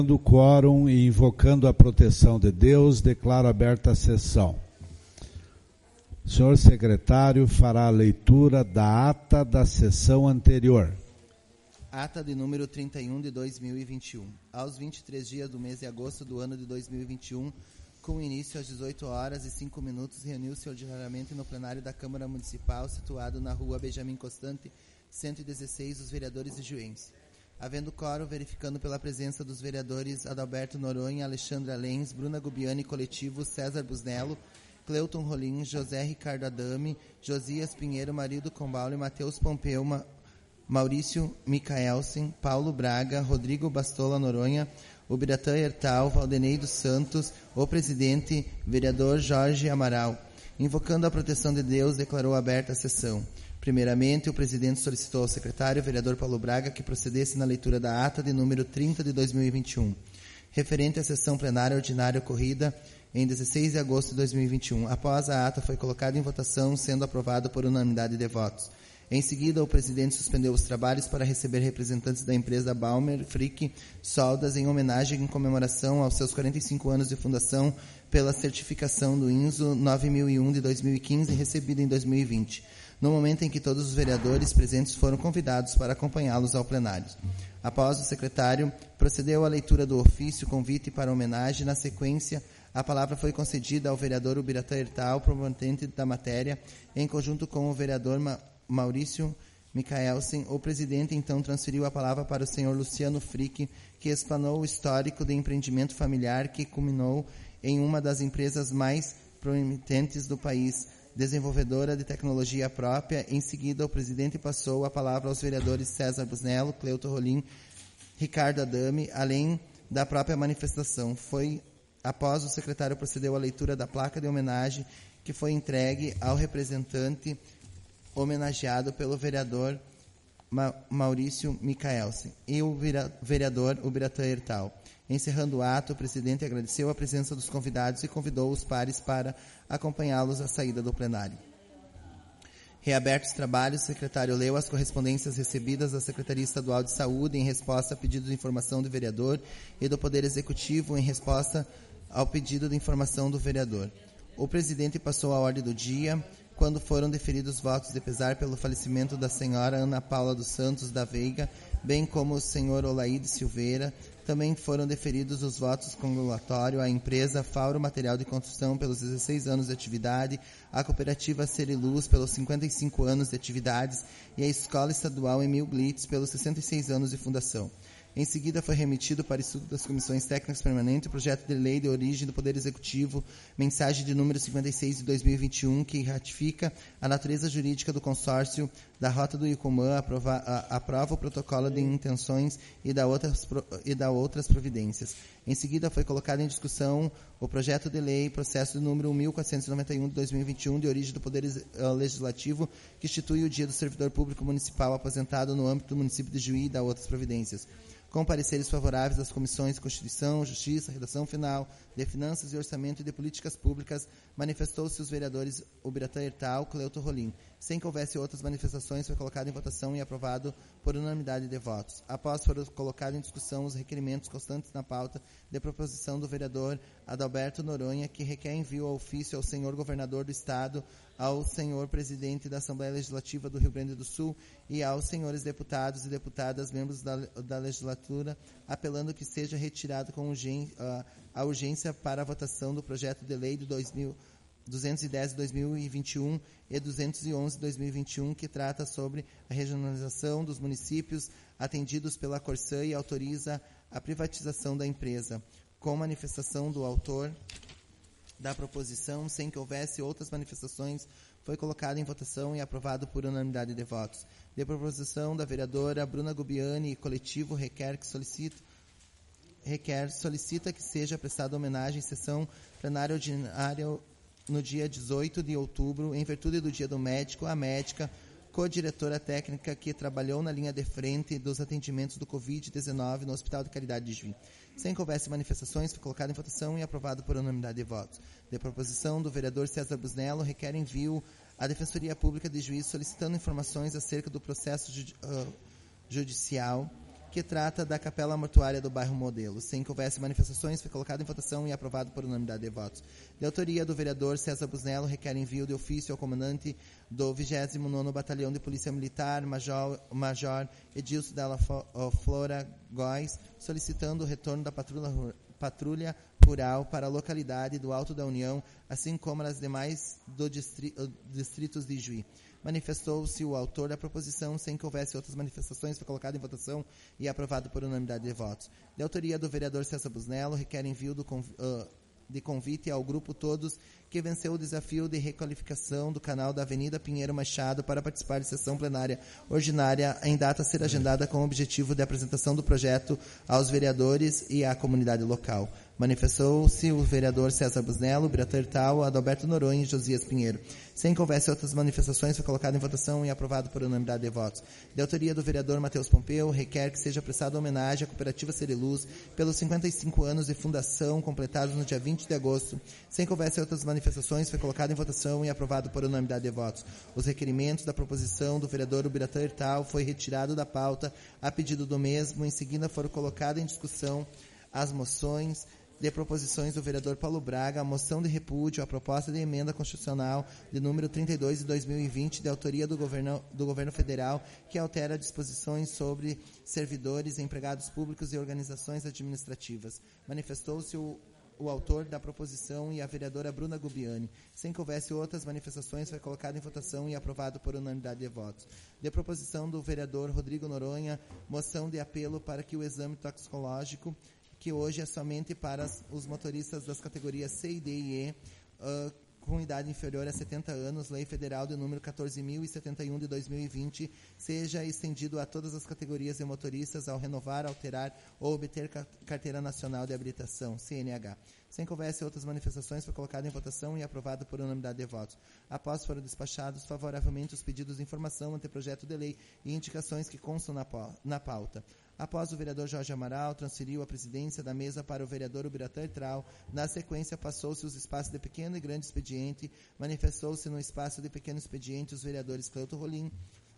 Do quórum e invocando a proteção de Deus, declaro aberta a sessão. O senhor secretário fará a leitura da ata da sessão anterior. Ata de número 31 de 2021. Aos 23 dias do mês de agosto do ano de 2021, com início às 18 horas e 5 minutos, reuniu-se ordinariamente no plenário da Câmara Municipal, situado na rua Benjamin Constante, 116, os vereadores de Juense. Havendo quórum, verificando pela presença dos vereadores Adalberto Noronha, Alexandra Lenz, Bruna Gubiani, Coletivo, César Busnello, Cleuton Rolim, José Ricardo Adame, Josias Pinheiro, Marildo Combaule, Matheus Pompeu, Maurício Micaelsen, Paulo Braga, Rodrigo Bastola Noronha, Ubiratã Hertal, Valdenei dos Santos, o presidente, vereador Jorge Amaral. Invocando a proteção de Deus, declarou aberta a sessão. Primeiramente, o presidente solicitou ao secretário, vereador Paulo Braga, que procedesse na leitura da ata de número 30 de 2021, referente à sessão plenária ordinária ocorrida em 16 de agosto de 2021. Após a ata, foi colocada em votação, sendo aprovado por unanimidade de votos. Em seguida, o presidente suspendeu os trabalhos para receber representantes da empresa Balmer Frick Soldas em homenagem e comemoração aos seus 45 anos de fundação pela certificação do INSO 9001 de 2015, recebida em 2020. No momento em que todos os vereadores presentes foram convidados para acompanhá-los ao plenário. Após o secretário, procedeu à leitura do ofício convite para homenagem. Na sequência, a palavra foi concedida ao vereador Ubiratã Hertal, promovente da matéria, em conjunto com o vereador Maurício Micaelsen. O presidente então transferiu a palavra para o senhor Luciano Frick, que explanou o histórico de empreendimento familiar que culminou em uma das empresas mais proeminentes do país, desenvolvedora de tecnologia própria. Em seguida, o presidente passou a palavra aos vereadores César Busnello, Cleuton Rolim, Ricardo Adame, além da própria manifestação. Após o secretário procedeu à leitura da placa de homenagem, que foi entregue ao representante homenageado pelo vereador Maurício Micaelsen e o vereador Ubiratã Hertal. Encerrando o ato, o presidente agradeceu a presença dos convidados e convidou os pares para acompanhá-los à saída do plenário. Reabertos os trabalhos, o secretário leu as correspondências recebidas da Secretaria Estadual de Saúde em resposta a pedido de informação do vereador e do Poder Executivo em resposta ao pedido de informação do vereador. O presidente passou a ordem do dia, quando foram deferidos votos de pesar pelo falecimento da senhora Ana Paula dos Santos da Veiga, bem como o senhor Olaide Silveira. Também foram deferidos os votos congratulatórios à empresa Fauro Material de Construção pelos 16 anos de atividade, à cooperativa Seriluz pelos 55 anos de atividades e à Escola Estadual Emil Glitz pelos 66 anos de fundação. Em seguida, foi remetido para estudo das comissões técnicas permanentes o projeto de lei de origem do Poder Executivo, mensagem de número 56 de 2021, que ratifica a natureza jurídica do consórcio da Rota do Icumã, aprova o protocolo de intenções e dá outras providências. Em seguida, foi colocado em discussão o projeto de lei, processo de número 1491 de 2021, de origem do Poder Legislativo, que institui o Dia do Servidor Público Municipal aposentado no âmbito do município de Juí e dá outras providências. Com pareceres favoráveis das comissões de Constituição, Justiça, Redação Final, de Finanças e Orçamento e de Políticas Públicas, manifestou-se os vereadores Ubiratã Hertal, Cleuton Rolim. Sem que houvesse outras manifestações, foi colocado em votação e aprovado por unanimidade de votos. Após foram colocados em discussão os requerimentos constantes na pauta de proposição do vereador Adalberto Noronha, que requer envio ao ofício ao senhor governador do Estado, ao senhor presidente da Assembleia Legislativa do Rio Grande do Sul e aos senhores deputados e deputadas, membros da legislatura, apelando que seja retirado com a urgência para a votação do projeto de lei de 210 de 2021 e 211 de 2021, que trata sobre a regionalização dos municípios atendidos pela Corsã e autoriza a privatização da empresa. Com manifestação do autor da proposição, sem que houvesse outras manifestações, foi colocado em votação e aprovado por unanimidade de votos. De proposição da vereadora Bruna Gubiani e coletivo solicita que seja prestada homenagem em sessão plenária ordinária no dia 18 de outubro, em virtude do Dia do Médico, a médica, co-diretora técnica que trabalhou na linha de frente dos atendimentos do Covid-19 no Hospital de Caridade de Juí. Sem que houvesse manifestações, foi colocado em votação e aprovado por unanimidade de votos. De proposição do vereador César Busnello, requer envio à Defensoria Pública de Juí solicitando informações acerca do processo judicial que trata da capela mortuária do bairro Modelo. Sem que houvesse manifestações, foi colocado em votação e aprovado por unanimidade de votos. De autoria do vereador César Busnello, requer envio de ofício ao comandante do 29º Batalhão de Polícia Militar, Major Edilson Dalla Flora Góes, solicitando o retorno da patrulha rural para a localidade do Alto da União, assim como as demais distritos de Ijuí. Manifestou-se o autor da proposição, sem que houvesse outras manifestações, foi colocado em votação e aprovado por unanimidade de votos. De autoria do vereador César Busnello, requer envio de convite ao grupo Todos, que venceu o desafio de requalificação do canal da Avenida Pinheiro Machado para participar de sessão plenária ordinária em data a ser agendada com o objetivo de apresentação do projeto aos vereadores e à comunidade local. Manifestou-se o vereador César Busnello, Biratã Tal, Adalberto Noronha e Josias Pinheiro. Sem que houvesse outras manifestações, foi colocado em votação e aprovado por unanimidade de votos. De autoria do vereador Matheus Pompeu, requer que seja prestada homenagem à Cooperativa Seriluz pelos 55 anos de fundação, completados no dia 20 de agosto. Sem que houvesse outras manifestações, foi colocado em votação e aprovado por unanimidade de votos. Os requerimentos da proposição do vereador Biratã Tal foi retirado da pauta a pedido do mesmo. Em seguida, foram colocadas em discussão as moções de proposições do vereador Paulo Braga, a moção de repúdio à proposta de emenda constitucional de número 32 de 2020, de autoria do governo federal, que altera disposições sobre servidores, empregados públicos e organizações administrativas. Manifestou-se o autor da proposição e a vereadora Bruna Gubiani. Sem que houvesse outras manifestações, foi colocado em votação e aprovado por unanimidade de votos. De proposição do vereador Rodrigo Noronha, moção de apelo para que o exame toxicológico, que hoje é somente para os motoristas das categorias C, D e E, com idade inferior a 70 anos, Lei Federal de número 14.071 de 2020, seja estendido a todas as categorias de motoristas ao renovar, alterar ou obter Carteira Nacional de Habilitação, CNH. Sem que houvesse outras manifestações, foi colocado em votação e aprovado por unanimidade de votos. Após foram despachados favoravelmente os pedidos de informação, anteprojeto de lei e indicações que constam na pauta. Após o vereador Jorge Amaral transferiu a presidência da mesa para o vereador Biratã Trau, na sequência passou-se os espaços de pequeno e grande expediente, manifestou-se no espaço de pequeno expediente os vereadores Cleuto Rolim,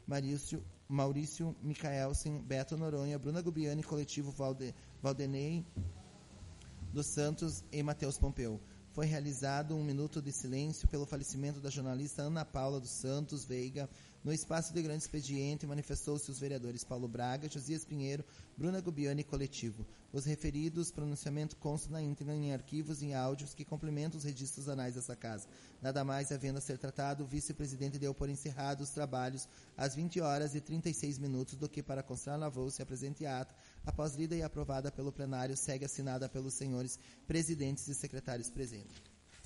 Maurício Micaelsen, Beto Noronha, Bruna Gubiani, coletivo Valdenei dos Santos e Matheus Pompeu. Foi realizado um minuto de silêncio pelo falecimento da jornalista Ana Paula dos Santos Veiga. No espaço de grande expediente, manifestou-se os vereadores Paulo Braga, Josias Pinheiro, Bruna Gubiani e coletivo. Os referidos pronunciamentos constam na íntegra em arquivos e em áudios que complementam os registros anais dessa casa. Nada mais havendo a ser tratado, o vice-presidente deu por encerrados os trabalhos às 20h36 do que para constar na voz se apresente ata. Após lida e aprovada pelo plenário, segue assinada pelos senhores presidentes e secretários presentes.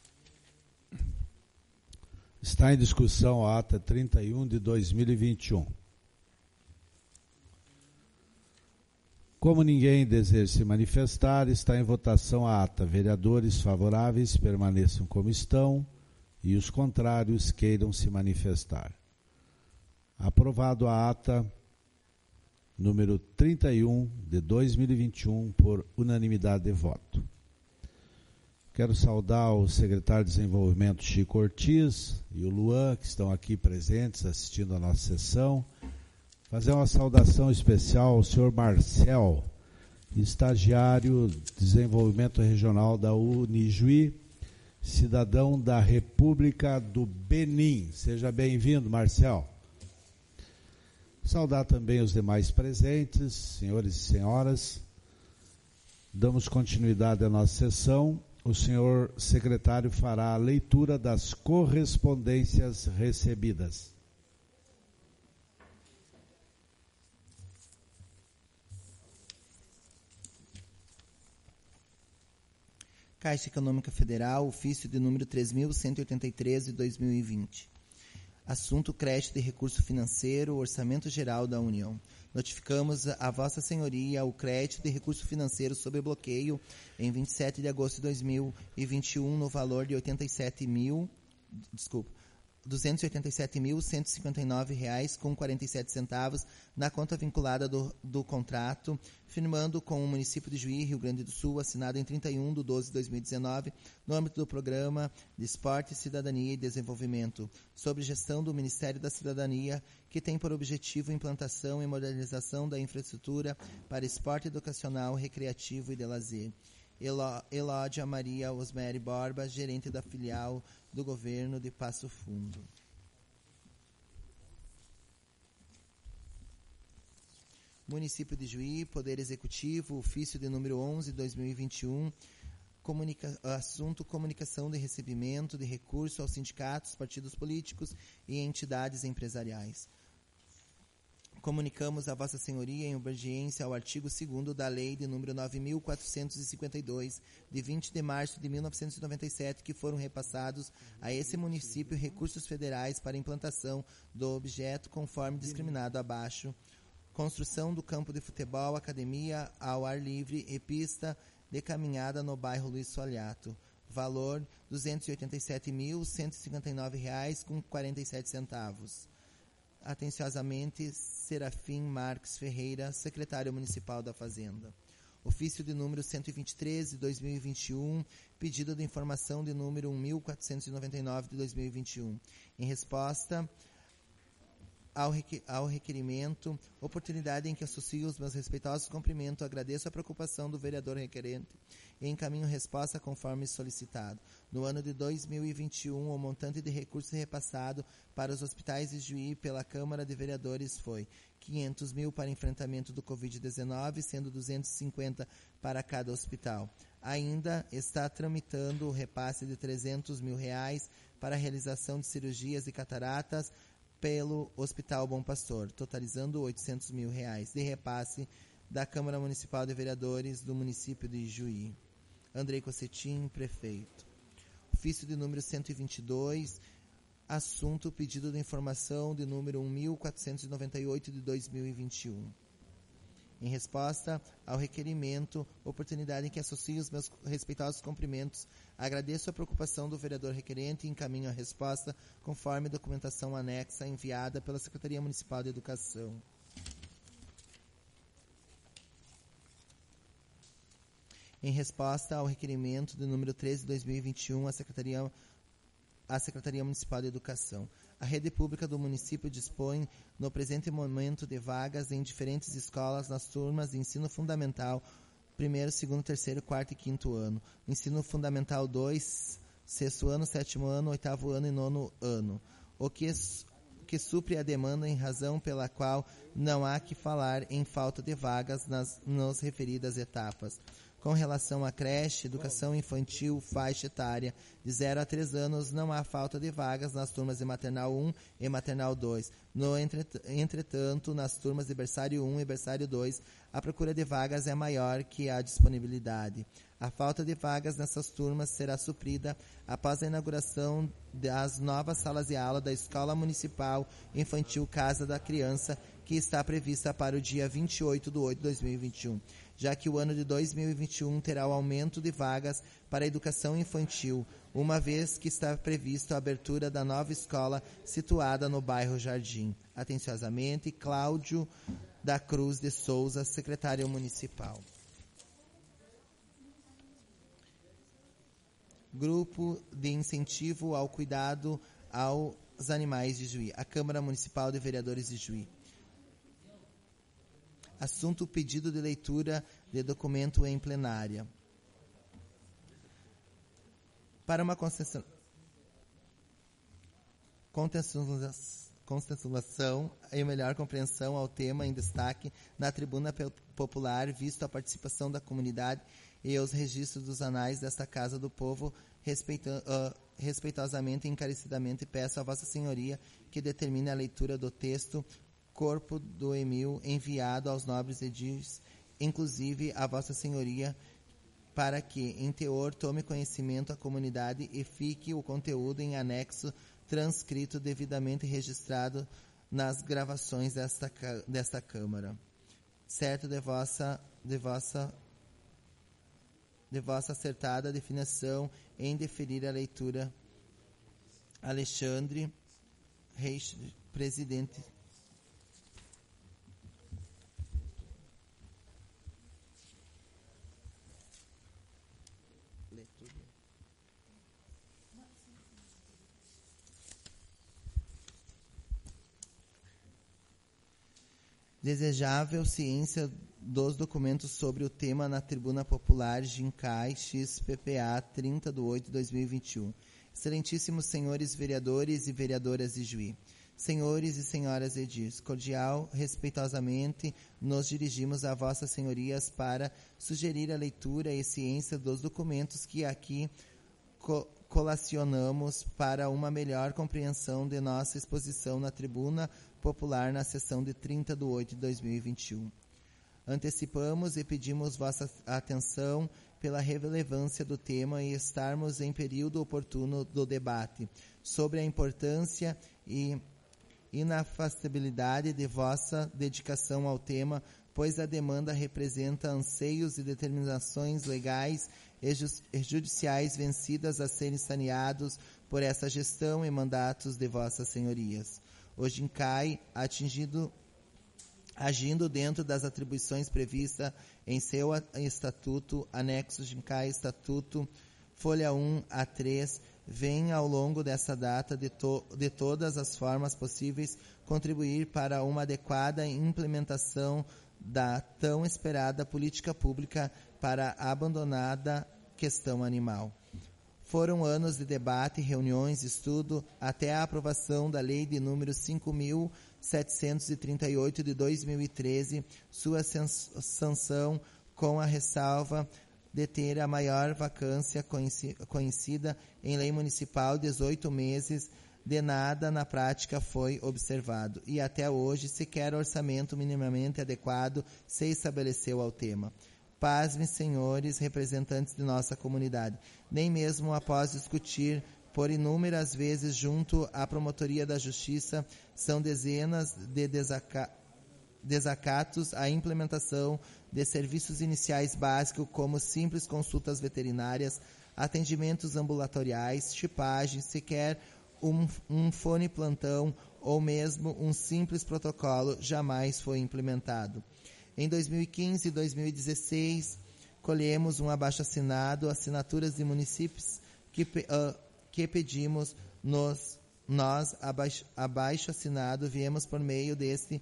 Está em discussão a ata 31 de 2021. Como ninguém deseja se manifestar, está em votação a ata. Vereadores favoráveis permaneçam como estão e os contrários queiram se manifestar. Aprovado a ata número 31 de 2021 por unanimidade de voto. Quero saudar o secretário de Desenvolvimento Chico Ortiz e o Luan, que estão aqui presentes assistindo a nossa sessão. Fazer uma saudação especial ao senhor Marcel, estagiário de Desenvolvimento Regional da Unijuí, cidadão da República do Benin. Seja bem-vindo, Marcel. Saudar também os demais presentes, senhores e senhoras. Damos continuidade à nossa sessão. O senhor secretário fará a leitura das correspondências recebidas. Caixa Econômica Federal, ofício de número 3.183 de 2020. Assunto: crédito de recurso financeiro, Orçamento Geral da União. Notificamos a Vossa Senhoria o crédito de recurso financeiro sob bloqueio em 27 de agosto de 2021 no valor de 287.159,47 na conta vinculada do contrato, firmando com o município de Juí, Rio Grande do Sul, assinado em 31/12/2019, no âmbito do Programa de Esporte, Cidadania e Desenvolvimento, sob gestão do Ministério da Cidadania, que tem por objetivo implantação e modernização da infraestrutura para esporte educacional, recreativo e de lazer. Elódia Maria Osmeri Borba, gerente da filial do Governo de Passo Fundo. Município de Juí, Poder Executivo, ofício de número 11/2021, assunto comunicação de recebimento de recurso aos sindicatos, partidos políticos e entidades empresariais. Comunicamos a Vossa Senhoria, em obediência ao artigo 2º da Lei de número 9.452, de 20 de março de 1997, que foram repassados a esse município recursos federais para implantação do objeto conforme discriminado abaixo: construção do campo de futebol, academia ao ar livre e pista de caminhada no bairro Luiz Soliato. Valor R$ 287.159,47. Atenciosamente, Serafim Marques Ferreira, secretário municipal da Fazenda. Ofício de número 123 de 2021, pedido de informação de número 1499 de 2021. Em resposta ao requerimento, oportunidade em que associo os meus respeitosos cumprimentos, agradeço a preocupação do vereador requerente e encaminho resposta conforme solicitado. No ano de 2021, o montante de recurso repassado para os hospitais de Juí pela Câmara de Vereadores foi R$ 500 mil para enfrentamento do Covid-19, sendo 250 para cada hospital. Ainda está tramitando o repasse de R$ 300 mil para a realização de cirurgias e cataratas pelo Hospital Bom Pastor, totalizando R$ 800 mil de repasse da Câmara Municipal de Vereadores do município de Juí. Andrei Cossetim, prefeito. Ofício de número 122, assunto pedido de informação de número 1498 de 2021. Em resposta ao requerimento, oportunidade em que associo os meus respeitosos cumprimentos, agradeço a preocupação do vereador requerente e encaminho a resposta conforme documentação anexa enviada pela Secretaria Municipal de Educação. Em resposta ao requerimento do número 13 de 2021, a Secretaria Municipal de Educação. A rede pública do município dispõe, no presente momento, de vagas em diferentes escolas nas turmas de ensino fundamental 1º, 2º, 3º, 4º e 5º ano. Ensino fundamental 2, 6º ano, 7º ano, 8º ano e 9º ano. O que supre a demanda, em razão pela qual não há que falar em falta de vagas nas referidas etapas. Com relação à creche, educação infantil, faixa etária de 0 a 3 anos, não há falta de vagas nas turmas de maternal 1 e maternal 2. Entretanto, nas turmas de berçário 1 e berçário 2, a procura de vagas é maior que a disponibilidade. A falta de vagas nessas turmas será suprida após a inauguração das novas salas de aula da Escola Municipal Infantil Casa da Criança, que está prevista para o dia 28/8/2021. Já que o ano de 2021 terá o aumento de vagas para a educação infantil, uma vez que está previsto a abertura da nova escola situada no bairro Jardim. Atenciosamente, Cláudio da Cruz de Souza, secretário municipal. Grupo de Incentivo ao Cuidado aos Animais de Juí. A Câmara Municipal de Vereadores de Juí. Assunto: pedido de leitura de documento em plenária. Para uma contextualização e melhor compreensão ao tema em destaque na tribuna popular, visto a participação da comunidade e os registros dos anais desta Casa do Povo, respeitosamente e encarecidamente peço a Vossa Senhoria que determine a leitura do texto corpo do Emil enviado aos nobres edis, inclusive a Vossa Senhoria, para que, em teor, tome conhecimento a comunidade e fique o conteúdo em anexo transcrito devidamente registrado nas gravações desta Câmara. Certo de vossa acertada definição em deferir a leitura, Alexandre Reis, presidente. Desejável ciência dos documentos sobre o tema na Tribuna Popular GINCAI XPPA 30/8/2021. Excelentíssimos senhores vereadores e vereadoras de Juí, senhores e senhoras edis, cordial, respeitosamente, nos dirigimos a vossas senhorias para sugerir a leitura e ciência dos documentos que aqui colacionamos para uma melhor compreensão de nossa exposição na Tribuna Popular na sessão de 30/8/2021. Antecipamos e pedimos vossa atenção pela relevância do tema e estarmos em período oportuno do debate sobre a importância e inafastabilidade de vossa dedicação ao tema, pois a demanda representa anseios e determinações legais e judiciais vencidas a serem saneados por essa gestão e mandatos de vossas senhorias. O GINCAI, agindo dentro das atribuições previstas em seu Estatuto, anexo GINCAI Estatuto, folha 1 a 3, vem ao longo dessa data de todas as formas possíveis contribuir para uma adequada implementação da tão esperada política pública para a abandonada questão animal. Foram anos de debate, reuniões, estudo, até a aprovação da Lei de número 5.738 de 2013, sua sanção com a ressalva de ter a maior vacância conhecida em lei municipal, 18 meses, de nada na prática foi observado, e até hoje sequer orçamento minimamente adequado se estabeleceu ao tema. Pasmem, senhores representantes de nossa comunidade, nem mesmo após discutir por inúmeras vezes junto à Promotoria da Justiça, são dezenas de desacatos à implementação de serviços iniciais básicos como simples consultas veterinárias, atendimentos ambulatoriais, chipagem, sequer um fone plantão ou mesmo um simples protocolo jamais foi implementado. Em 2015 e 2016, colhemos um abaixo-assinado, assinaturas de municípios que pedimos nós, abaixo-assinado, viemos por meio deste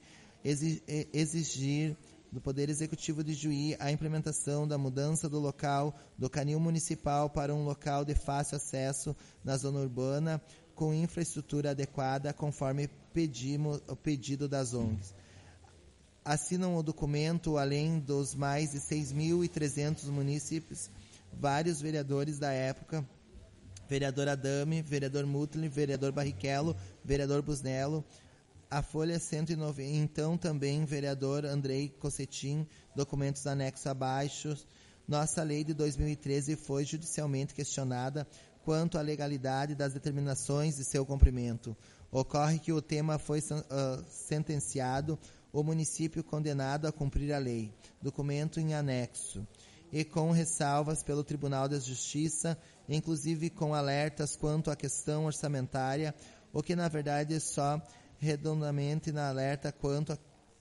exigir do Poder Executivo de Juí a implementação da mudança do local do canil municipal para um local de fácil acesso na zona urbana, com infraestrutura adequada, conforme o pedido das ONGs. Assinam o documento, além dos mais de 6.300 munícipes, vários vereadores da época, vereador Adame, vereador Mutli, vereador Barrichello, vereador Busnello, a folha 190, então também vereador Andrei Cossetin, documentos anexos abaixo. Nossa lei de 2013 foi judicialmente questionada quanto à legalidade das determinações de seu cumprimento. Ocorre que o tema foi sentenciado, o município condenado a cumprir a lei, documento em anexo, e com ressalvas pelo Tribunal de Justiça, inclusive com alertas quanto à questão orçamentária, o que na verdade é só redondamente na alerta quanto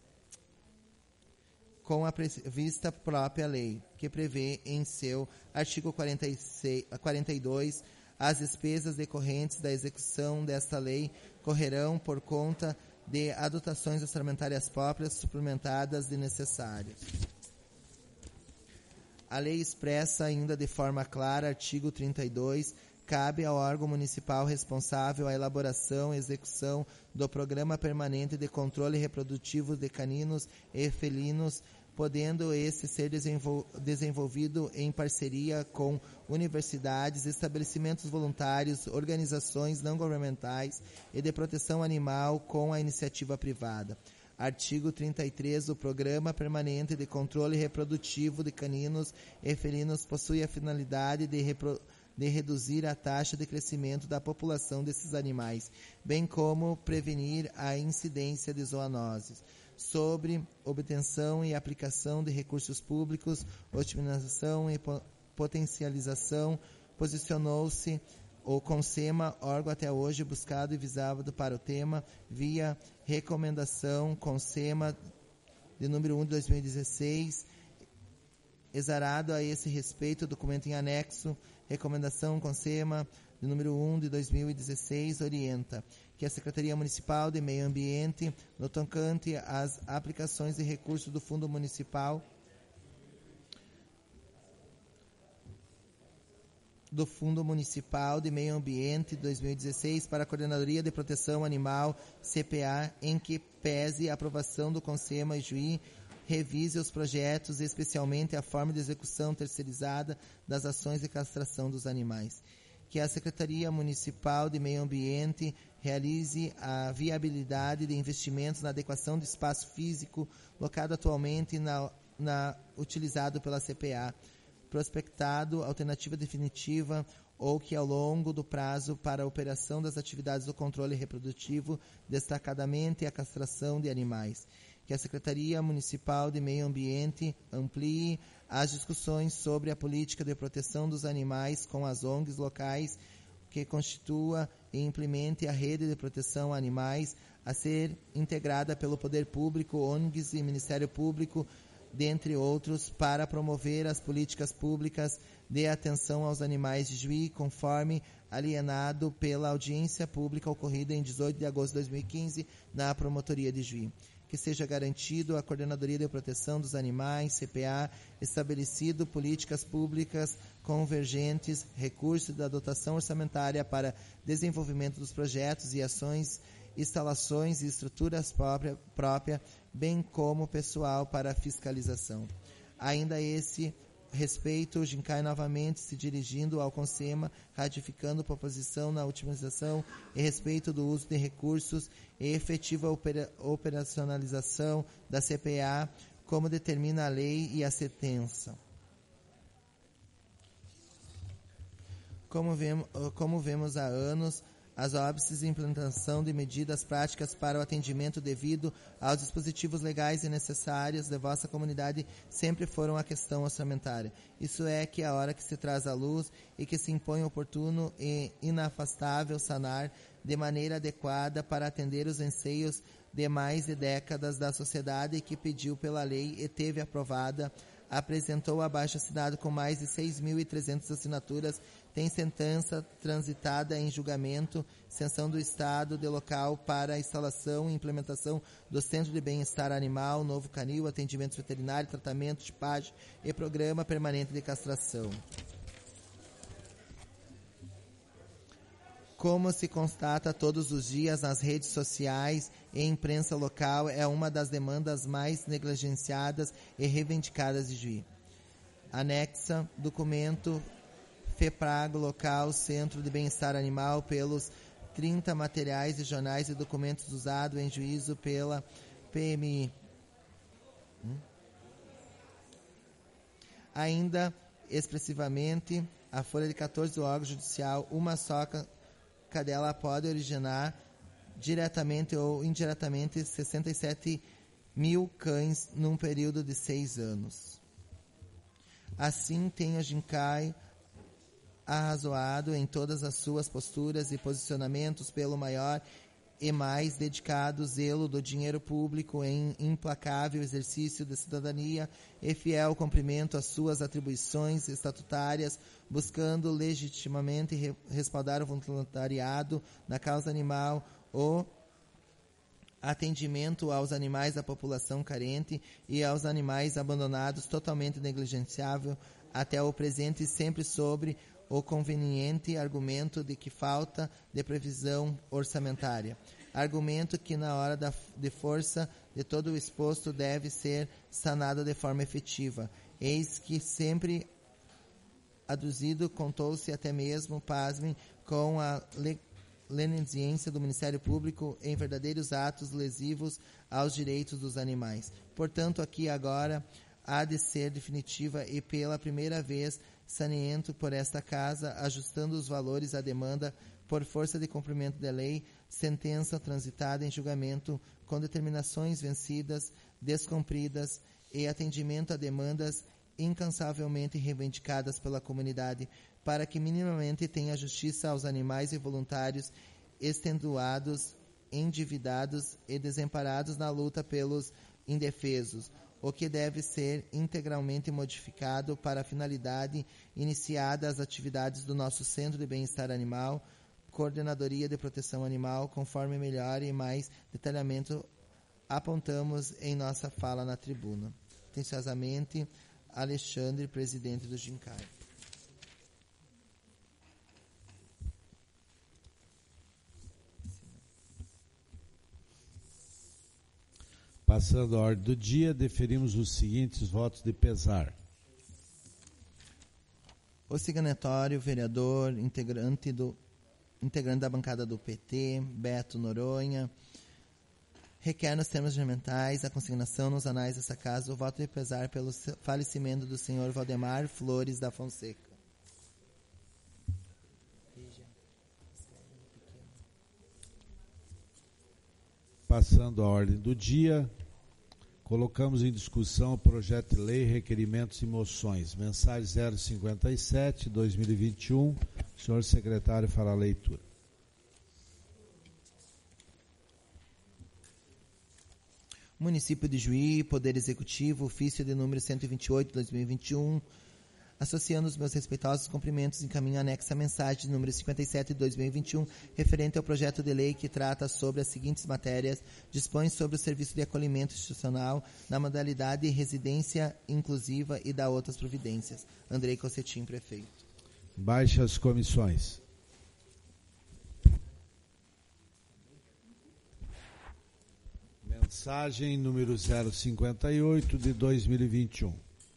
com a prevista própria lei, que prevê em seu artigo 42, as despesas decorrentes da execução desta lei correrão por conta de adotações orçamentárias próprias suplementadas de necessárias. A lei expressa ainda de forma clara, artigo 32, cabe ao órgão municipal responsável a elaboração e execução do Programa Permanente de Controle Reprodutivo de Caninos e Felinos, podendo esse ser desenvolvido em parceria com universidades, estabelecimentos voluntários, organizações não governamentais e de proteção animal com a iniciativa privada. Artigo 33. O Programa Permanente de Controle Reprodutivo de Caninos e Felinos possui a finalidade de reduzir a taxa de crescimento da população desses animais, bem como prevenir a incidência de zoonoses. Sobre obtenção e aplicação de recursos públicos, otimização e potencialização, posicionou-se O CONSEMA, órgão até hoje buscado e visado para o tema, via recomendação CONSEMA de número 1 de 2016, exarado a esse respeito, documento em anexo, recomendação CONSEMA de número 1 de 2016, orienta que a Secretaria Municipal de Meio Ambiente, no tocante às aplicações de recursos do Fundo Municipal de Meio Ambiente 2016 para a Coordenadoria de Proteção Animal, CPA, em que pese a aprovação do CONSEMA e Juí, revise os projetos, especialmente a forma de execução terceirizada das ações de castração dos animais. Que a Secretaria Municipal de Meio Ambiente realize a viabilidade de investimentos na adequação do espaço físico locado atualmente utilizado pela CPA, prospectado alternativa definitiva ou que ao longo do prazo para a operação das atividades do controle reprodutivo, destacadamente a castração de animais. Que a Secretaria Municipal de Meio Ambiente amplie as discussões sobre a política de proteção dos animais com as ONGs locais, que constitua e implemente a rede de proteção a animais a ser integrada pelo Poder Público, ONGs e Ministério Público, dentre outros, para promover as políticas públicas de atenção aos animais de Juí, conforme alienado pela audiência pública ocorrida em 18 de agosto de 2015 na Promotoria de Juí. Que seja garantido a Coordenadoria de Proteção dos Animais, CPA, estabelecido políticas públicas convergentes, recursos da dotação orçamentária para desenvolvimento dos projetos e ações, instalações e estruturas próprias, bem como pessoal para fiscalização. Ainda a esse respeito, o GINCAI novamente se dirigindo ao CONSEMA, ratificando proposição na otimização e respeito do uso de recursos e efetiva operacionalização da CPA, como determina a lei e a sentença. Como vemos há anos, as óbices e implantação de medidas práticas para o atendimento devido aos dispositivos legais e necessários de vossa comunidade sempre foram a questão orçamentária. Isso é que a hora que se traz à luz e que se impõe oportuno e inafastável sanar de maneira adequada para atender os anseios de mais de décadas da sociedade que pediu pela lei e teve aprovada, apresentou abaixo-assinado com mais de 6.300 assinaturas, tem sentença transitada em julgamento, sanção do Estado de local para a instalação e implementação do Centro de Bem-Estar Animal, Novo Canil, atendimento veterinário, tratamento, chipagem e programa permanente de castração. Como se constata todos os dias nas redes sociais e imprensa local, é uma das demandas mais negligenciadas e reivindicadas de Juí. Anexa, documento FEPRAGO local, Centro de Bem-Estar Animal, pelos 30 materiais e jornais e documentos usados em juízo pela PMI. Ainda, expressivamente, a folha de 14 do órgão judicial, uma só cadela pode originar diretamente ou indiretamente 67 mil cães num período de 6 anos. Assim, tem a GINCAI arrazoado em todas as suas posturas e posicionamentos pelo maior e mais dedicado zelo do dinheiro público em implacável exercício da cidadania e fiel cumprimento às suas atribuições estatutárias, buscando legitimamente respaldar o voluntariado na causa animal, o atendimento aos animais da população carente e aos animais abandonados totalmente negligenciável até o presente, sempre sobre o conveniente argumento de que falta de previsão orçamentária. Argumento que na hora de força de todo o exposto deve ser sanado de forma efetiva. Eis que sempre aduzido contou-se até mesmo, pasmem, com a leniência do Ministério Público em verdadeiros atos lesivos aos direitos dos animais. Portanto, aqui agora há de ser definitiva e pela primeira vez saneamento por esta casa, ajustando os valores à demanda por força de cumprimento da lei, sentença transitada em julgamento com determinações vencidas, descumpridas e atendimento a demandas incansavelmente reivindicadas pela comunidade, para que minimamente tenha justiça aos animais e voluntários extenuados, endividados e desamparados na luta pelos indefesos, o que deve ser integralmente modificado para a finalidade iniciada as atividades do nosso Centro de Bem-Estar Animal, Coordenadoria de Proteção Animal, conforme melhor e mais detalhamento apontamos em nossa fala na tribuna. Atenciosamente, Alexandre, presidente do GINCAR. Passando a ordem do dia, deferimos os seguintes votos de pesar. O signatário, vereador, integrante da bancada do PT, Beto Noronha, requer nos termos regimentais a consignação nos anais dessa casa o voto de pesar pelo falecimento do senhor Valdemar Flores da Fonseca. Passando a ordem do dia, colocamos em discussão o projeto de lei, requerimentos e moções. Mensagem 057, 2021. O senhor secretário fará a leitura. Município de Juí, Poder Executivo, ofício de número 128, 2021. Associando os meus respeitosos cumprimentos, encaminho anexo à mensagem de número 57 de 2021, referente ao projeto de lei que trata sobre as seguintes matérias: dispõe sobre o serviço de acolhimento institucional na modalidade residência inclusiva e dá outras providências. Andrei Cossetim, prefeito. Baixe as comissões. Mensagem número 058 de 2021.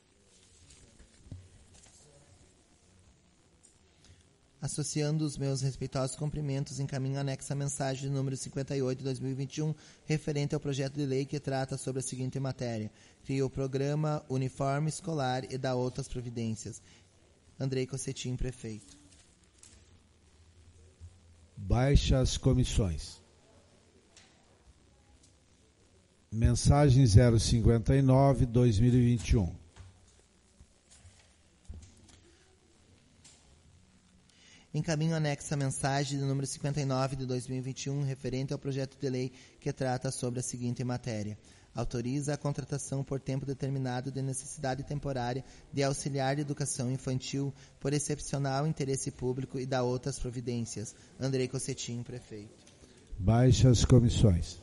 Associando os meus respeitosos cumprimentos, encaminho anexo à mensagem número 58 de 2021, referente ao projeto de lei que trata sobre a seguinte matéria: cria o programa uniforme escolar e dá outras providências. Andrei Cossetim, prefeito. Baixa as comissões. Mensagem 059, 2021. Encaminho anexo à mensagem do número 59 de 2021, referente ao projeto de lei que trata sobre a seguinte matéria: autoriza a contratação por tempo determinado de necessidade temporária de auxiliar de educação infantil por excepcional interesse público e dá outras providências. Andrei Cossetim, prefeito. Baixa as comissões.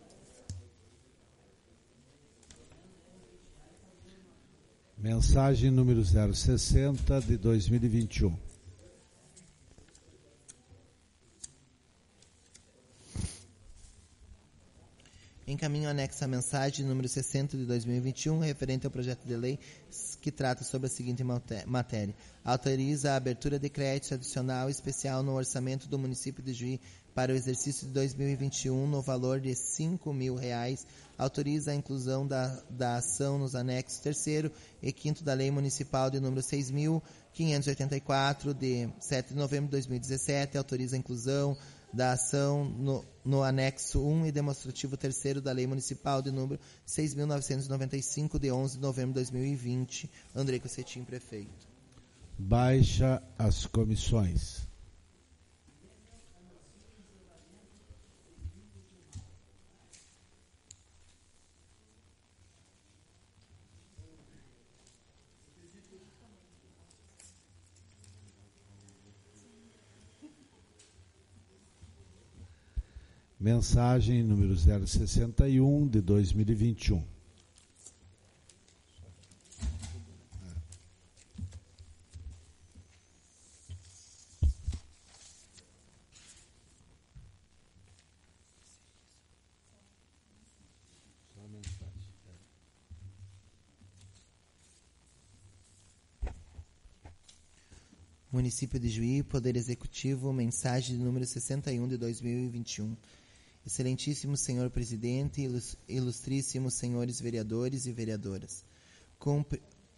Mensagem número 060 de 2021. Encaminho anexo à mensagem número 60 de 2021, referente ao projeto de lei que trata sobre a seguinte matéria: autoriza a abertura de crédito adicional especial no orçamento do município de Juí para o exercício de 2021 no valor de R$5.000, autoriza a inclusão da ação nos anexos 3º e 5º da Lei Municipal de número 6.584, de 7 de novembro de 2017, autoriza a inclusão da ação no anexo 1 e demonstrativo 3º da Lei Municipal de número 6.995, de 11 de novembro de 2020. Andrei Cossetim, prefeito. Baixa as comissões. Mensagem número 061 de 2021. Município de Juí, Poder Executivo, mensagem de número 61 de 2021. Excelentíssimo senhor presidente, ilustríssimos senhores vereadores e vereadoras.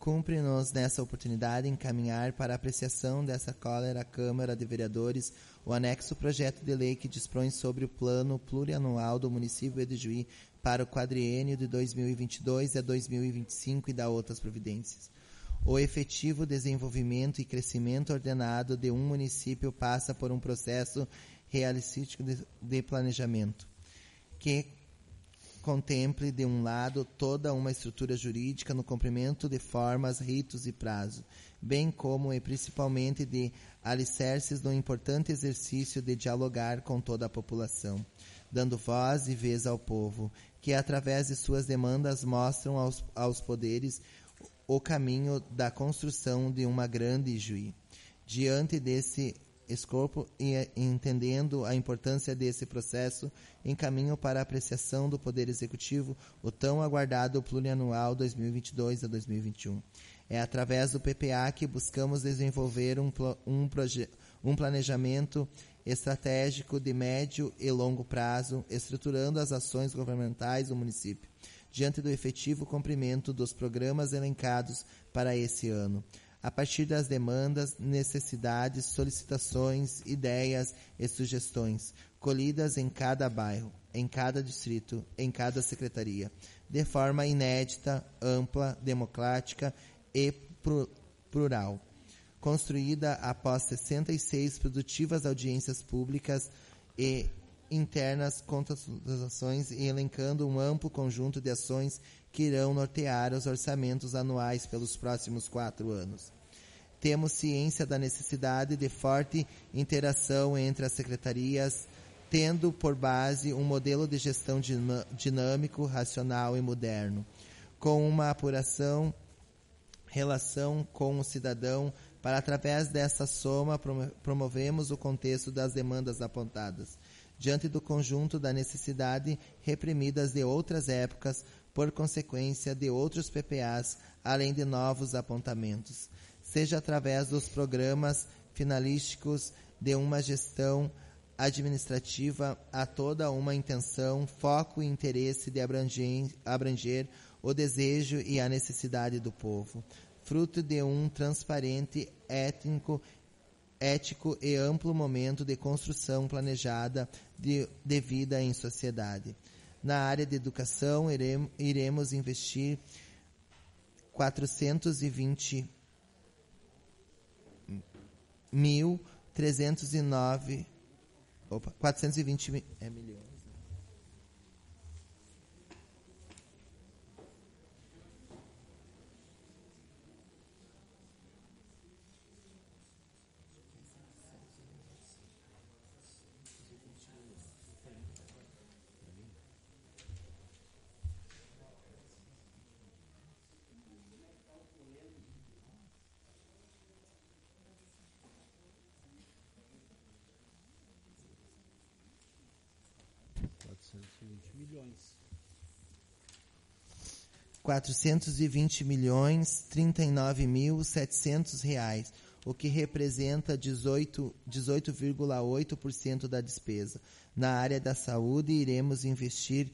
Cumpre-nos, nessa oportunidade, encaminhar para a apreciação dessa à Câmara de Vereadores o anexo projeto de lei que dispõe sobre o plano plurianual do município de Juí para o quadriênio de 2022 a 2025 e da outras providências. O efetivo desenvolvimento e crescimento ordenado de um município passa por um processo realístico de planejamento, que contemple, de um lado, toda uma estrutura jurídica no cumprimento de formas, ritos e prazo, bem como e principalmente de alicerces no importante exercício de dialogar com toda a população, dando voz e vez ao povo, que através de suas demandas mostram aos poderes o caminho da construção de uma grande Juí. Diante desse escopo e entendendo a importância desse processo, encaminho para a apreciação do Poder Executivo o tão aguardado Plurianual 2022 a 2021. É através do PPA que buscamos desenvolver um planejamento estratégico de médio e longo prazo, estruturando as ações governamentais do município, diante do efetivo cumprimento dos programas elencados para esse ano, a partir das demandas, necessidades, solicitações, ideias e sugestões colhidas em cada bairro, em cada distrito, em cada secretaria, de forma inédita, ampla, democrática e plural, construída após 66 produtivas audiências públicas e internas consultações e elencando um amplo conjunto de ações que irão nortear os orçamentos anuais pelos próximos 4 anos. Temos ciência da necessidade de forte interação entre as secretarias, tendo por base um modelo de gestão dinâmico, racional e moderno, com uma relação com o cidadão, para através dessa soma promovemos o contexto das demandas apontadas, diante do conjunto da necessidade reprimidas de outras épocas, por consequência de outros PPAs, além de novos apontamentos, seja através dos programas finalísticos de uma gestão administrativa a toda uma intenção, foco e interesse de abranger o desejo e a necessidade do povo, fruto de um transparente, ético e amplo momento de construção planejada de vida em sociedade. Na área de educação, iremos investir 420 milhões. R$420.039.700, o que representa 18,8% da despesa. Na área da saúde, iremos investir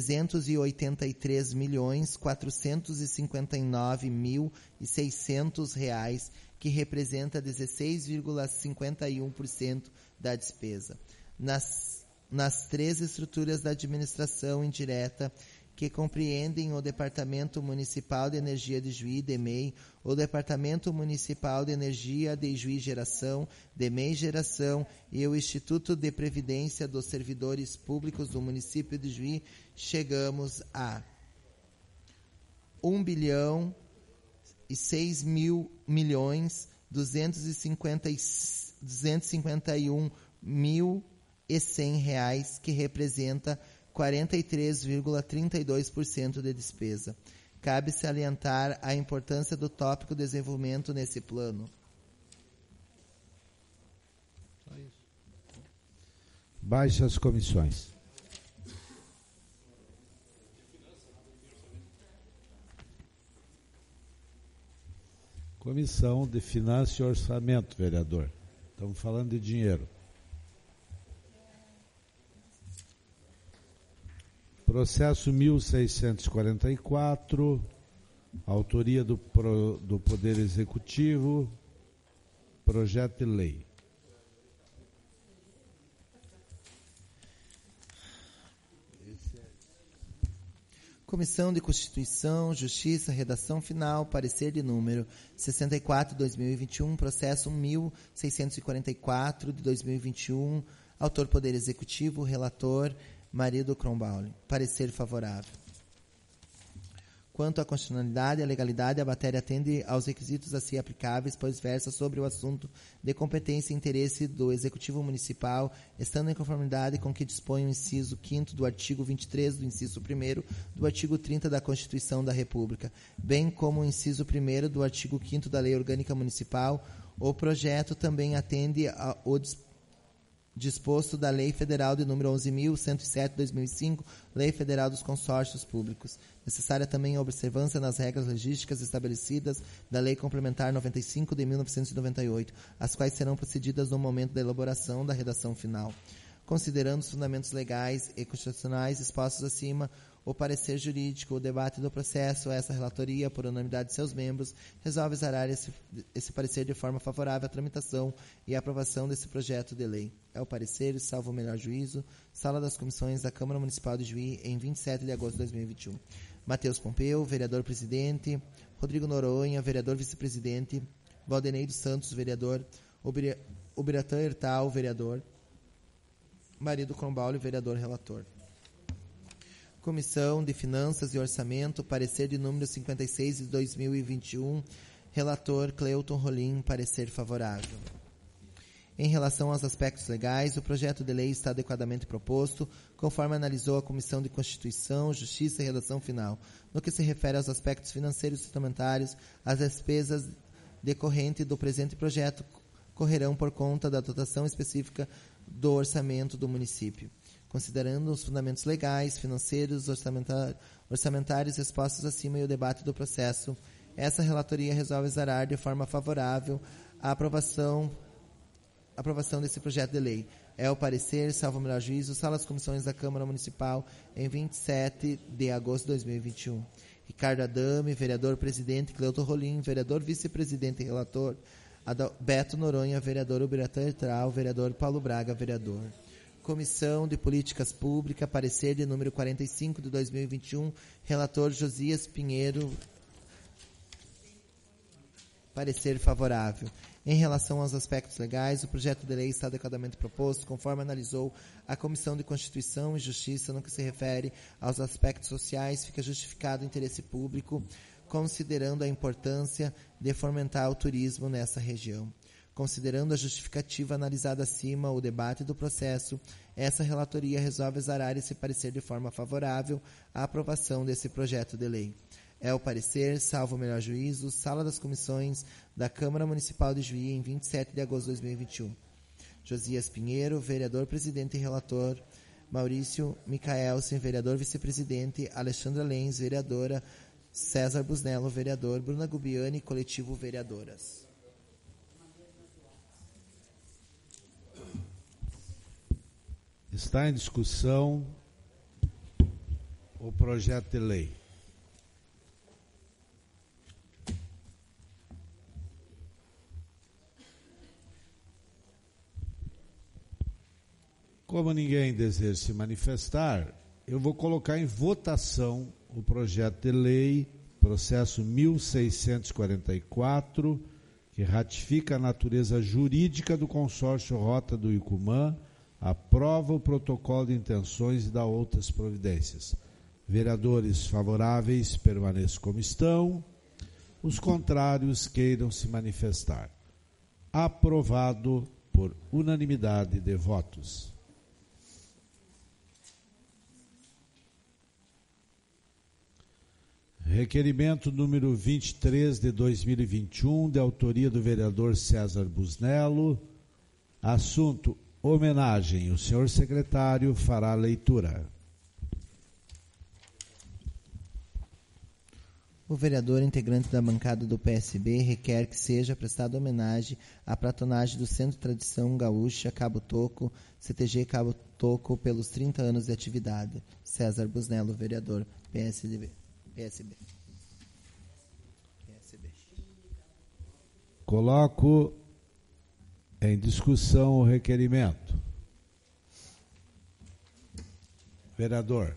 R$383.459.600, que representa 16,51% da despesa. Nas 3 estruturas da administração indireta, que compreendem o Departamento Municipal de Energia de Juí, DEMEI, o Departamento Municipal de Energia de Juí Geração, DEMEI Geração, e o Instituto de Previdência dos Servidores Públicos do município de Juí, chegamos a R$1.651.251.100, que representa 43,32% de despesa. Cabe salientar a importância do tópico desenvolvimento nesse plano. Baixe as comissões. Comissão de Finanças e Orçamento, vereador. Estamos falando de dinheiro. Processo 1644, Autoria do Poder Executivo, projeto de lei. Comissão de Constituição, Justiça, redação final, parecer de número 64/2021, processo 1644/2021, autor Poder Executivo, relator Marido Cronbaule. Parecer favorável. Quanto à constitucionalidade e à legalidade, a matéria atende aos requisitos a si aplicáveis, pois versa sobre o assunto de competência e interesse do Executivo Municipal, estando em conformidade com o que dispõe o inciso 5º do artigo 23 do inciso 1º do artigo 30 da Constituição da República, bem como o inciso 1º do artigo 5º da Lei Orgânica Municipal. O projeto também atende ao disposto da Lei Federal de número 11.107/2005, Lei Federal dos Consórcios Públicos. Necessária também a observância nas regras logísticas estabelecidas da Lei Complementar 95 de 1998, as quais serão procedidas no momento da elaboração da redação final. Considerando os fundamentos legais e constitucionais expostos acima, o parecer jurídico, o debate do processo, essa relatoria, por unanimidade de seus membros, resolve exarar esse parecer de forma favorável à tramitação e à aprovação desse projeto de lei. É o parecer, salvo o melhor juízo, Sala das Comissões da Câmara Municipal de Juí, em 27 de agosto de 2021. Matheus Pompeu, vereador-presidente. Rodrigo Noronha, vereador-vice-presidente. Valdenei dos Santos, vereador. Ubiratã Hertal, vereador. Marido Cronbaule, vereador-relator. Comissão de Finanças e Orçamento, parecer de número 56 de 2021, relator Cleuton Rolim, parecer favorável. Em relação aos aspectos legais, o projeto de lei está adequadamente proposto, conforme analisou a Comissão de Constituição, Justiça e Redação Final. No que se refere aos aspectos financeiros e orçamentários, as despesas decorrentes do presente projeto correrão por conta da dotação específica do orçamento do município. Considerando os fundamentos legais, financeiros, orçamentários expostos acima e o debate do processo, essa relatoria resolve exarar de forma favorável a aprovação desse projeto de lei. É o parecer, salvo o melhor juízo, Sala das Comissões da Câmara Municipal, em 27 de agosto de 2021. Ricardo Adame, vereador-presidente, Cleuton Rolim, vereador-vice-presidente e relator, Beto Noronha, vereador Ubiratã Hertal, vereador Paulo Braga, vereador. Comissão de Políticas Públicas, parecer de número 45 de 2021, relator Josias Pinheiro, parecer favorável. Em relação aos aspectos legais, o projeto de lei está adequadamente proposto, conforme analisou a Comissão de Constituição e Justiça. No que se refere aos aspectos sociais, fica justificado o interesse público, considerando a importância de fomentar o turismo nessa região. Considerando a justificativa analisada acima, o debate do processo, essa relatoria resolve exarar esse parecer de forma favorável à aprovação desse projeto de lei. É o parecer, salvo o melhor juízo, Sala das Comissões da Câmara Municipal de Juí, em 27 de agosto de 2021. Josias Pinheiro, vereador-presidente e relator. Maurício Micaelsen, vereador-vice-presidente. Alexandra Lenz, vereadora. César Busnello, vereador. Bruna Gubiani, coletivo vereadoras. Está em discussão o projeto de lei. Como ninguém deseja se manifestar, eu vou colocar em votação o projeto de lei, processo 1644, que ratifica a natureza jurídica do consórcio Rota do Icumã, aprova o protocolo de intenções e dá outras providências. Vereadores favoráveis permaneçam como estão. Os contrários queiram se manifestar. Aprovado por unanimidade de votos. Requerimento número 23 de 2021, de autoria do vereador César Busnello. Assunto: homenagem. O senhor secretário fará a leitura. O vereador integrante da bancada do PSB requer que seja prestada homenagem à pratonagem do Centro de Tradição Gaúcha Cabo Toco, CTG Cabo Toco, pelos 30 anos de atividade. César Busnello, vereador, PSB. Coloco em discussão o requerimento. Vereador.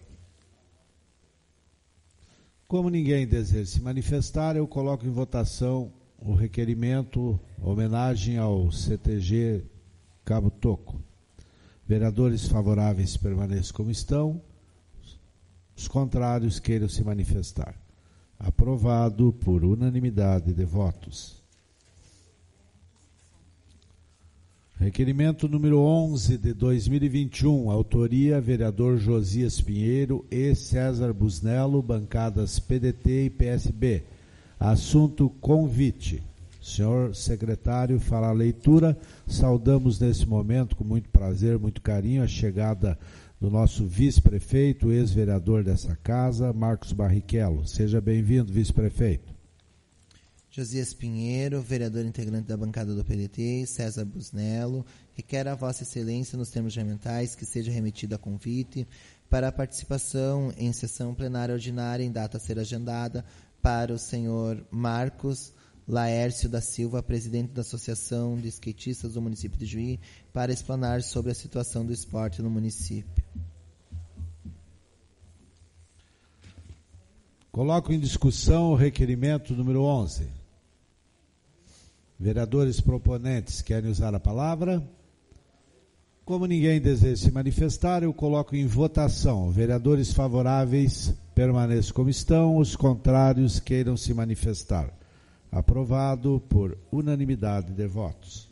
Como ninguém deseja se manifestar, eu coloco em votação o requerimento, homenagem ao CTG Cabo Toco. Vereadores favoráveis permaneçam como estão. Os contrários queiram se manifestar. Aprovado por unanimidade de votos. Requerimento número 11 de 2021, autoria vereador Josias Pinheiro e César Busnello, bancadas PDT e PSB. Assunto convite. Senhor secretário, fará a leitura. Saudamos nesse momento, com muito prazer, muito carinho, a chegada do nosso vice-prefeito, ex-vereador dessa casa, Marcos Barrichello. Seja bem-vindo, vice-prefeito. Josias Pinheiro, vereador integrante da bancada do PDT, César Busnello, requer a Vossa Excelência, nos termos regimentais, que seja remetido a convite para a participação em sessão plenária ordinária em data a ser agendada para o senhor Marcos Laércio da Silva, presidente da Associação de Skatistas do município de Juí, para explanar sobre a situação do esporte no município. Coloco em discussão o requerimento número 11. Vereadores proponentes querem usar a palavra? Como ninguém deseja se manifestar, eu coloco em votação. Vereadores favoráveis permaneçam como estão, os contrários queiram se manifestar. Aprovado por unanimidade de votos.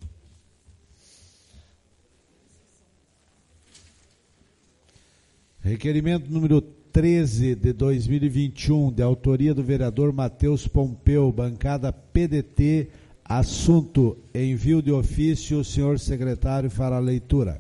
Requerimento número 13 de 2021, de autoria do vereador Matheus Pompeu, bancada PDT, assunto envio de ofício, o senhor secretário fará a leitura.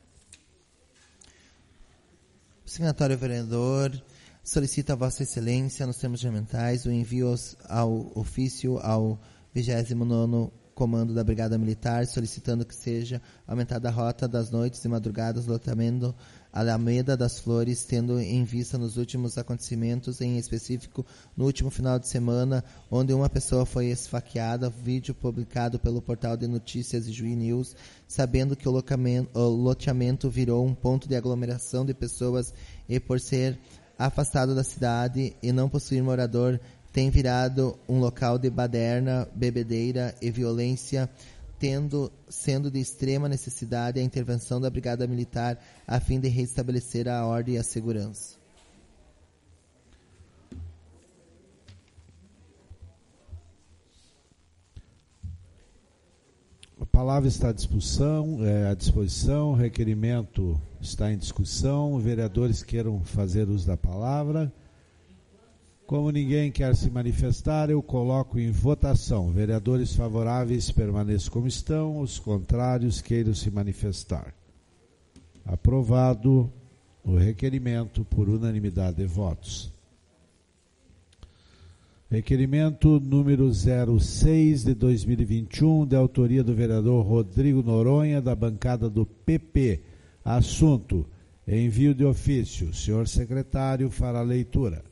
O signatário vereador solicita a Vossa Excelência, nos termos regimentais, o envio ao ofício ao 29º Comando da Brigada Militar, solicitando que seja aumentada a rota das noites e madrugadas, lotamento Alameda das Flores, tendo em vista nos últimos acontecimentos, em específico no último final de semana, onde uma pessoa foi esfaqueada, vídeo publicado pelo portal de notícias e Juí News, sabendo que o loteamento virou um ponto de aglomeração de pessoas e, por ser afastado da cidade e não possuir morador, tem virado um local de baderna, bebedeira e violência, sendo de extrema necessidade a intervenção da Brigada Militar a fim de restabelecer a ordem e a segurança. A palavra está à disposição, o requerimento está em discussão, vereadores queiram fazer uso da palavra. Como ninguém quer se manifestar, eu coloco em votação. Vereadores favoráveis permaneçam como estão, os contrários queiram se manifestar. Aprovado o requerimento por unanimidade de votos. Requerimento número 06 de 2021, de autoria do vereador Rodrigo Noronha, da bancada do PP. Assunto: envio de ofício. O senhor secretário fará a leitura.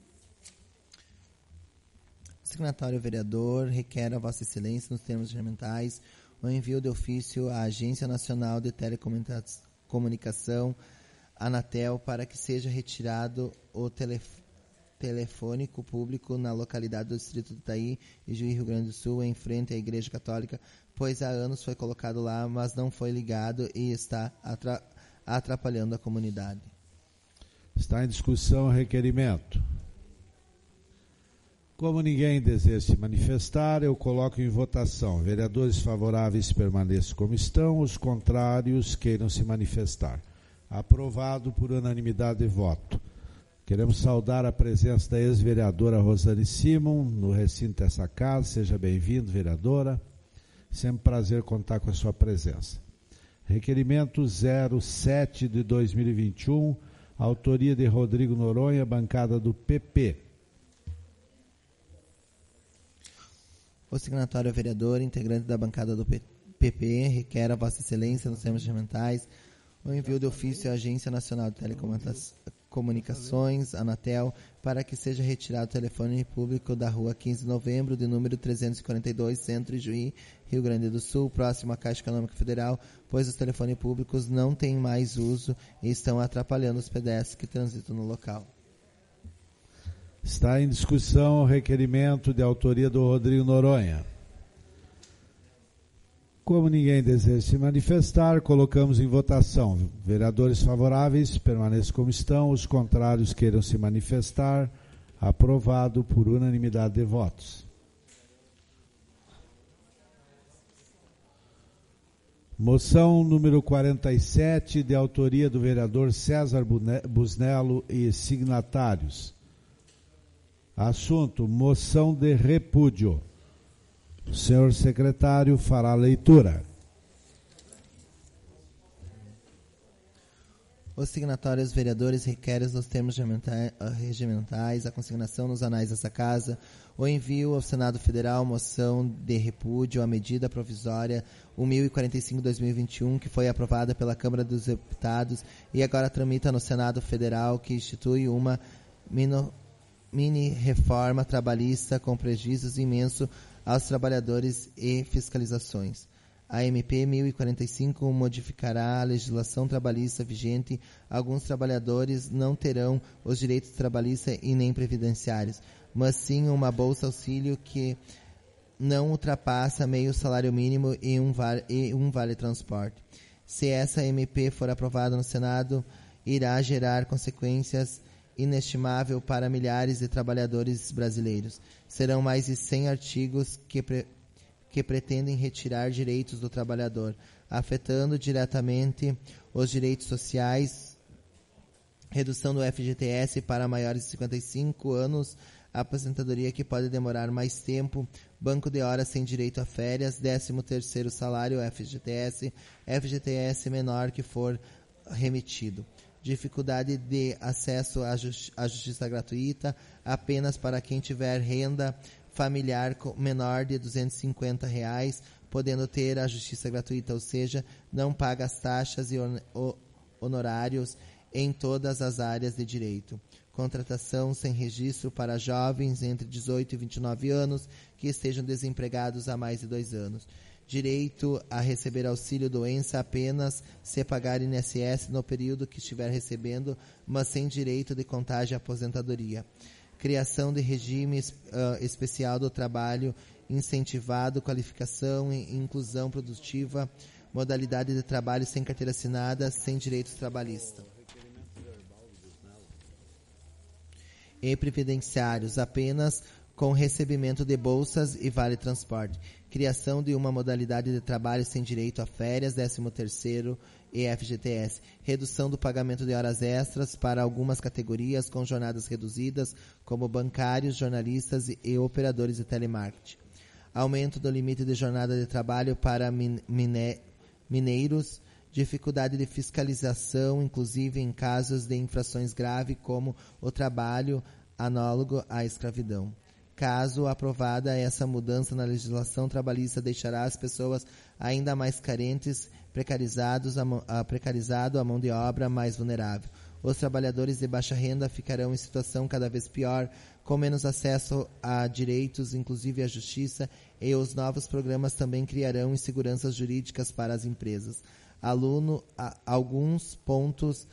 O signatário vereador requer a Vossa Excelência, nos termos regimentais, o envio de ofício à Agência Nacional de Telecomunicação, Anatel, para que seja retirado o telefônico público na localidade do distrito de Itaí e Juí, Rio Grande do Sul, em frente à Igreja Católica, pois há anos foi colocado lá, mas não foi ligado e está atrapalhando a comunidade. Está em discussão o requerimento. Como ninguém deseja se manifestar, eu coloco em votação. Vereadores favoráveis permaneçam como estão, os contrários queiram se manifestar. Aprovado por unanimidade de voto. Queremos saudar a presença da ex-vereadora Rosane Simon no recinto dessa casa. Seja bem-vindo, vereadora. Sempre um prazer contar com a sua presença. Requerimento 07 de 2021, autoria de Rodrigo Noronha, bancada do PP. O signatário vereador, integrante da bancada do PP, requer a Vossa Excelência, nos termos regimentais, o envio de ofício à Agência Nacional de Telecomunicações, Anatel, para que seja retirado o telefone público da rua 15 de novembro, de número 342, Centro Ijuí, Rio Grande do Sul, próximo à Caixa Econômica Federal, pois os telefones públicos não têm mais uso e estão atrapalhando os pedestres que transitam no local. Está em discussão o requerimento de autoria do Rodrigo Noronha. Como ninguém deseja se manifestar, colocamos em votação. Vereadores favoráveis, permaneçam como estão. Os contrários queiram se manifestar. Aprovado por unanimidade de votos. Moção número 47, de autoria do vereador César Busnello e signatários. Assunto: moção de repúdio. O senhor secretário fará a leitura. Os signatários vereadores requerem nos termos regimentais a consignação nos anais dessa casa, o envio ao Senado Federal, moção de repúdio à medida provisória 1045/2021, que foi aprovada pela Câmara dos Deputados e agora tramita no Senado Federal, que institui uma mini-reforma trabalhista com prejuízos imensos aos trabalhadores e fiscalizações. A MP 1045 modificará a legislação trabalhista vigente. Alguns trabalhadores não terão os direitos trabalhistas e nem previdenciários, mas sim uma bolsa auxílio que não ultrapassa meio salário mínimo e um vale transporte. Se essa MP for aprovada no Senado, irá gerar consequências inestimável para milhares de trabalhadores brasileiros. Serão mais de 100 artigos que pretendem retirar direitos do trabalhador, afetando diretamente os direitos sociais, redução do FGTS para maiores de 55 anos, aposentadoria que pode demorar mais tempo, banco de horas sem direito a férias, 13º salário FGTS menor que for remitido. Dificuldade de acesso à justiça gratuita apenas para quem tiver renda familiar menor de R$250, podendo ter a justiça gratuita, ou seja, não paga as taxas e honorários em todas as áreas de direito. Contratação sem registro para jovens entre 18 e 29 anos que estejam desempregados há mais de 2 anos. Direito a receber auxílio-doença apenas se pagar INSS no período que estiver recebendo, mas sem direito de contagem à aposentadoria. Criação de regime especial do trabalho incentivado, qualificação e inclusão produtiva, modalidade de trabalho sem carteira assinada, sem direitos trabalhistas. E previdenciários apenas com recebimento de bolsas e vale transporte. Criação de uma modalidade de trabalho sem direito a férias, 13º e FGTS. Redução do pagamento de horas extras para algumas categorias com jornadas reduzidas, como bancários, jornalistas e operadores de telemarketing. Aumento do limite de jornada de trabalho para mineiros. Dificuldade de fiscalização, inclusive em casos de infrações graves, como o trabalho análogo à escravidão. Caso aprovada, essa mudança na legislação trabalhista deixará as pessoas ainda mais carentes, precarizado a mão de obra mais vulnerável. Os trabalhadores de baixa renda ficarão em situação cada vez pior, com menos acesso a direitos, inclusive à justiça, e os novos programas também criarão inseguranças jurídicas para as empresas. Alguns pontos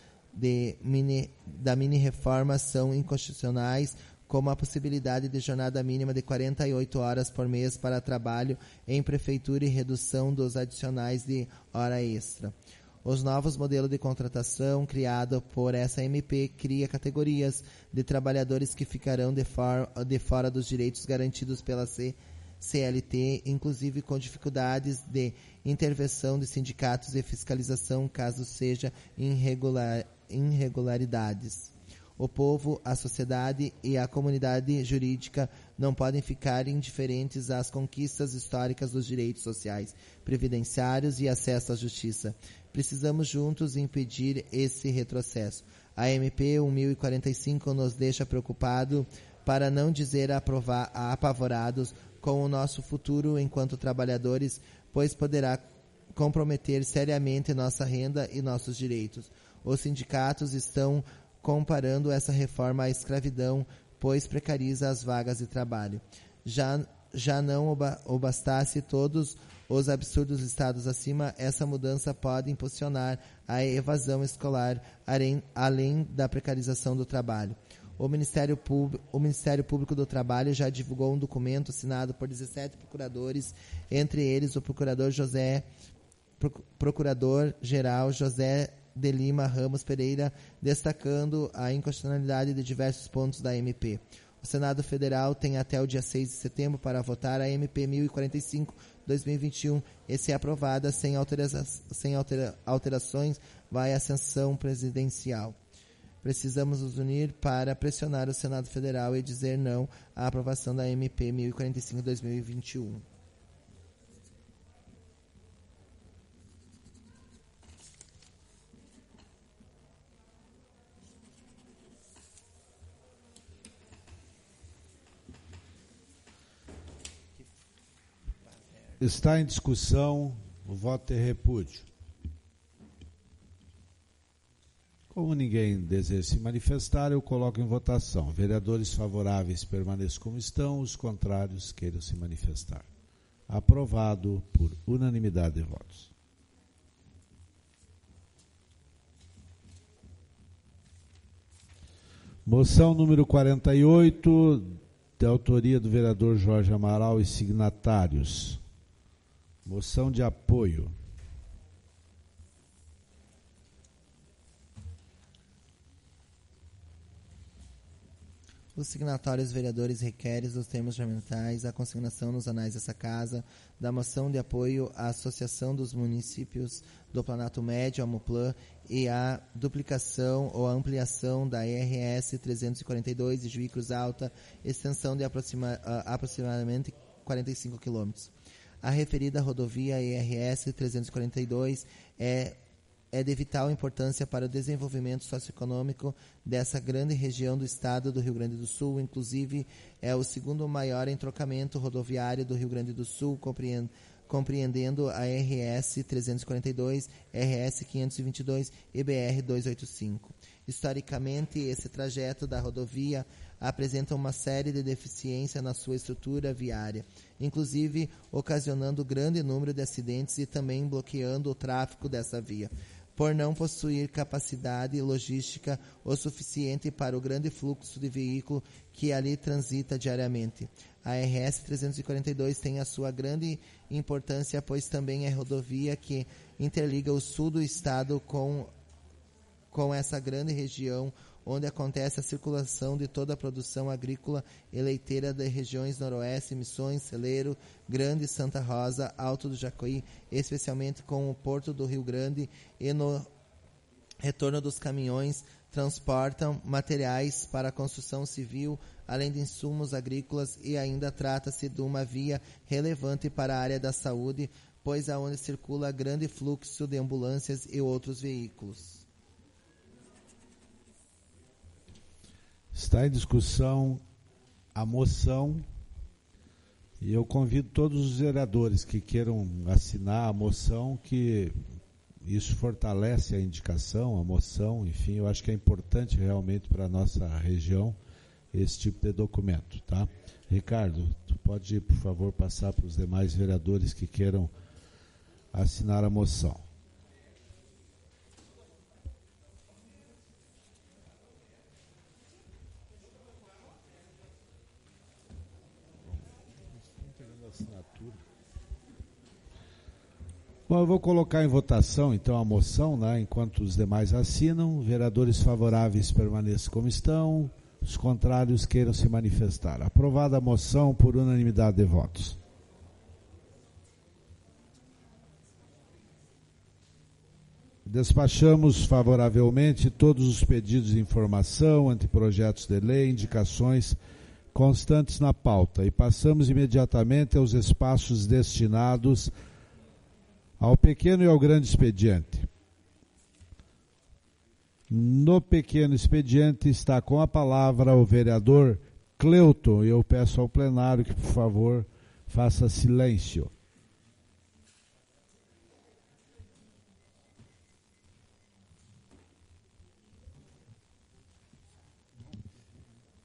da mini-reforma são inconstitucionais, como a possibilidade de jornada mínima de 48 horas por mês para trabalho em prefeitura e redução dos adicionais de hora extra. Os novos modelos de contratação criado por essa MP cria categorias de trabalhadores que ficarão de fora dos direitos garantidos pela CLT, inclusive com dificuldades de intervenção de sindicatos e fiscalização caso seja irregularidades. O povo, a sociedade e a comunidade jurídica não podem ficar indiferentes às conquistas históricas dos direitos sociais, previdenciários e acesso à justiça. Precisamos juntos impedir esse retrocesso. A MP 1045 nos deixa preocupados, para não dizer apavorados, com o nosso futuro enquanto trabalhadores, pois poderá comprometer seriamente nossa renda e nossos direitos. Os sindicatos estão comparando essa reforma à escravidão, pois precariza as vagas de trabalho. Já não o bastasse todos os absurdos listados acima, essa mudança pode impulsionar a evasão escolar, além da precarização do trabalho. O Ministério Público do Trabalho já divulgou um documento assinado por 17 procuradores, entre eles o Procurador-Geral José de Lima Ramos Pereira, destacando a inconstitucionalidade de diversos pontos da MP. O Senado Federal tem até o dia 6 de setembro para votar a MP 1045/2021 e, se aprovada sem alterações, vai à sanção presidencial. Precisamos nos unir para pressionar o Senado Federal e dizer não à aprovação da MP 1045/2021. Está em discussão o voto de repúdio. Como ninguém deseja se manifestar, eu coloco em votação. Vereadores favoráveis permaneçam como estão, os contrários queiram se manifestar. Aprovado por unanimidade de votos. Moção número 48, de autoria do vereador Jorge Amaral e signatários. Moção de apoio. Os signatários vereadores requerem, nos termos regimentais, a consignação nos anais dessa Casa da moção de apoio à Associação dos Municípios do Planalto Médio, a MUPLAN, e a duplicação ou a ampliação da RS 342 de Juiz Cruz Alta, extensão de aproximadamente 45 km. A referida rodovia IRS 342 é de vital importância para o desenvolvimento socioeconômico dessa grande região do estado do Rio Grande do Sul. Inclusive, é o segundo maior entrocamento rodoviário do Rio Grande do Sul, compreendendo a RS 342, RS 522 e BR 285. Historicamente, esse trajeto da rodovia apresenta uma série de deficiências na sua estrutura viária, inclusive ocasionando grande número de acidentes e também bloqueando o tráfego dessa via, por não possuir capacidade logística o suficiente para o grande fluxo de veículo que ali transita diariamente. A RS 342 tem a sua grande importância, pois também é rodovia que interliga o sul do estado com essa grande região, onde acontece a circulação de toda a produção agrícola e leiteira das regiões Noroeste, Missões, Celeiro, Grande, Santa Rosa, Alto do Jacuí, especialmente com o Porto do Rio Grande, e no retorno dos caminhões transportam materiais para a construção civil, além de insumos agrícolas, e ainda trata-se de uma via relevante para a área da saúde, pois é onde circula grande fluxo de ambulâncias e outros veículos. Está em discussão a moção e eu convido todos os vereadores que queiram assinar a moção, que isso fortalece a indicação, a moção, enfim, eu acho que é importante realmente para a nossa região esse tipo de documento, tá? Ricardo, tu pode, por favor, passar para os demais vereadores que queiram assinar a moção. Bom, eu vou colocar em votação, então, a moção, né, enquanto os demais assinam. Vereadores favoráveis permaneçam como estão, os contrários queiram se manifestar. Aprovada a moção por unanimidade de votos. Despachamos favoravelmente todos os pedidos de informação, anteprojetos de lei, indicações constantes na pauta e passamos imediatamente aos espaços destinados ao pequeno e ao grande expediente. No pequeno expediente está com a palavra o vereador Cleuton, e eu peço ao plenário que, por favor, faça silêncio.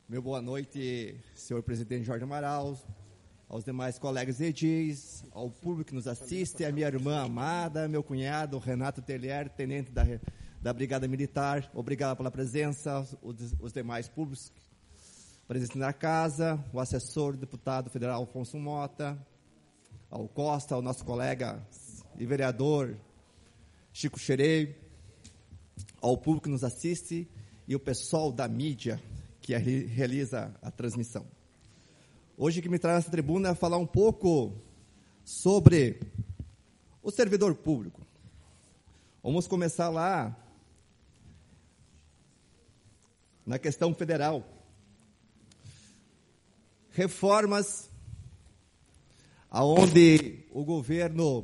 Meu boa noite, senhor presidente Jorge Amaral, aos demais colegas edis, ao público que nos assiste, a minha irmã amada, meu cunhado, Renato Tellier, tenente da Brigada Militar. Obrigado pela presença, os demais públicos presentes na casa, o assessor, o deputado federal Afonso Mota, ao Costa, ao nosso colega e vereador Chico Xerei, ao público que nos assiste e o pessoal da mídia que realiza a transmissão. Hoje que me traz essa tribuna é falar um pouco sobre o servidor público. Vamos começar lá na questão federal. Reformas aonde o governo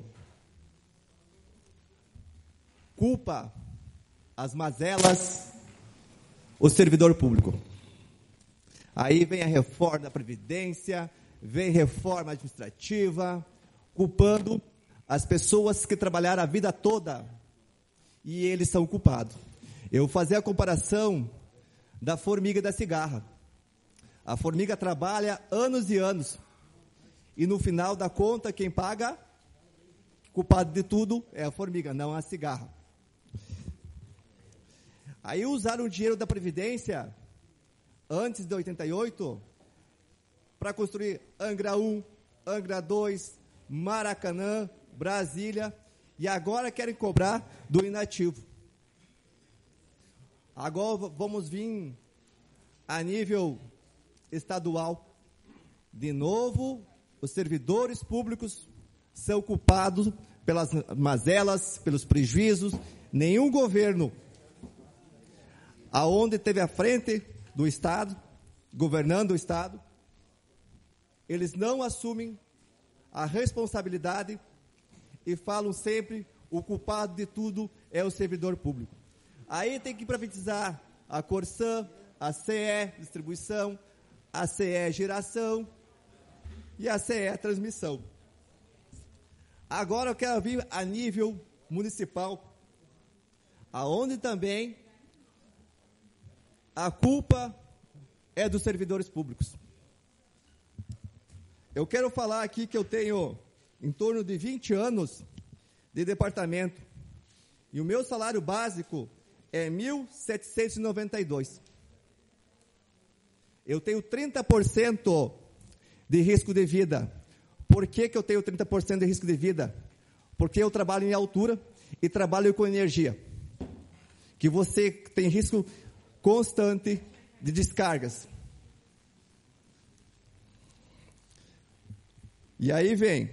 culpa as mazelas o servidor público. Aí vem a reforma da Previdência, vem reforma administrativa, culpando as pessoas que trabalharam a vida toda e eles são culpados. Eu vou fazer a comparação da formiga e da cigarra. A formiga trabalha anos e anos e no final da conta quem paga, culpado de tudo, é a formiga, não a cigarra. Aí usaram o dinheiro da Previdência antes de 88 para construir Angra 1, Angra 2, Maracanã, Brasília, e agora querem cobrar do inativo. Agora vamos vir a nível estadual. De novo, os servidores públicos são culpados pelas mazelas, pelos prejuízos. Nenhum governo aonde teve à frente do Estado, governando o Estado, eles não assumem a responsabilidade e falam sempre o culpado de tudo é o servidor público. Aí tem que privatizar a Corsan, a CE Distribuição, a CE Geração e a CE Transmissão. Agora eu quero vir a nível municipal, aonde também a culpa é dos servidores públicos. Eu quero falar aqui que eu tenho em torno de 20 anos de departamento e o meu salário básico é 1.792. Eu tenho 30% de risco de vida. Por que eu tenho 30% de risco de vida? Porque eu trabalho em altura e trabalho com energia. Que você tem risco constante de descargas. E aí vem.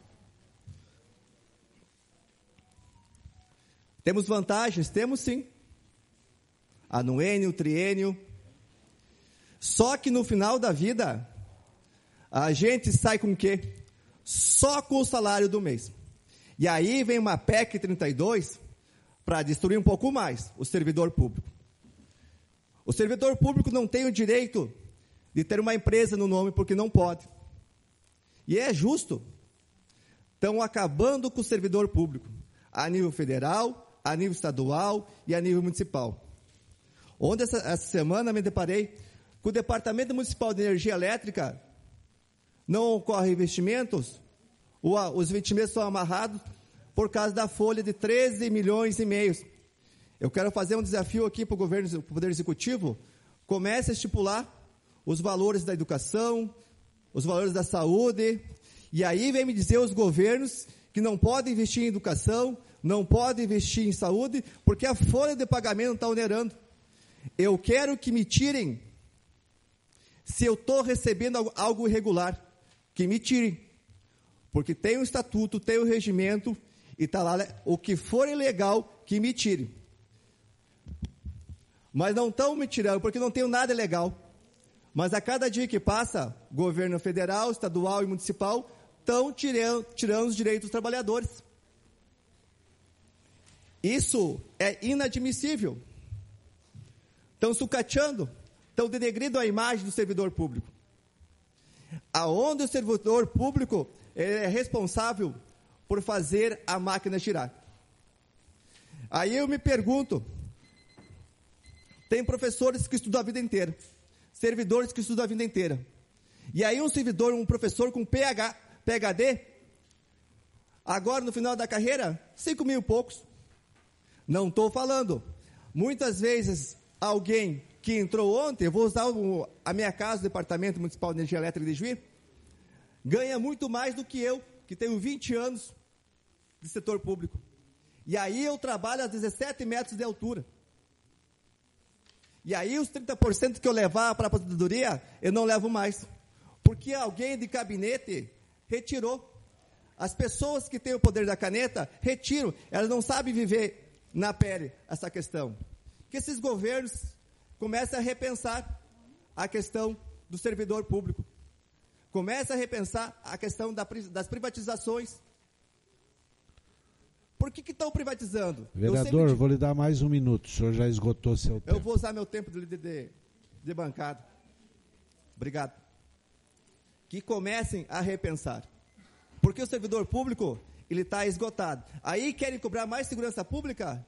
Temos vantagens? Temos sim. Anuênio, triênio. Só que no final da vida, a gente sai com o quê? Só com o salário do mês. E aí vem uma PEC 32 para destruir um pouco mais o servidor público. O servidor público não tem o direito de ter uma empresa no nome porque não pode. E é justo. Estão acabando com o servidor público, a nível federal, a nível estadual e a nível municipal. Onde essa semana me deparei com o Departamento Municipal de Energia Elétrica, não ocorrem investimentos, os investimentos são amarrados por causa da folha de 13 milhões e meio. Eu quero fazer um desafio aqui para o governo, para o Poder Executivo, comece a estipular os valores da educação, os valores da saúde, e aí vem me dizer os governos que não podem investir em educação, não podem investir em saúde, porque a folha de pagamento está onerando. Eu quero que me tirem, se eu estou recebendo algo irregular, que me tirem, porque tem um estatuto, tem um regimento, e está lá, o que for ilegal, que me tirem. Mas não estão me tirando, porque não tenho nada legal. Mas a cada dia que passa, governo federal, estadual e municipal estão tirando os direitos dos trabalhadores. Isso é inadmissível. Estão sucateando, estão denegrindo a imagem do servidor público. Aonde o servidor público é responsável por fazer a máquina girar. Aí eu me pergunto, tem professores que estudam a vida inteira, servidores que estudam a vida inteira. E aí um professor com PhD, agora no final da carreira, 5 mil e poucos. Não estou falando. Muitas vezes, alguém que entrou ontem, eu vou usar a minha casa, o Departamento Municipal de Energia Elétrica de Juí, ganha muito mais do que eu, que tenho 20 anos de setor público. E aí eu trabalho a 17 metros de altura. E aí os 30% que eu levar para a aposentadoria, eu não levo mais. Porque alguém de gabinete retirou. As pessoas que têm o poder da caneta, retiram. Elas não sabem viver na pele essa questão. Que esses governos comecem a repensar a questão do servidor público. Comecem a repensar a questão das privatizações. Por que estão privatizando? Vereador, vou lhe dar mais 1 minuto. O senhor já esgotou seu tempo. Eu vou usar meu tempo de bancada. Obrigado. Que comecem a repensar. Porque o servidor público, ele está esgotado. Aí querem cobrar mais segurança pública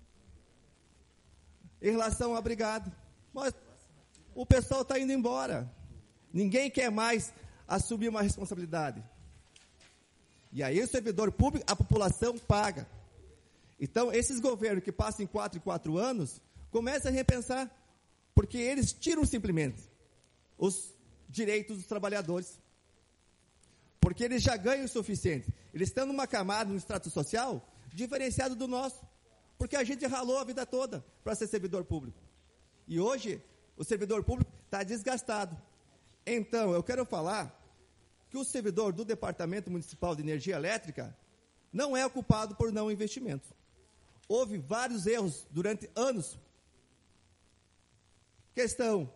em relação ao brigado. Mas o pessoal está indo embora. Ninguém quer mais assumir uma responsabilidade. E aí o servidor público, a população paga. Então, esses governos que passam em 4 em 4 anos, começam a repensar, porque eles tiram simplesmente os direitos dos trabalhadores. Porque eles já ganham o suficiente. Eles estão numa camada, no extrato social, diferenciado do nosso. Porque a gente ralou a vida toda para ser servidor público. E hoje, o servidor público está desgastado. Então, eu quero falar que o servidor do Departamento Municipal de Energia Elétrica não é culpado por não investimento. Houve vários erros durante anos. Questão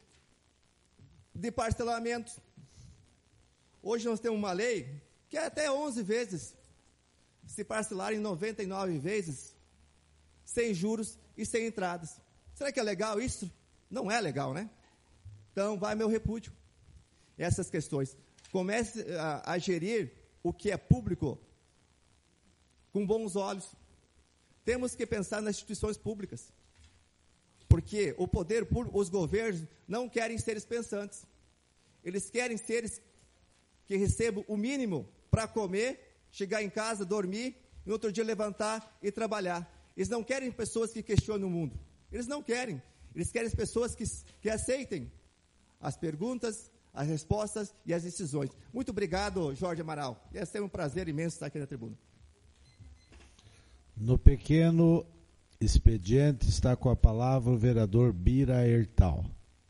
de parcelamentos. Hoje nós temos uma lei que é até 11 vezes se parcelar em 99 vezes, sem juros e sem entradas. Será que é legal isso? Não é legal, né? Então, vai meu repúdio. Essas questões. Comece a gerir o que é público com bons olhos. Temos que pensar nas instituições públicas. Porque o poder público, os governos, não querem seres pensantes. Eles querem seres que recebam o mínimo para comer, chegar em casa, dormir, e no outro dia levantar e trabalhar. Eles não querem pessoas que questionem o mundo. Eles não querem. Eles querem pessoas que aceitem as perguntas, as respostas e as decisões. Muito obrigado, Jorge Amaral. É sempre um prazer imenso estar aqui na tribuna. No pequeno expediente está com a palavra o vereador Bira Hertal.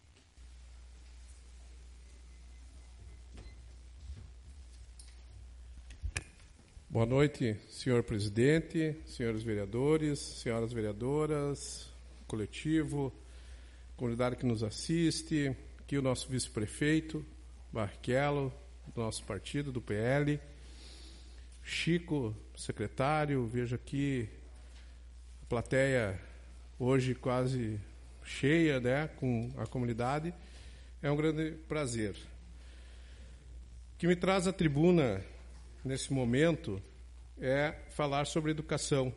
Boa noite, senhor presidente, senhores vereadores, senhoras vereadoras, coletivo, comunidade que nos assiste, aqui o nosso vice-prefeito, Barrichello, do nosso partido, do PL, Chico, secretário, vejo aqui a plateia hoje quase cheia, né, com a comunidade, é um grande prazer. O que me traz à tribuna nesse momento é falar sobre educação.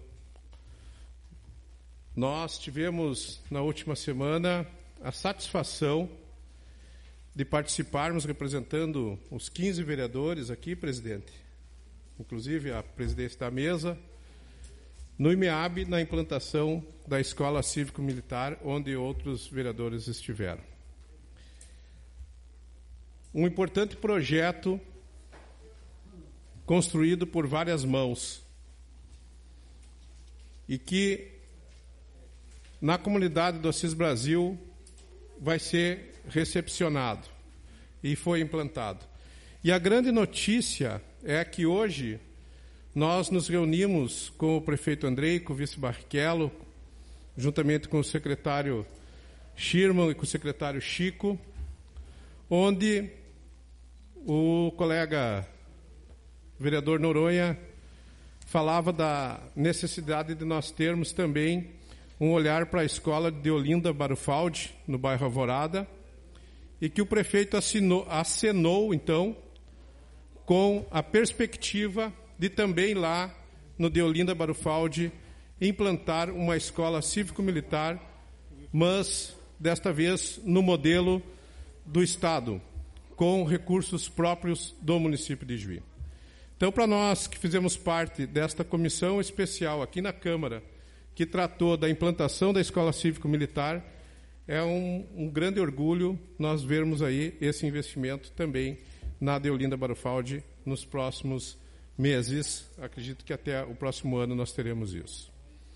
Nós tivemos na última semana a satisfação de participarmos representando os 15 vereadores aqui, presidente, inclusive a presidência da mesa, no IMEAB, na implantação da Escola Cívico-Militar, onde outros vereadores estiveram. Um importante projeto construído por várias mãos e que na comunidade do Assis Brasil vai ser recepcionado e foi implantado. E a grande notícia é que hoje nós nos reunimos com o prefeito Andrei, com o vice Barrichello, juntamente com o secretário Schirman e com o secretário Chico, onde o colega vereador Noronha falava da necessidade de nós termos também um olhar para a escola de Olinda Barufaldi, no bairro Alvorada, e que o prefeito acenou, então, com a perspectiva de também lá, no de Olinda Barufaldi, implantar uma escola cívico-militar, mas, desta vez, no modelo do Estado, com recursos próprios do município de Juí. Então, para nós que fizemos parte desta comissão especial aqui na Câmara, que tratou da implantação da Escola Cívico-Militar, é um grande orgulho nós vermos aí esse investimento também na Deolinda Barufaldi nos próximos meses. Acredito que até o próximo ano nós teremos isso.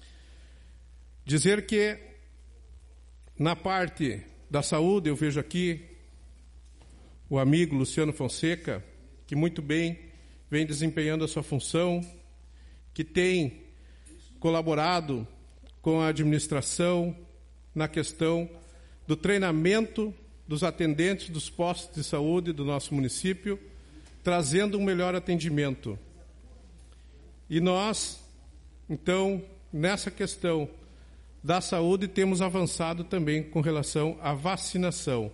Dizer que, na parte da saúde, eu vejo aqui o amigo Luciano Fonseca, que muito bem vem desempenhando a sua função, que tem colaborado com a administração na questão do treinamento dos atendentes dos postos de saúde do nosso município, trazendo um melhor atendimento. E nós, então, nessa questão da saúde, temos avançado também com relação à vacinação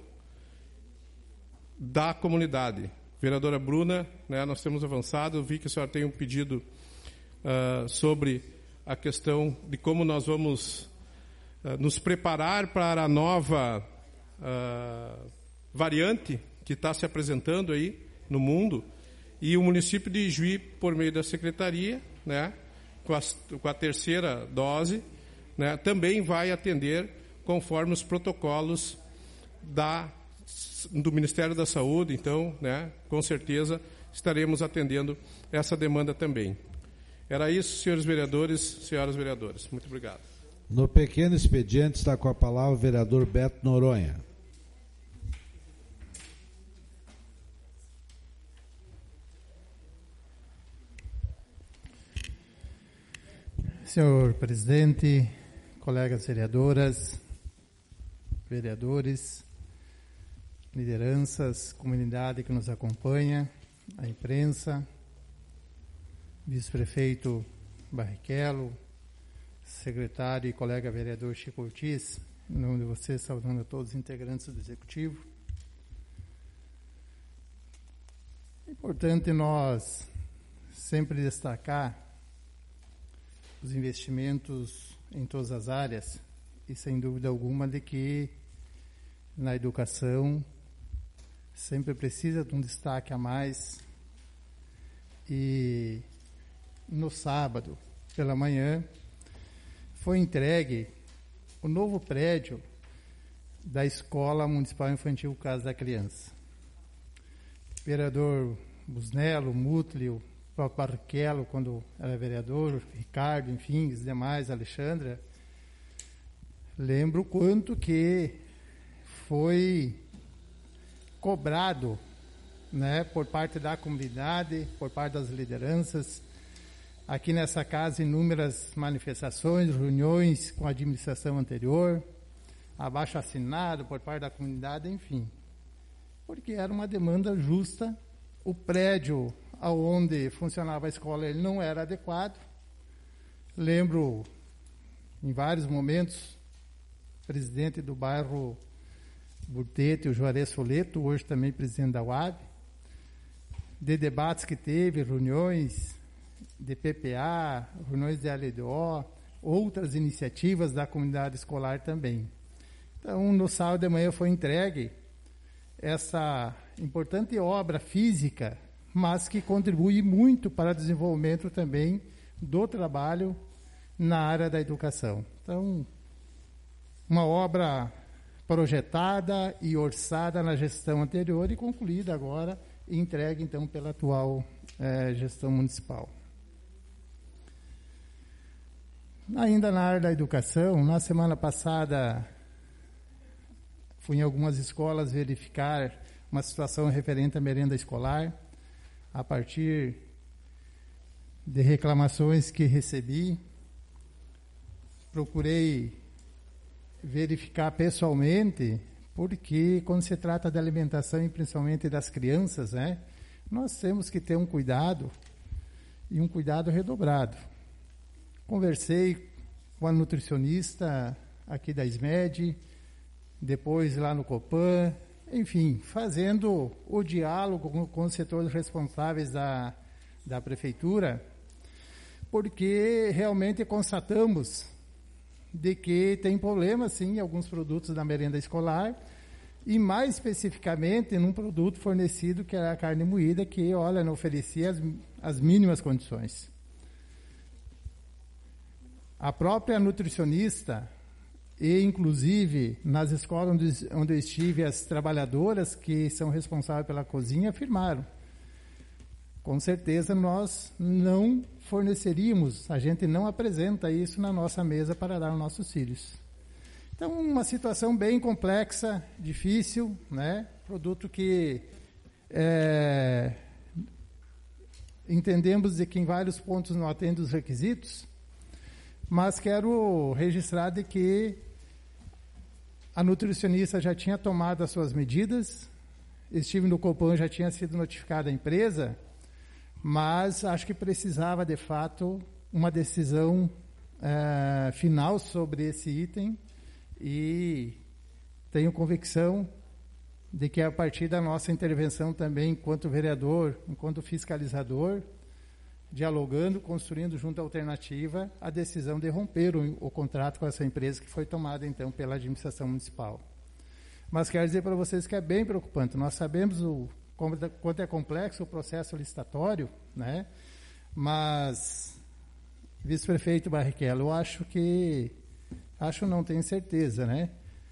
da comunidade. Vereadora Bruna, né, nós temos avançado. Eu vi que a senhora tem um pedido sobre a questão de como nós vamos nos preparar para a nova variante que está se apresentando aí no mundo. E o município de Juí, por meio da secretaria, né, com a terceira dose, né, também vai atender conforme os protocolos do Ministério da Saúde. Então, né, com certeza estaremos atendendo essa demanda também. Era isso, senhores vereadores, senhoras vereadoras. Muito obrigado. No pequeno expediente está com a palavra o vereador Beto Noronha. Senhor presidente, colegas vereadoras, vereadores, lideranças, comunidade que nos acompanha, a imprensa, vice-prefeito Barrichello, secretário e colega vereador Chico Ortiz, em nome de vocês, saudando a todos os integrantes do Executivo. É importante nós sempre destacar os investimentos em todas as áreas e, sem dúvida alguma, de que na educação sempre precisa de um destaque a mais. E no sábado, pela manhã, foi entregue o novo prédio da Escola Municipal Infantil Casa da Criança. Vereador Busnello, Mútlio, próprio Barrichello, quando era vereador, Ricardo, enfim, os demais, Alexandra, lembro o quanto que foi cobrado, né, por parte da comunidade, por parte das lideranças. Aqui nessa casa, inúmeras manifestações, reuniões com a administração anterior, abaixo-assinado por parte da comunidade, enfim. Porque era uma demanda justa. O prédio onde funcionava a escola ele não era adequado. Lembro, em vários momentos, o presidente do bairro Burtete, o Juarez Soleto, hoje também presidente da UAB, de debates que teve, reuniões de PPA, reuniões de LDO, outras iniciativas da comunidade escolar também. Então, no sábado de manhã foi entregue essa importante obra física, mas que contribui muito para o desenvolvimento também do trabalho na área da educação. Então, uma obra projetada e orçada na gestão anterior e concluída agora e entregue, então, pela atual gestão municipal. Ainda na área da educação, na semana passada, fui em algumas escolas verificar uma situação referente à merenda escolar. A partir de reclamações que recebi, procurei verificar pessoalmente, porque quando se trata de alimentação, e principalmente das crianças, né, nós temos que ter um cuidado, e um cuidado redobrado. Conversei com a nutricionista aqui da SMED, depois lá no Copan, enfim, fazendo o diálogo com os setores responsáveis da prefeitura, porque realmente constatamos de que tem problema, sim, em alguns produtos da merenda escolar, e mais especificamente num produto fornecido que era a carne moída, que, olha, não oferecia as mínimas condições. A própria nutricionista, e inclusive nas escolas onde eu estive, as trabalhadoras que são responsáveis pela cozinha afirmaram: com certeza nós não forneceríamos, a gente não apresenta isso na nossa mesa para dar aos nossos filhos. Então, uma situação bem complexa, difícil, né? Produto que entendemos de que em vários pontos não atende os requisitos, mas quero registrar de que a nutricionista já tinha tomado as suas medidas, estive no Copan, já tinha sido notificada a empresa, mas acho que precisava, de fato, uma decisão final sobre esse item, e tenho convicção de que a partir da nossa intervenção também, enquanto vereador, enquanto fiscalizador, dialogando, construindo junto à alternativa, a decisão de romper o contrato com essa empresa que foi tomada, então, pela administração municipal. Mas quero dizer para vocês que é bem preocupante. Nós sabemos quanto é complexo o processo licitatório, né? Mas, vice-prefeito Barrichello, não tenho certeza, né?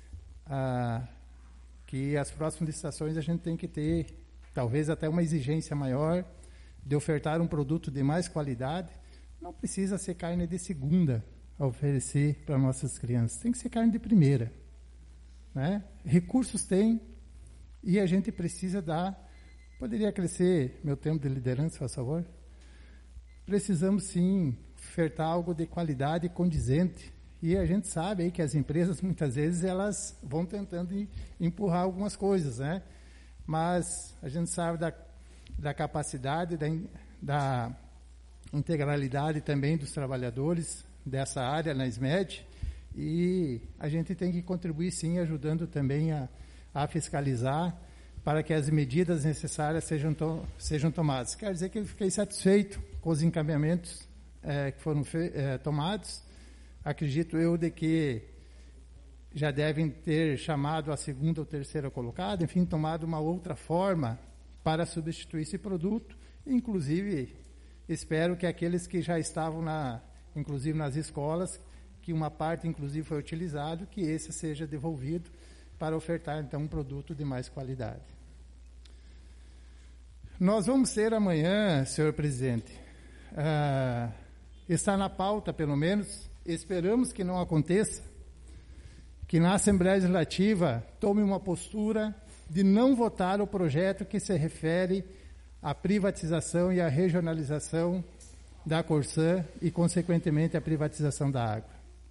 Que as próximas licitações a gente tem que ter, talvez até uma exigência maior, de ofertar um produto de mais qualidade. Não precisa ser carne de segunda a oferecer para nossas crianças, tem que ser carne de primeira, né? Recursos tem e a gente precisa dar. Poderia crescer meu tempo de liderança, por favor? Precisamos sim ofertar algo de qualidade condizente, e a gente sabe aí que as empresas muitas vezes elas vão tentando empurrar algumas coisas, né? Mas a gente sabe da capacidade, da integralidade também dos trabalhadores dessa área na SMED, e a gente tem que contribuir sim, ajudando também a fiscalizar para que as medidas necessárias sejam tomadas. Quer dizer que eu fiquei satisfeito com os encaminhamentos que foram tomados. Acredito eu de que já devem ter chamado a segunda ou terceira colocada, enfim, tomado uma outra forma para substituir esse produto. Inclusive, espero que aqueles que já estavam inclusive nas escolas, que uma parte inclusive foi utilizado, que esse seja devolvido para ofertar então um produto de mais qualidade. Nós vamos ter amanhã, senhor presidente, está na pauta pelo menos, esperamos que não aconteça, que na Assembleia Legislativa tome uma postura de não votar o projeto que se refere à privatização e à regionalização da Corsã e, consequentemente, à privatização da água.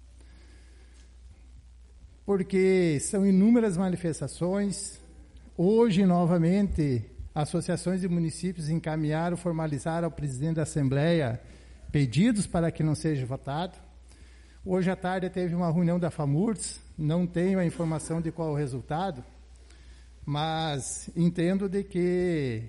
Porque são inúmeras manifestações. Hoje, novamente, associações de municípios encaminharam, formalizaram ao presidente da Assembleia pedidos para que não seja votado. Hoje à tarde teve uma reunião da FAMURS, não tenho a informação de qual o resultado, mas entendo de que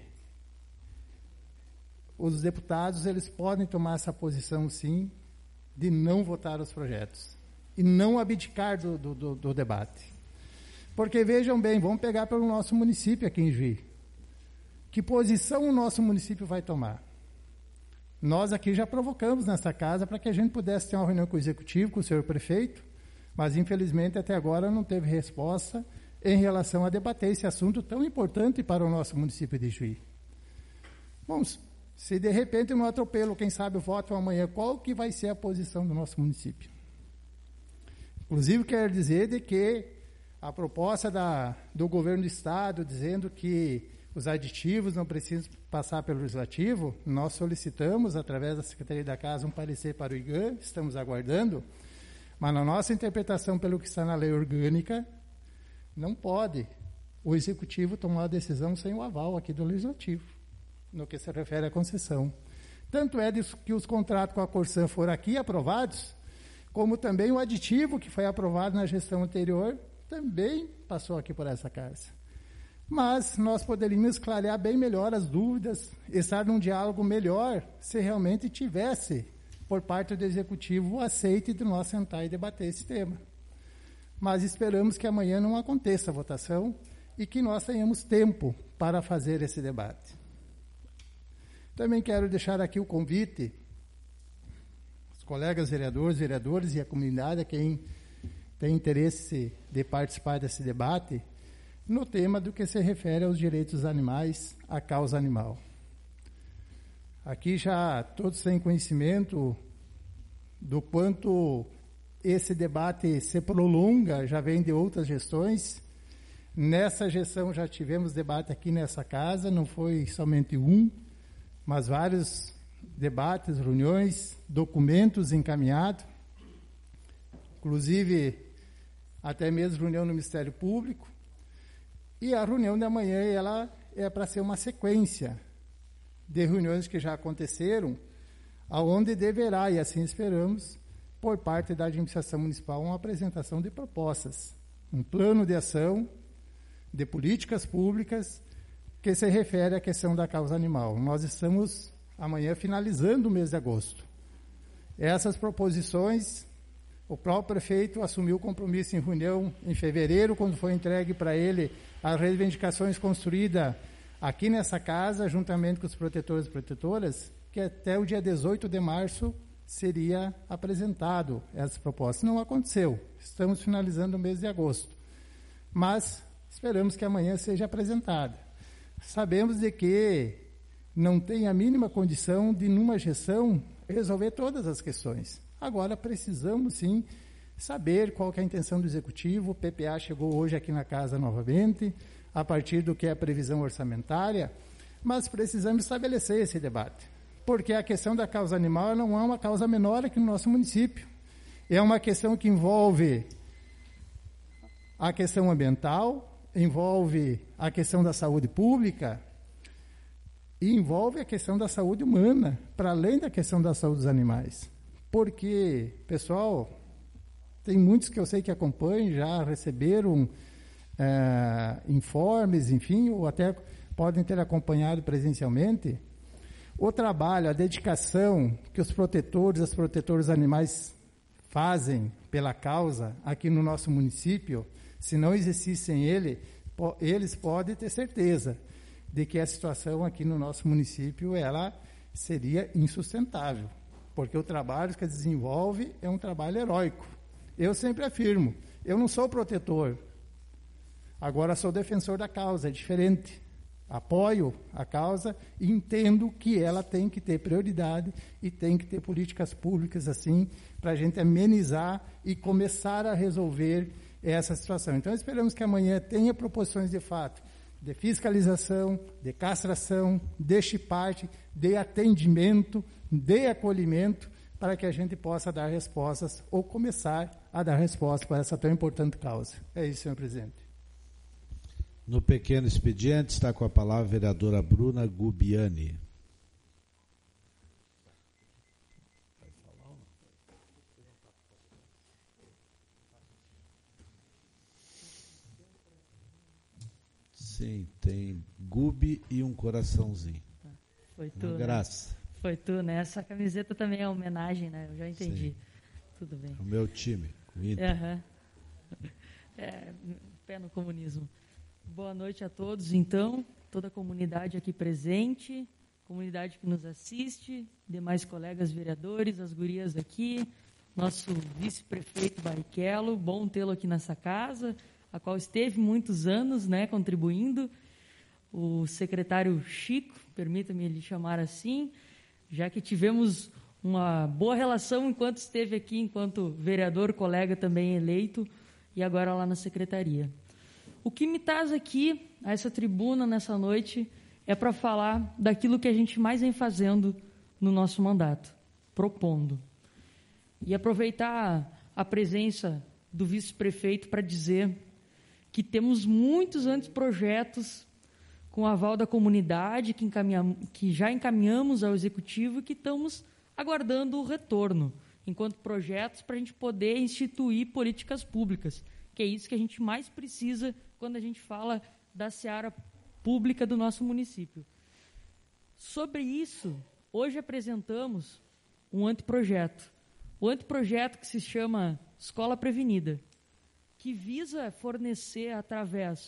os deputados eles podem tomar essa posição, sim, de não votar os projetos e não abdicar do debate. Porque, vejam bem, vamos pegar pelo nosso município aqui em Juí. Que posição o nosso município vai tomar? Nós aqui já provocamos nesta casa para que a gente pudesse ter uma reunião com o executivo, com o senhor prefeito, mas infelizmente até agora não teve resposta em relação a debater esse assunto tão importante para o nosso município de Juí. Bom, se de repente no atropelo, quem sabe o voto amanhã, qual que vai ser a posição do nosso município? Inclusive quero dizer de que a proposta do governo do estado dizendo que os aditivos não precisam passar pelo legislativo, nós solicitamos, através da Secretaria da Casa, um parecer para o IGAN, estamos aguardando, mas na nossa interpretação, pelo que está na lei orgânica, não pode o Executivo tomar a decisão sem o aval aqui do Legislativo, no que se refere à concessão. Tanto é que os contratos com a Corsã foram aqui aprovados, como também o aditivo que foi aprovado na gestão anterior, também passou aqui por essa casa. Mas nós poderíamos clarear bem melhor as dúvidas, estar num diálogo melhor, se realmente tivesse, por parte do Executivo, o aceite de nós sentar e debater esse tema. Mas esperamos que amanhã não aconteça a votação e que nós tenhamos tempo para fazer esse debate. Também quero deixar aqui o convite, os colegas vereadores e a comunidade, a quem tem interesse de participar desse debate, no tema do que se refere aos direitos dos animais, à causa animal. Aqui já todos têm conhecimento do quanto esse debate se prolonga, já vem de outras gestões. Nessa gestão já tivemos debate aqui nessa casa, não foi somente um, mas vários debates, reuniões, documentos encaminhados, inclusive até mesmo reunião no Ministério Público. E a reunião de amanhã ela é para ser uma sequência de reuniões que já aconteceram, aonde deverá, e assim esperamos, por parte da administração municipal, uma apresentação de propostas, um plano de ação, de políticas públicas, que se refere à questão da causa animal. Nós estamos, amanhã, finalizando o mês de agosto. Essas proposições, o próprio prefeito assumiu o compromisso em reunião em fevereiro, quando foi entregue para ele as reivindicações construídas aqui nessa casa, juntamente com os protetores e protetoras, que até o dia 18 de março seria apresentado essas propostas. Não aconteceu. Estamos finalizando o mês de agosto. Mas esperamos que amanhã seja apresentada. Sabemos de que não tem a mínima condição de, numa gestão, resolver todas as questões. Agora, precisamos, sim, saber qual que é a intenção do Executivo. O PPA chegou hoje aqui na casa novamente, a partir do que é a previsão orçamentária, mas precisamos estabelecer esse debate, porque a questão da causa animal não é uma causa menor aqui no nosso município. É uma questão que envolve a questão ambiental, envolve a questão da saúde pública e envolve a questão da saúde humana, para além da questão da saúde dos animais. Porque, pessoal, tem muitos que eu sei que acompanham, já receberam informes, enfim, ou até podem ter acompanhado presencialmente, o trabalho, a dedicação que os protetores, as protetoras animais fazem pela causa aqui no nosso município. Se não existissem eles podem ter certeza de que a situação aqui no nosso município ela seria insustentável, porque o trabalho que desenvolve é um trabalho heróico. Eu sempre afirmo, eu não sou protetor, agora sou defensor da causa, é diferente. Apoio a causa e entendo que ela tem que ter prioridade e tem que ter políticas públicas assim para a gente amenizar e começar a resolver essa situação. Então, esperamos que amanhã tenha proposições de fato de fiscalização, de castração, de chipagem, de atendimento, de acolhimento, para que a gente possa dar respostas ou começar a dar respostas para essa tão importante causa. É isso, senhor presidente. No pequeno expediente está com a palavra a vereadora Bruna Gubiani. Sim, tem Gubi e um coraçãozinho. Foi tu, uma graça. Né? Foi tu, né? Essa camiseta também é homenagem, né? Eu já entendi. Sim. Tudo bem. O meu time, o Inter. Pé no comunismo. Boa noite a todos, então, toda a comunidade aqui presente, comunidade que nos assiste, demais colegas vereadores, as gurias aqui, nosso vice-prefeito Barrichello, bom tê-lo aqui nessa casa, a qual esteve muitos anos, né, contribuindo, o secretário Chico, permita-me lhe chamar assim, já que tivemos uma boa relação enquanto esteve aqui, enquanto vereador, colega também eleito, e agora lá na secretaria. O que me traz aqui, a essa tribuna, nessa noite, é para falar daquilo que a gente mais vem fazendo no nosso mandato, propondo. E aproveitar a presença do vice-prefeito para dizer que temos muitos anteprojetos com aval da comunidade, que já encaminhamos ao Executivo e que estamos aguardando o retorno, enquanto projetos para a gente poder instituir políticas públicas, que é isso que a gente mais precisa quando a gente fala da seara pública do nosso município. Sobre isso, hoje apresentamos um anteprojeto. O anteprojeto que se chama Escola Prevenida, que visa fornecer, através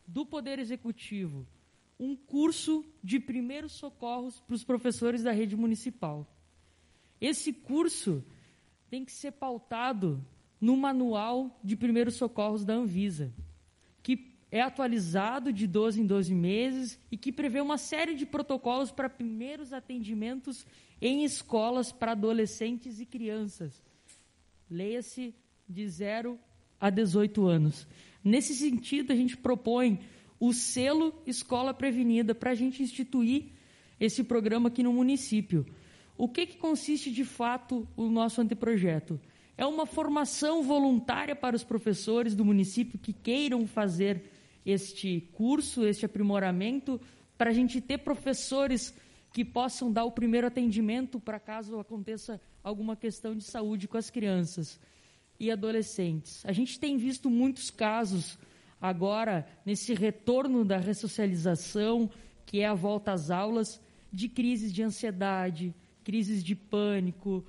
do Poder Executivo um curso de primeiros socorros para os professores da rede municipal. Esse curso tem que ser pautado no manual de primeiros socorros da Anvisa, que é atualizado de 12 em 12 meses e que prevê uma série de protocolos para primeiros atendimentos em escolas para adolescentes e crianças. Leia-se de 0 a 18 anos. Nesse sentido, a gente propõe o selo Escola Prevenida para a gente instituir esse programa aqui no município. O que consiste, de fato, o nosso anteprojeto? É uma formação voluntária para os professores do município que queiram fazer este curso, este aprimoramento, para a gente ter professores que possam dar o primeiro atendimento para caso aconteça alguma questão de saúde com as crianças e adolescentes. A gente tem visto muitos casos agora, nesse retorno da ressocialização, que é a volta às aulas, de crises de ansiedade, crises de pânico,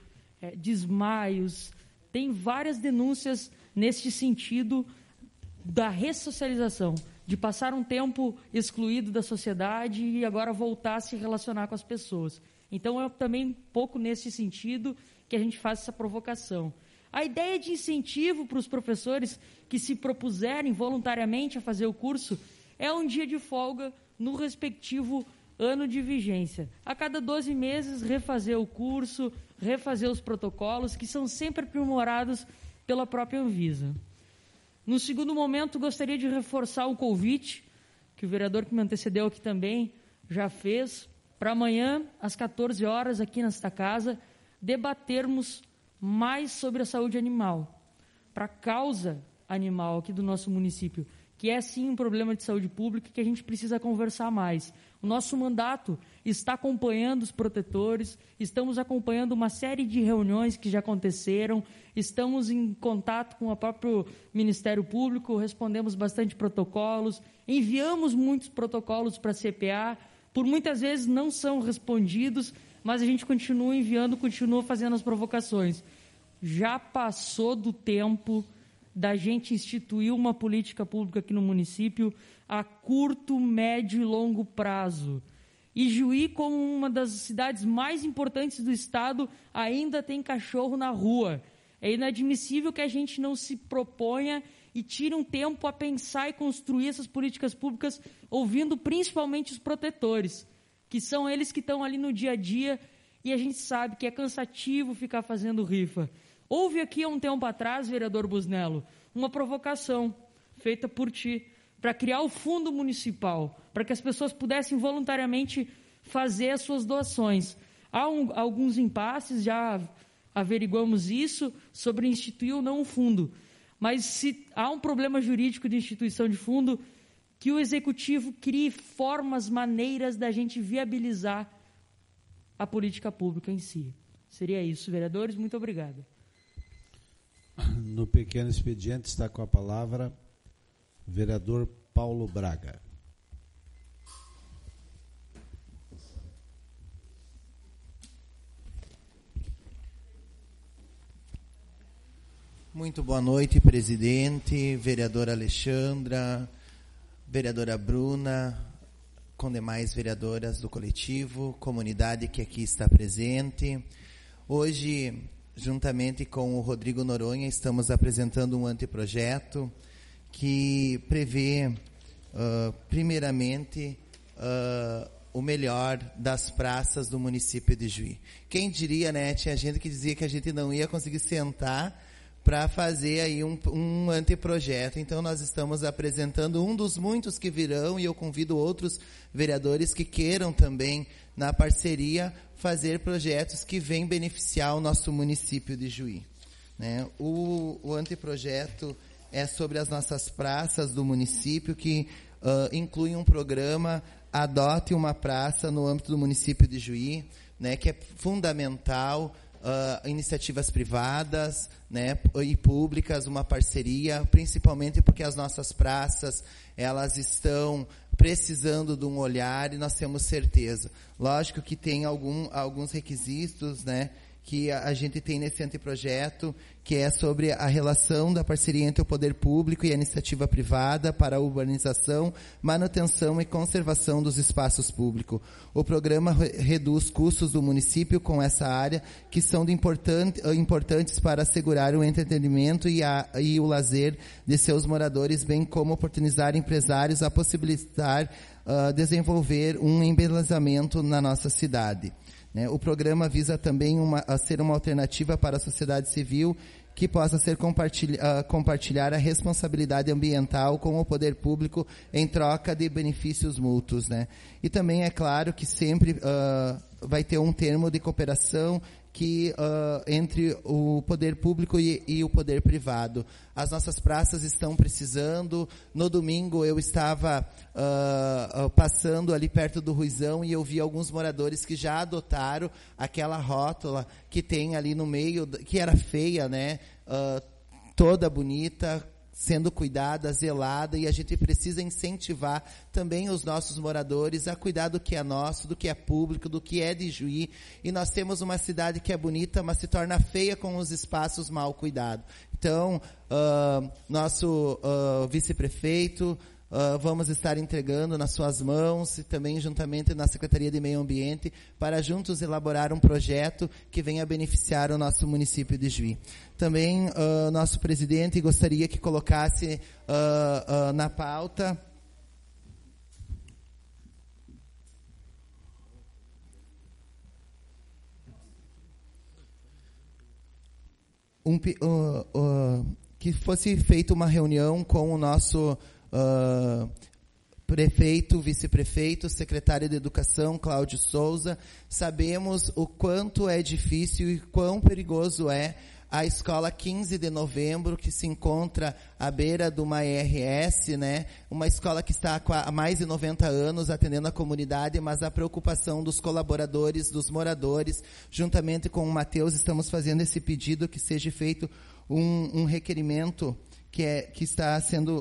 desmaios. Tem várias denúncias neste sentido da ressocialização, de passar um tempo excluído da sociedade e agora voltar a se relacionar com as pessoas. Então, é também um pouco nesse sentido que a gente faz essa provocação. A ideia de incentivo para os professores que se propuserem voluntariamente a fazer o curso é um dia de folga no respectivo ano de vigência. A cada 12 meses, refazer o curso, refazer os protocolos, que são sempre aprimorados pela própria Anvisa. No segundo momento, gostaria de reforçar um convite, que o vereador que me antecedeu aqui também já fez, para amanhã, às 14 horas, aqui nesta casa, debatermos mais sobre a saúde animal, para a causa animal aqui do nosso município, que é sim um problema de saúde pública que a gente precisa conversar mais. O nosso mandato está acompanhando os protetores, estamos acompanhando uma série de reuniões que já aconteceram, estamos em contato com o próprio Ministério Público, respondemos bastante protocolos, enviamos muitos protocolos para a CPA, por muitas vezes não são respondidos, mas a gente continua enviando, continua fazendo as provocações. Já passou do tempo da gente instituir uma política pública aqui no município a curto, médio e longo prazo. E Juí, como uma das cidades mais importantes do estado, ainda tem cachorro na rua. É inadmissível que a gente não se proponha e tire um tempo a pensar e construir essas políticas públicas, ouvindo principalmente os protetores, que são eles que estão ali no dia a dia, e a gente sabe que é cansativo ficar fazendo rifa. Houve aqui há um tempo atrás, vereador Busnello, uma provocação feita por ti, para criar o fundo municipal, para que as pessoas pudessem voluntariamente fazer as suas doações. Há alguns impasses, já averiguamos isso, sobre instituir ou não um fundo. Mas se há um problema jurídico de instituição de fundo, que o Executivo crie formas, maneiras da gente viabilizar a política pública em si. Seria isso, vereadores. Muito obrigado. No pequeno expediente está com a palavra o vereador Paulo Braga. Muito boa noite, presidente, vereadora Alexandra, vereadora Bruna, com demais vereadoras do coletivo, comunidade que aqui está presente. Hoje, juntamente com o Rodrigo Noronha, estamos apresentando um anteprojeto que prevê, primeiramente, o melhor das praças do município de Juí. Quem diria, né? Tinha gente que dizia que a gente não ia conseguir sentar para fazer aí um anteprojeto. Então, nós estamos apresentando um dos muitos que virão, e eu convido outros vereadores que queiram também, na parceria, fazer projetos que venham beneficiar o nosso município de Juí. Né? O anteprojeto é sobre as nossas praças do município, que inclui um programa Adote uma Praça no âmbito do município de Juí, né, que é fundamental. Iniciativas privadas, né, e públicas, uma parceria, principalmente porque as nossas praças, elas estão precisando de um olhar, e nós temos certeza. Lógico que tem alguns requisitos, né, que a gente tem nesse anteprojeto, que é sobre a relação da parceria entre o poder público e a iniciativa privada para a urbanização, manutenção e conservação dos espaços públicos. O programa reduz custos do município com essa área, que são importantes para assegurar o entretenimento e o lazer de seus moradores, bem como oportunizar empresários a possibilitar desenvolver um embelezamento na nossa cidade. O programa visa também a ser uma alternativa para a sociedade civil que possa ser compartilhar a responsabilidade ambiental com o poder público em troca de benefícios mútuos. E também é claro que sempre vai ter um termo de cooperação entre o poder público e o poder privado. As nossas praças estão precisando. No domingo eu estava passando ali perto do Ruizão e eu vi alguns moradores que já adotaram aquela rótula que tem ali no meio, que era feia, toda bonita, sendo cuidada, zelada, e a gente precisa incentivar também os nossos moradores a cuidar do que é nosso, do que é público, do que é de Juí. E nós temos uma cidade que é bonita, mas se torna feia com os espaços mal cuidados. Então, nosso vice-prefeito, vamos estar entregando nas suas mãos e também juntamente na Secretaria de Meio Ambiente para juntos elaborar um projeto que venha beneficiar o nosso município de Juí. Também nosso presidente gostaria que colocasse na pauta que fosse feita uma reunião com o nosso prefeito, vice-prefeito, secretário de Educação, Cláudio Souza. Sabemos o quanto é difícil e quão perigoso é a escola 15 de novembro, que se encontra à beira de uma IRS, uma escola que está há mais de 90 anos atendendo a comunidade, mas a preocupação dos colaboradores, dos moradores, juntamente com o Matheus, estamos fazendo esse pedido que seja feito um requerimento que está sendo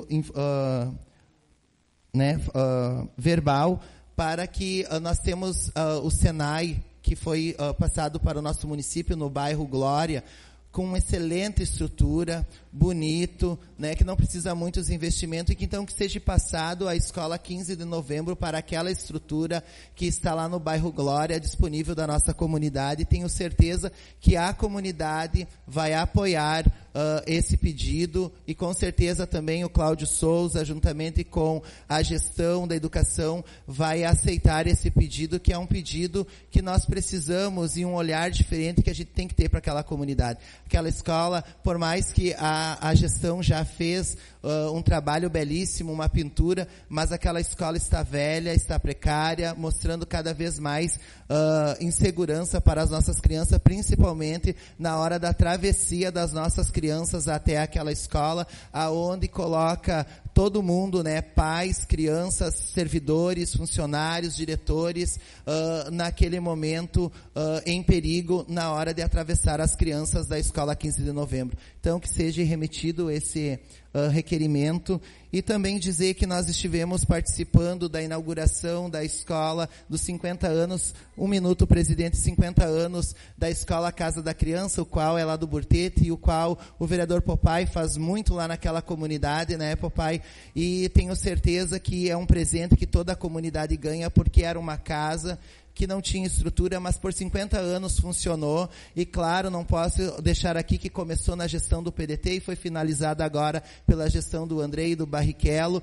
verbal, para que nós temos o Senai, que foi passado para o nosso município no bairro Glória, com uma excelente estrutura, bonito, que não precisa muitos investimentos, e que então que seja passado a escola 15 de novembro para aquela estrutura que está lá no bairro Glória, disponível da nossa comunidade. Tenho certeza que a comunidade vai apoiar esse pedido, e com certeza também o Cláudio Souza, juntamente com a gestão da educação, vai aceitar esse pedido, que é um pedido que nós precisamos, e um olhar diferente que a gente tem que ter para aquela comunidade. Aquela escola, por mais que a gestão já fez um trabalho belíssimo, uma pintura, mas aquela escola está velha, está precária, mostrando cada vez mais insegurança para as nossas crianças, principalmente na hora da travessia das nossas crianças até aquela escola, aonde coloca todo mundo, pais, crianças, servidores, funcionários, diretores, naquele momento em perigo na hora de atravessar as crianças da escola 15 de novembro. Então, que seja remetido esse requerimento, e também dizer que nós estivemos participando da inauguração da escola dos 50 anos, 1 minuto, presidente, 50 anos da escola Casa da Criança, o qual é lá do Burtete, e o qual o vereador Popai faz muito lá naquela comunidade, Popai? E tenho certeza que é um presente que toda a comunidade ganha, porque era uma casa que não tinha estrutura, mas por 50 anos funcionou. E claro, não posso deixar aqui que começou na gestão do PDT e foi finalizada agora pela gestão do Andrei e do Barrichello,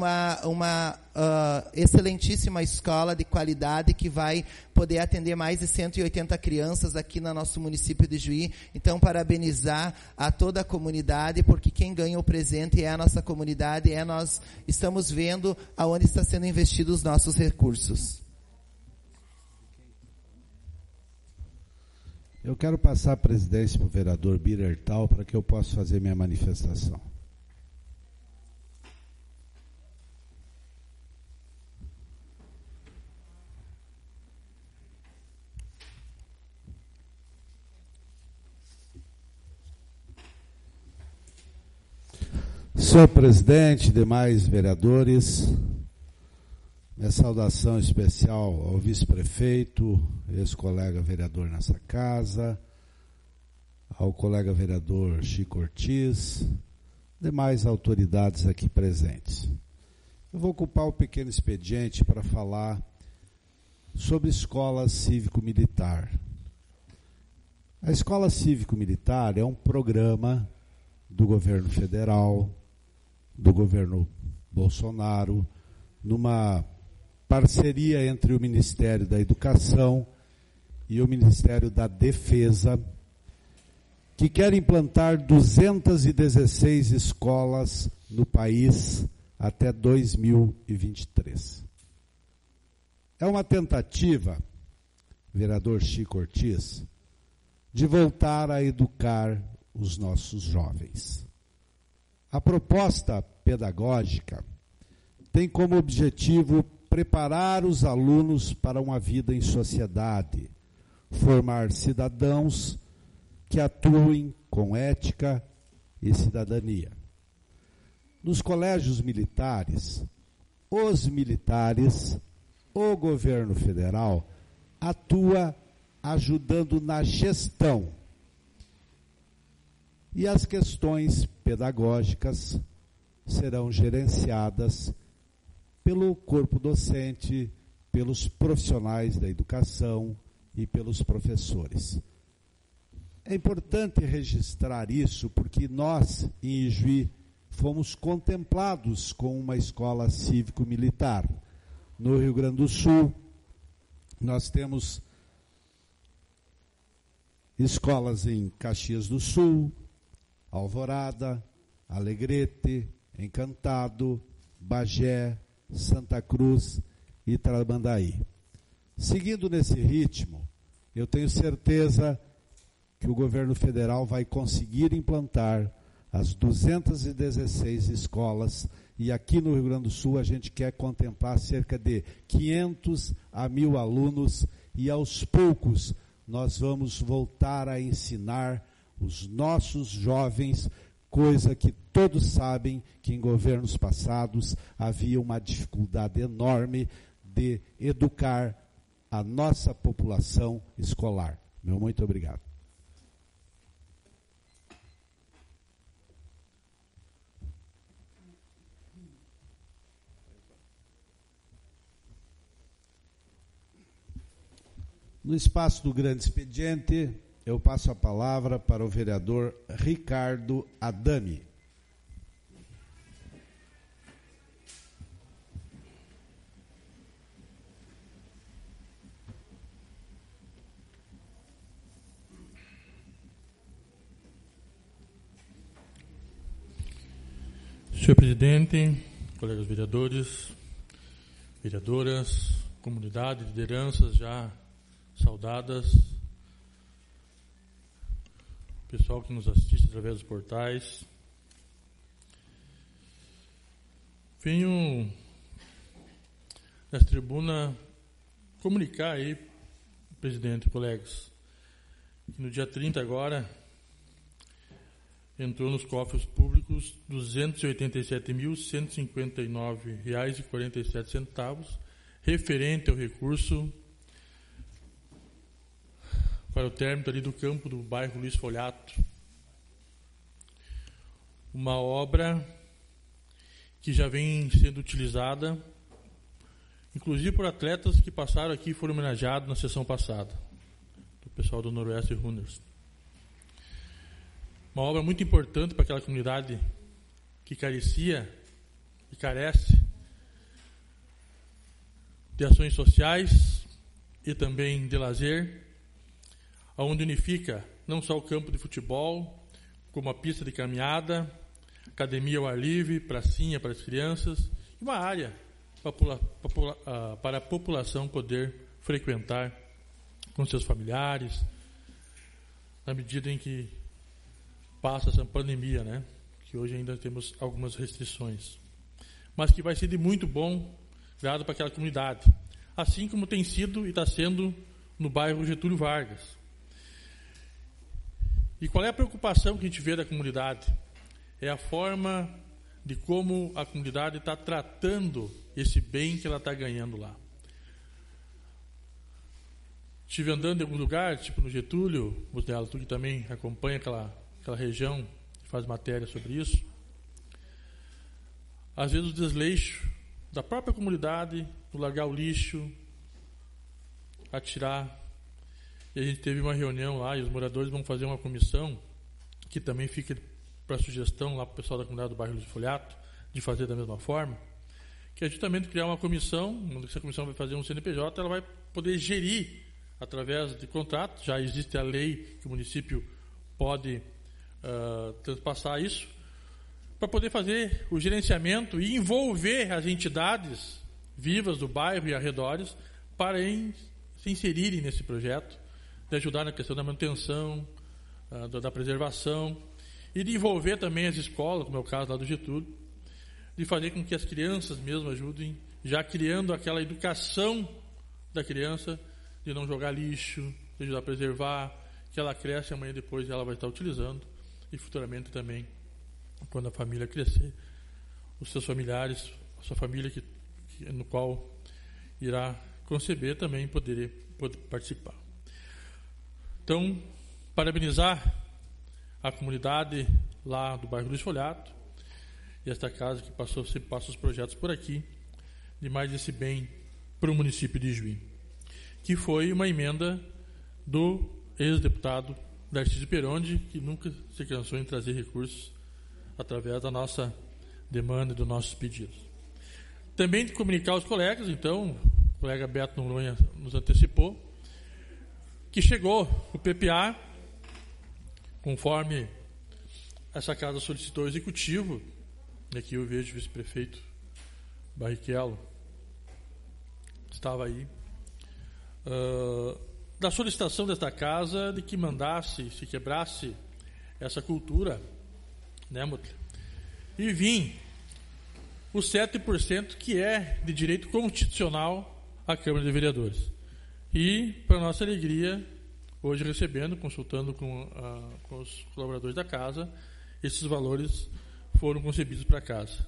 uma excelentíssima escola de qualidade que vai poder atender mais de 180 crianças aqui no nosso município de Juí. Então, parabenizar a toda a comunidade, porque quem ganha o presente é a nossa comunidade, nós estamos vendo aonde está sendo investidos os nossos recursos. Eu quero passar a presidência para o vereador Birertal para que eu possa fazer minha manifestação. Senhor presidente, demais vereadores, minha saudação especial ao vice-prefeito, ex-colega vereador nessa casa, ao colega vereador Chico Ortiz, demais autoridades aqui presentes. Eu vou ocupar o pequeno expediente para falar sobre escola cívico-militar. A escola cívico-militar é um programa do governo federal, do governo Bolsonaro, numa parceria entre o Ministério da Educação e o Ministério da Defesa, que quer implantar 216 escolas no país até 2023. É uma tentativa, vereador Chico Ortiz, de voltar a educar os nossos jovens. A proposta pedagógica tem como objetivo preparar os alunos para uma vida em sociedade, formar cidadãos que atuem com ética e cidadania. Nos colégios militares, os militares, o governo federal atua ajudando na gestão. E as questões pedagógicas serão gerenciadas pelo corpo docente, pelos profissionais da educação e pelos professores. É importante registrar isso porque nós, em Ijuí, fomos contemplados com uma escola cívico-militar. No Rio Grande do Sul, nós temos escolas em Caxias do Sul, Alvorada, Alegrete, Encantado, Bagé, Santa Cruz e Tramandaí. Seguindo nesse ritmo, eu tenho certeza que o governo federal vai conseguir implantar as 216 escolas, e aqui no Rio Grande do Sul a gente quer contemplar cerca de 500 a 1.000 alunos, e aos poucos nós vamos voltar a ensinar os nossos jovens, coisa que todos sabem que em governos passados havia uma dificuldade enorme de educar a nossa população escolar. Meu muito obrigado. No espaço do grande expediente, eu passo a palavra para o vereador Ricardo Adami. Senhor presidente, colegas vereadores, vereadoras, comunidade, lideranças já saudadas, pessoal que nos assiste através dos portais. Venho nessa tribuna comunicar aí, presidente, colegas, que no dia 30 agora entrou nos cofres públicos R$ 287.159,47, referente ao recurso para o término ali do campo do bairro Luiz Folhato. Uma obra que já vem sendo utilizada, inclusive por atletas que passaram aqui e foram homenageados na sessão passada, do pessoal do Noroeste Runners. Uma obra muito importante para aquela comunidade que carecia e carece de ações sociais e também de lazer, onde unifica não só o campo de futebol, como a pista de caminhada, academia ao ar livre, pracinha para as crianças, e uma área para a população poder frequentar com seus familiares, na medida em que passa essa pandemia, né? Que hoje ainda temos algumas restrições, mas que vai ser de muito bom grado para aquela comunidade, assim como tem sido e está sendo no bairro Getúlio Vargas. E qual é a preocupação que a gente vê da comunidade? É a forma de como a comunidade está tratando esse bem que ela está ganhando lá. Estive andando em algum lugar, tipo no Getúlio, Musnelo, tu que também acompanha aquela região, faz matéria sobre isso. Às vezes o desleixo da própria comunidade, o largar o lixo, atirar. E a gente teve uma reunião lá e os moradores vão fazer uma comissão, que também fica para sugestão lá para o pessoal da comunidade do bairro Luiz Folhato, de fazer da mesma forma, que é justamente criar uma comissão, onde essa comissão vai fazer um CNPJ, ela vai poder gerir através de contrato, já existe a lei que o município pode transpassar isso, para poder fazer o gerenciamento e envolver as entidades vivas do bairro e arredores para se inserirem nesse projeto, de ajudar na questão da manutenção, da preservação, e de envolver também as escolas, como é o caso lá do Getúlio, de fazer com que as crianças mesmo ajudem, já criando aquela educação da criança, de não jogar lixo, de ajudar a preservar, que ela cresce, amanhã depois ela vai estar utilizando, e futuramente também, quando a família crescer, os seus familiares, a sua família no qual irá conceber também poder participar. Então, parabenizar a comunidade lá do bairro Luiz Folhato e esta casa que sempre passa os projetos por aqui, de mais esse bem para o município de Ijuí, que foi uma emenda do ex-deputado Darcísio Perondi, que nunca se cansou em trazer recursos através da nossa demanda e dos nossos pedidos. Também de comunicar aos colegas, então, o colega Beto Noronha nos antecipou, que chegou o PPA, conforme essa casa solicitou o executivo, e aqui eu vejo o vice-prefeito Barrichello, estava aí, da solicitação desta casa de que mandasse, se quebrasse essa cultura, né, Mutler? E vim os 7% que é de direito constitucional à Câmara de Vereadores. E, para nossa alegria, hoje recebendo, consultando com os colaboradores da casa, esses valores foram concebidos para a casa.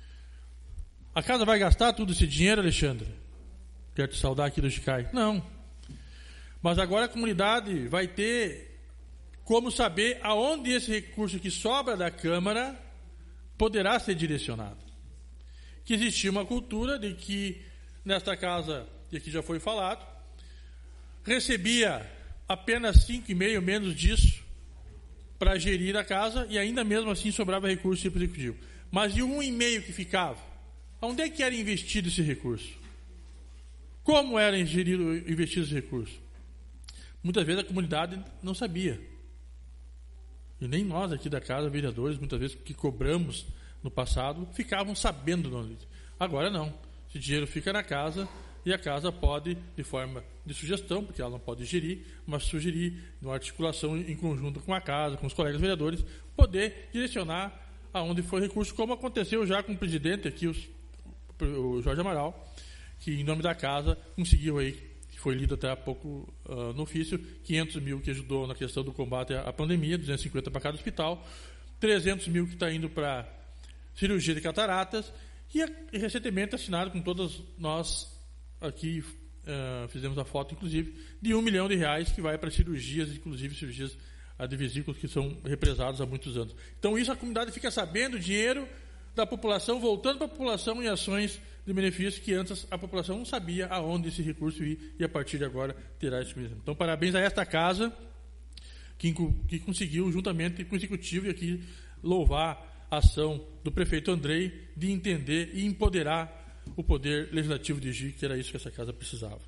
A casa vai gastar todo esse dinheiro, Alexandre? Quero te saudar aqui do Chicai. Não. Mas agora a comunidade vai ter como saber aonde esse recurso que sobra da Câmara poderá ser direcionado. Que existia uma cultura de que, nesta casa, e aqui já foi falado, recebia apenas 5,5%, menos disso, para gerir a casa, e ainda mesmo assim sobrava recurso para o executivo. Mas e o 1,5% que ficava? Onde é que era investido esse recurso? Como era investido esse recurso? Muitas vezes a comunidade não sabia. E nem nós aqui da casa, vereadores, muitas vezes que cobramos no passado, ficavam sabendo de onde. Agora não. Esse dinheiro fica na casa e a casa pode, de forma de sugestão, porque ela não pode gerir, mas sugerir, numa articulação em conjunto com a casa, com os colegas vereadores, poder direcionar aonde foi recurso, como aconteceu já com o presidente aqui, o Jorge Amaral, que em nome da casa conseguiu aí, que foi lido até há pouco no ofício, 500 mil que ajudou na questão do combate à pandemia, 250 para cada hospital, 300 mil que está indo para cirurgia de cataratas, e recentemente assinado com todas nós aqui, fizemos a foto inclusive, de R$1 milhão que vai para cirurgias, inclusive cirurgias de vesículos que são represados há muitos anos. Então isso a comunidade fica sabendo, o dinheiro da população voltando para a população em ações de benefício que antes a população não sabia aonde esse recurso ir, e a partir de agora terá esse mesmo. Então parabéns a esta casa que conseguiu, juntamente com o executivo, e aqui louvar a ação do prefeito Andrei de entender e empoderar o poder legislativo de Ijuí, que era isso que essa casa precisava.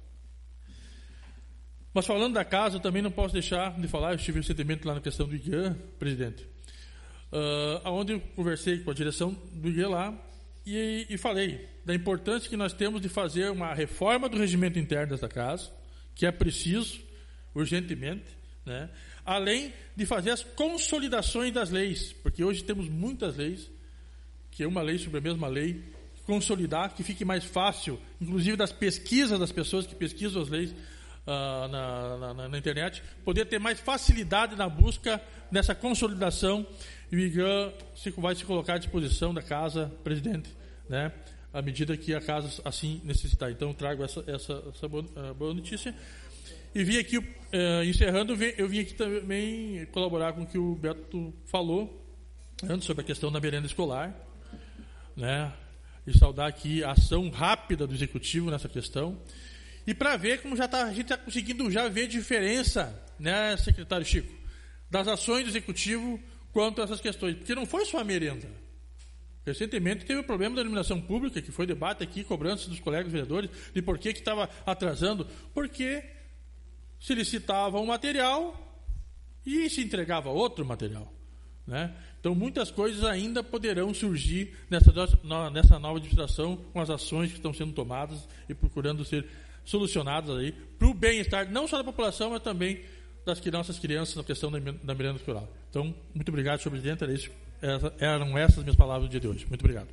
Mas falando da casa, eu também não posso deixar de falar, eu estive recentemente lá na questão do IGAN, presidente, onde eu conversei com a direção do IGAN lá e falei da importância que nós temos de fazer uma reforma do regimento interno desta casa, que é preciso, urgentemente, né? Além de fazer as consolidações das leis, porque hoje temos muitas leis, que é uma lei sobre a mesma lei, consolidar, que fique mais fácil, inclusive das pesquisas das pessoas que pesquisam as leis na internet, poder ter mais facilidade na busca dessa consolidação, e o IGAN vai se colocar à disposição da casa, presidente, né, à medida que a casa assim necessitar. Então, trago essa boa notícia. E vim aqui, encerrando, eu vim aqui também colaborar com o que o Beto falou antes sobre a questão da merenda escolar, né? E saudar aqui a ação rápida do Executivo nessa questão. E para ver como a gente está conseguindo já ver diferença, né, secretário Chico, das ações do Executivo quanto a essas questões. Porque não foi só a merenda. Recentemente teve o problema da iluminação pública, que foi debate aqui, cobrança dos colegas vereadores, de por que estava atrasando. Porque se licitava um material e se entregava outro material, né? Então, muitas coisas ainda poderão surgir nessa nova administração, com as ações que estão sendo tomadas e procurando ser solucionadas aí para o bem-estar não só da população, mas também das nossas crianças na questão da merenda escolar. Então, muito obrigado, senhor presidente. Eram essas minhas palavras do dia de hoje. Muito obrigado.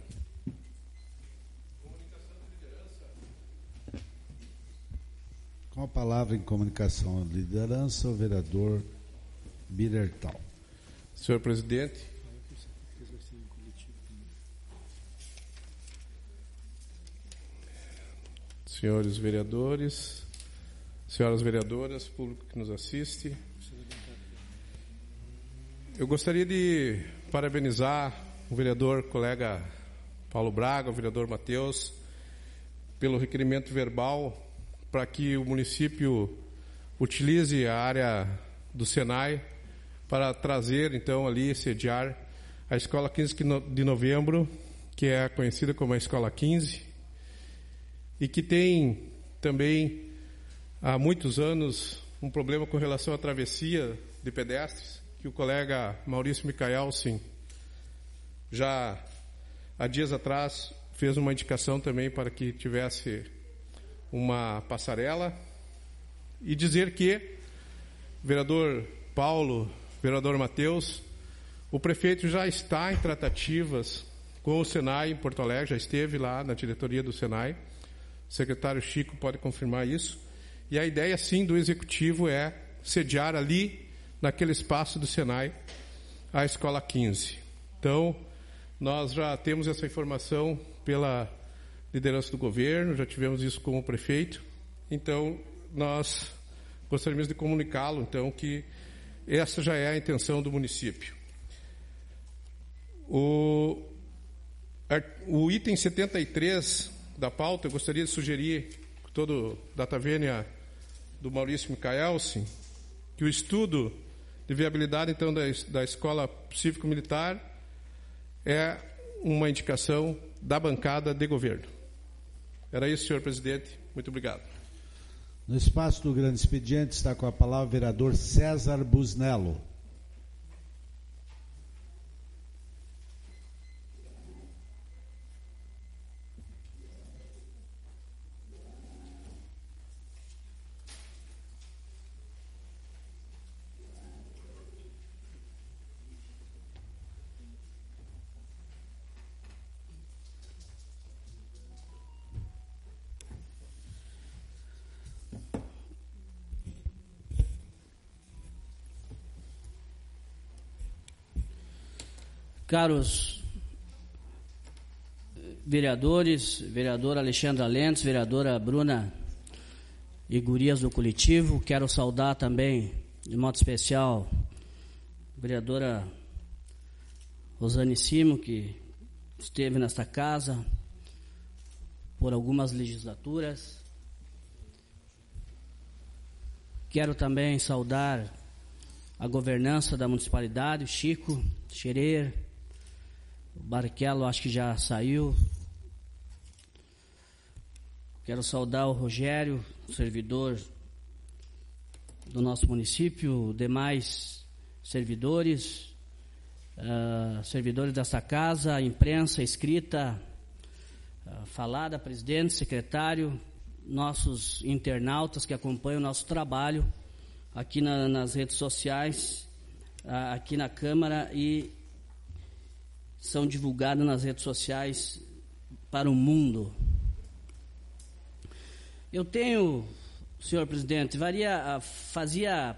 Com a palavra em comunicação e liderança, o vereador Birertal. Senhor presidente, senhores vereadores, senhoras vereadoras, público que nos assiste, eu gostaria de parabenizar o vereador colega Paulo Braga, o vereador Matheus, pelo requerimento verbal para que o município utilize a área do Senai para trazer, então, ali, sediar a Escola 15 de Novembro, que é conhecida como a Escola 15, e que tem também, há muitos anos, um problema com relação à travessia de pedestres, que o colega Maurício Micaelsen, já há dias atrás, fez uma indicação também para que tivesse uma passarela, e dizer que, vereador Paulo, vereador Matheus, o prefeito já está em tratativas com o Senai em Porto Alegre, já esteve lá na diretoria do Senai, o secretário Chico pode confirmar isso, e a ideia, sim, do Executivo é sediar ali, naquele espaço do Senai, a Escola 15. Então, nós já temos essa informação pela liderança do governo, já tivemos isso com o prefeito, então, nós gostaríamos de comunicá-lo, então, que essa já é a intenção do município. O item 73 da pauta, eu gostaria de sugerir, todo data vênia do Maurício Micaelsen, que o estudo de viabilidade, então, da Escola Cívico-Militar é uma indicação da bancada de governo. Era isso, senhor presidente. Muito obrigado. No espaço do grande expediente está com a palavra o vereador César Busnello. Caros vereadores, vereador Alexandra Lentes, vereadora Bruna e gurias do coletivo, quero saudar também, de modo especial, a vereadora Rosane Simo, que esteve nesta casa por algumas legislaturas. Quero também saudar a governança da municipalidade, o Chico, Xerer, o Barquelo acho que já saiu. Quero saudar o Rogério, servidor do nosso município, demais servidores, servidores dessa casa, a imprensa escrita, falada, presidente, secretário, nossos internautas que acompanham o nosso trabalho aqui nas redes sociais, aqui na Câmara, e são divulgadas nas redes sociais para o mundo. Eu tenho, senhor presidente, fazia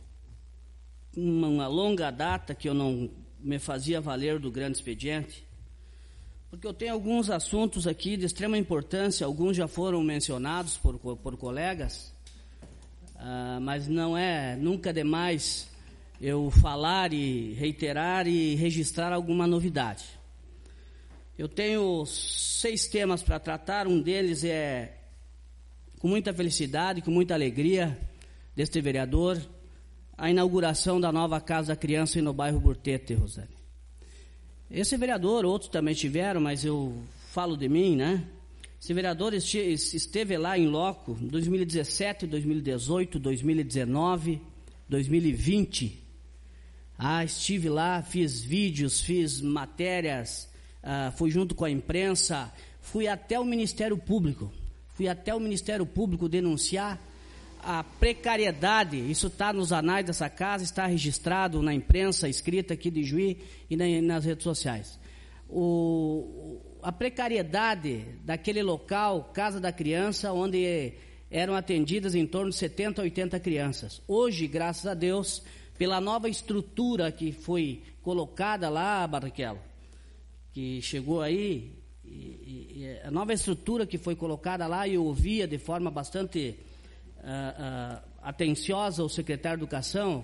uma longa data que eu não me fazia valer do grande expediente, porque eu tenho alguns assuntos aqui de extrema importância, alguns já foram mencionados por colegas, mas não é nunca demais eu falar e reiterar e registrar alguma novidade. Eu tenho 6 temas para tratar, um deles é, com muita felicidade, com muita alegria, deste vereador, a inauguração da nova Casa da Criança no bairro Burtete, Rosane. Esse vereador, outros também tiveram, mas eu falo de mim, né? Esse vereador esteve lá em loco, 2017, 2018, 2019, 2020. Estive lá, fiz vídeos, fiz matérias, fui junto com a imprensa, fui até o Ministério Público. Denunciar a precariedade. Isso está nos anais dessa casa, está registrado na imprensa escrita aqui de Juí e nas redes sociais. A precariedade daquele local, Casa da Criança, onde eram atendidas em torno de 70 a 80 crianças. Hoje, graças a Deus, pela nova estrutura que foi colocada lá, Barrichello, que chegou aí, a nova estrutura que foi colocada lá, eu ouvia de forma bastante atenciosa o secretário de Educação,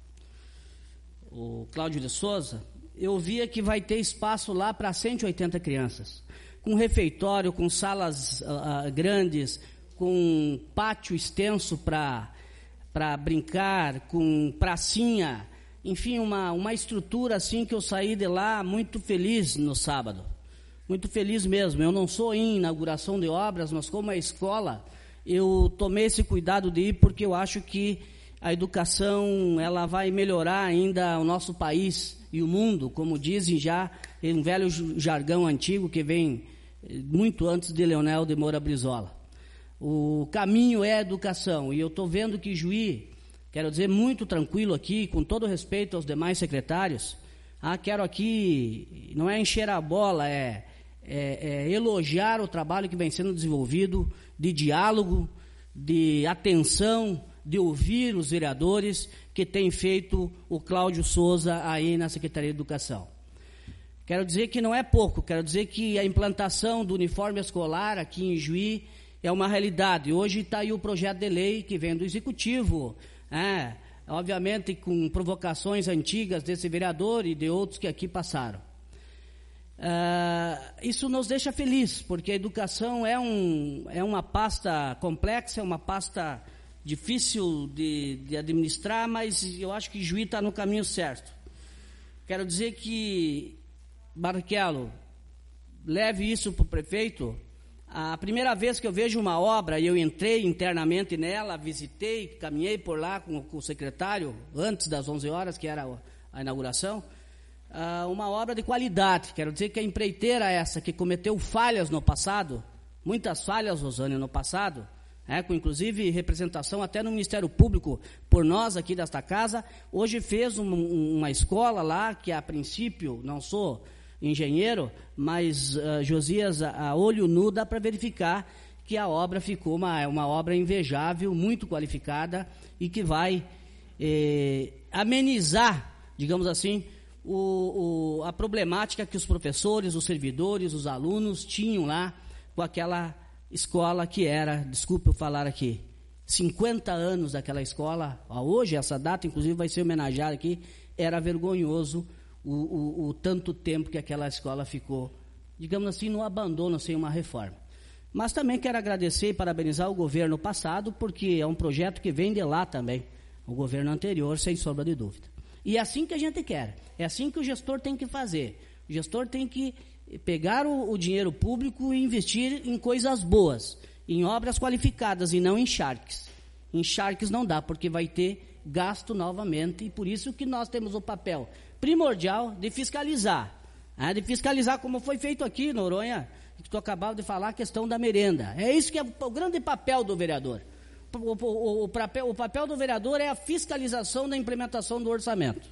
o Cláudio de Souza, eu via que vai ter espaço lá para 180 crianças, com refeitório, com salas grandes, com pátio extenso para brincar, com pracinha, enfim, uma estrutura assim que eu saí de lá muito feliz no sábado, muito feliz mesmo. Eu não sou em inauguração de obras, mas como a escola, eu tomei esse cuidado de ir porque eu acho que a educação ela vai melhorar ainda o nosso país e o mundo, como dizem já, em um velho jargão antigo que vem muito antes de Leonel de Moura Brizola. O caminho é a educação, e eu estou vendo que Juí, quero dizer muito tranquilo aqui, com todo respeito aos demais secretários, quero aqui, não é encher a bola, é elogiar o trabalho que vem sendo desenvolvido, de diálogo, de atenção, de ouvir os vereadores que tem feito o Cláudio Souza aí na Secretaria de Educação. Quero dizer que não é pouco, quero dizer que a implantação do uniforme escolar aqui em Juí é uma realidade. Hoje está aí o projeto de lei que vem do Executivo, obviamente com provocações antigas desse vereador e de outros que aqui passaram. Isso nos deixa felizes, porque a educação é uma pasta complexa, é uma pasta difícil de administrar, mas eu acho que Juí está no caminho certo. Quero dizer que, Barrichello, leve isso para o prefeito. A primeira vez que eu vejo uma obra, e eu entrei internamente nela, visitei, caminhei por lá com o secretário, antes das 11 horas, que era a inauguração, uma obra de qualidade. Quero dizer que a empreiteira essa, que cometeu falhas no passado, muitas falhas, Rosane, no passado, com inclusive representação até no Ministério Público, por nós aqui desta casa, hoje fez uma escola lá, que a princípio, não sou engenheiro, mas Josias, a olho nu, dá para verificar que a obra ficou uma obra invejável, muito qualificada e que vai amenizar, digamos assim, a problemática que os professores, os servidores, os alunos tinham lá com aquela escola que era, desculpe eu falar aqui, 50 anos daquela escola. Hoje, essa data, inclusive, vai ser homenageada aqui, era vergonhoso o tanto tempo que aquela escola ficou, digamos assim, no abandono, sem uma reforma. Mas também quero agradecer e parabenizar o governo passado, porque é um projeto que vem de lá também, o governo anterior, sem sombra de dúvida. E é assim que a gente quer, é assim que o gestor tem que fazer. O gestor tem que pegar o dinheiro público e investir em coisas boas, em obras qualificadas e não em charques. Em charques não dá, porque vai ter gasto novamente, e por isso que nós temos o papel primordial de fiscalizar, como foi feito aqui, Noronha, que tu acabava de falar, a questão da merenda. É isso que é o grande papel do vereador. O papel do vereador é a fiscalização da implementação do orçamento.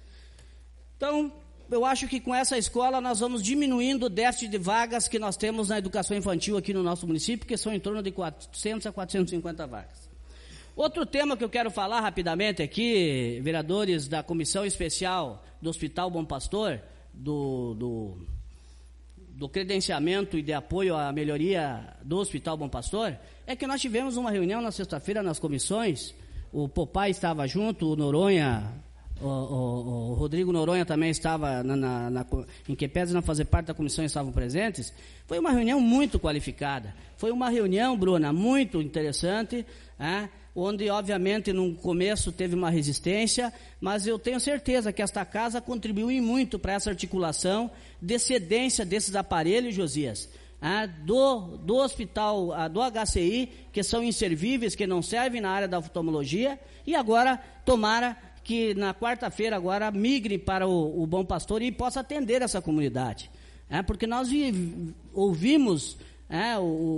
Então, eu acho que com essa escola nós vamos diminuindo o déficit de vagas que nós temos na educação infantil aqui no nosso município, que são em torno de 400 a 450 vagas. Outro tema que eu quero falar rapidamente aqui, vereadores da Comissão Especial do Hospital Bom Pastor, do credenciamento e de apoio à melhoria do Hospital Bom Pastor, é que nós tivemos uma reunião na sexta-feira nas comissões, o Popai estava junto, o Noronha, o Rodrigo Noronha também estava, em que pese não fazer parte da comissão, estavam presentes. Foi uma reunião muito qualificada. Foi uma reunião, Bruna, muito interessante, onde, obviamente, no começo teve uma resistência, mas eu tenho certeza que esta casa contribuiu em muito para essa articulação de cedência desses aparelhos, Josias, do hospital, do HCI, que são inservíveis, que não servem na área da oftalmologia, e agora, tomara que na quarta-feira agora migre para o Bom Pastor e possa atender essa comunidade. Porque nós ouvimos a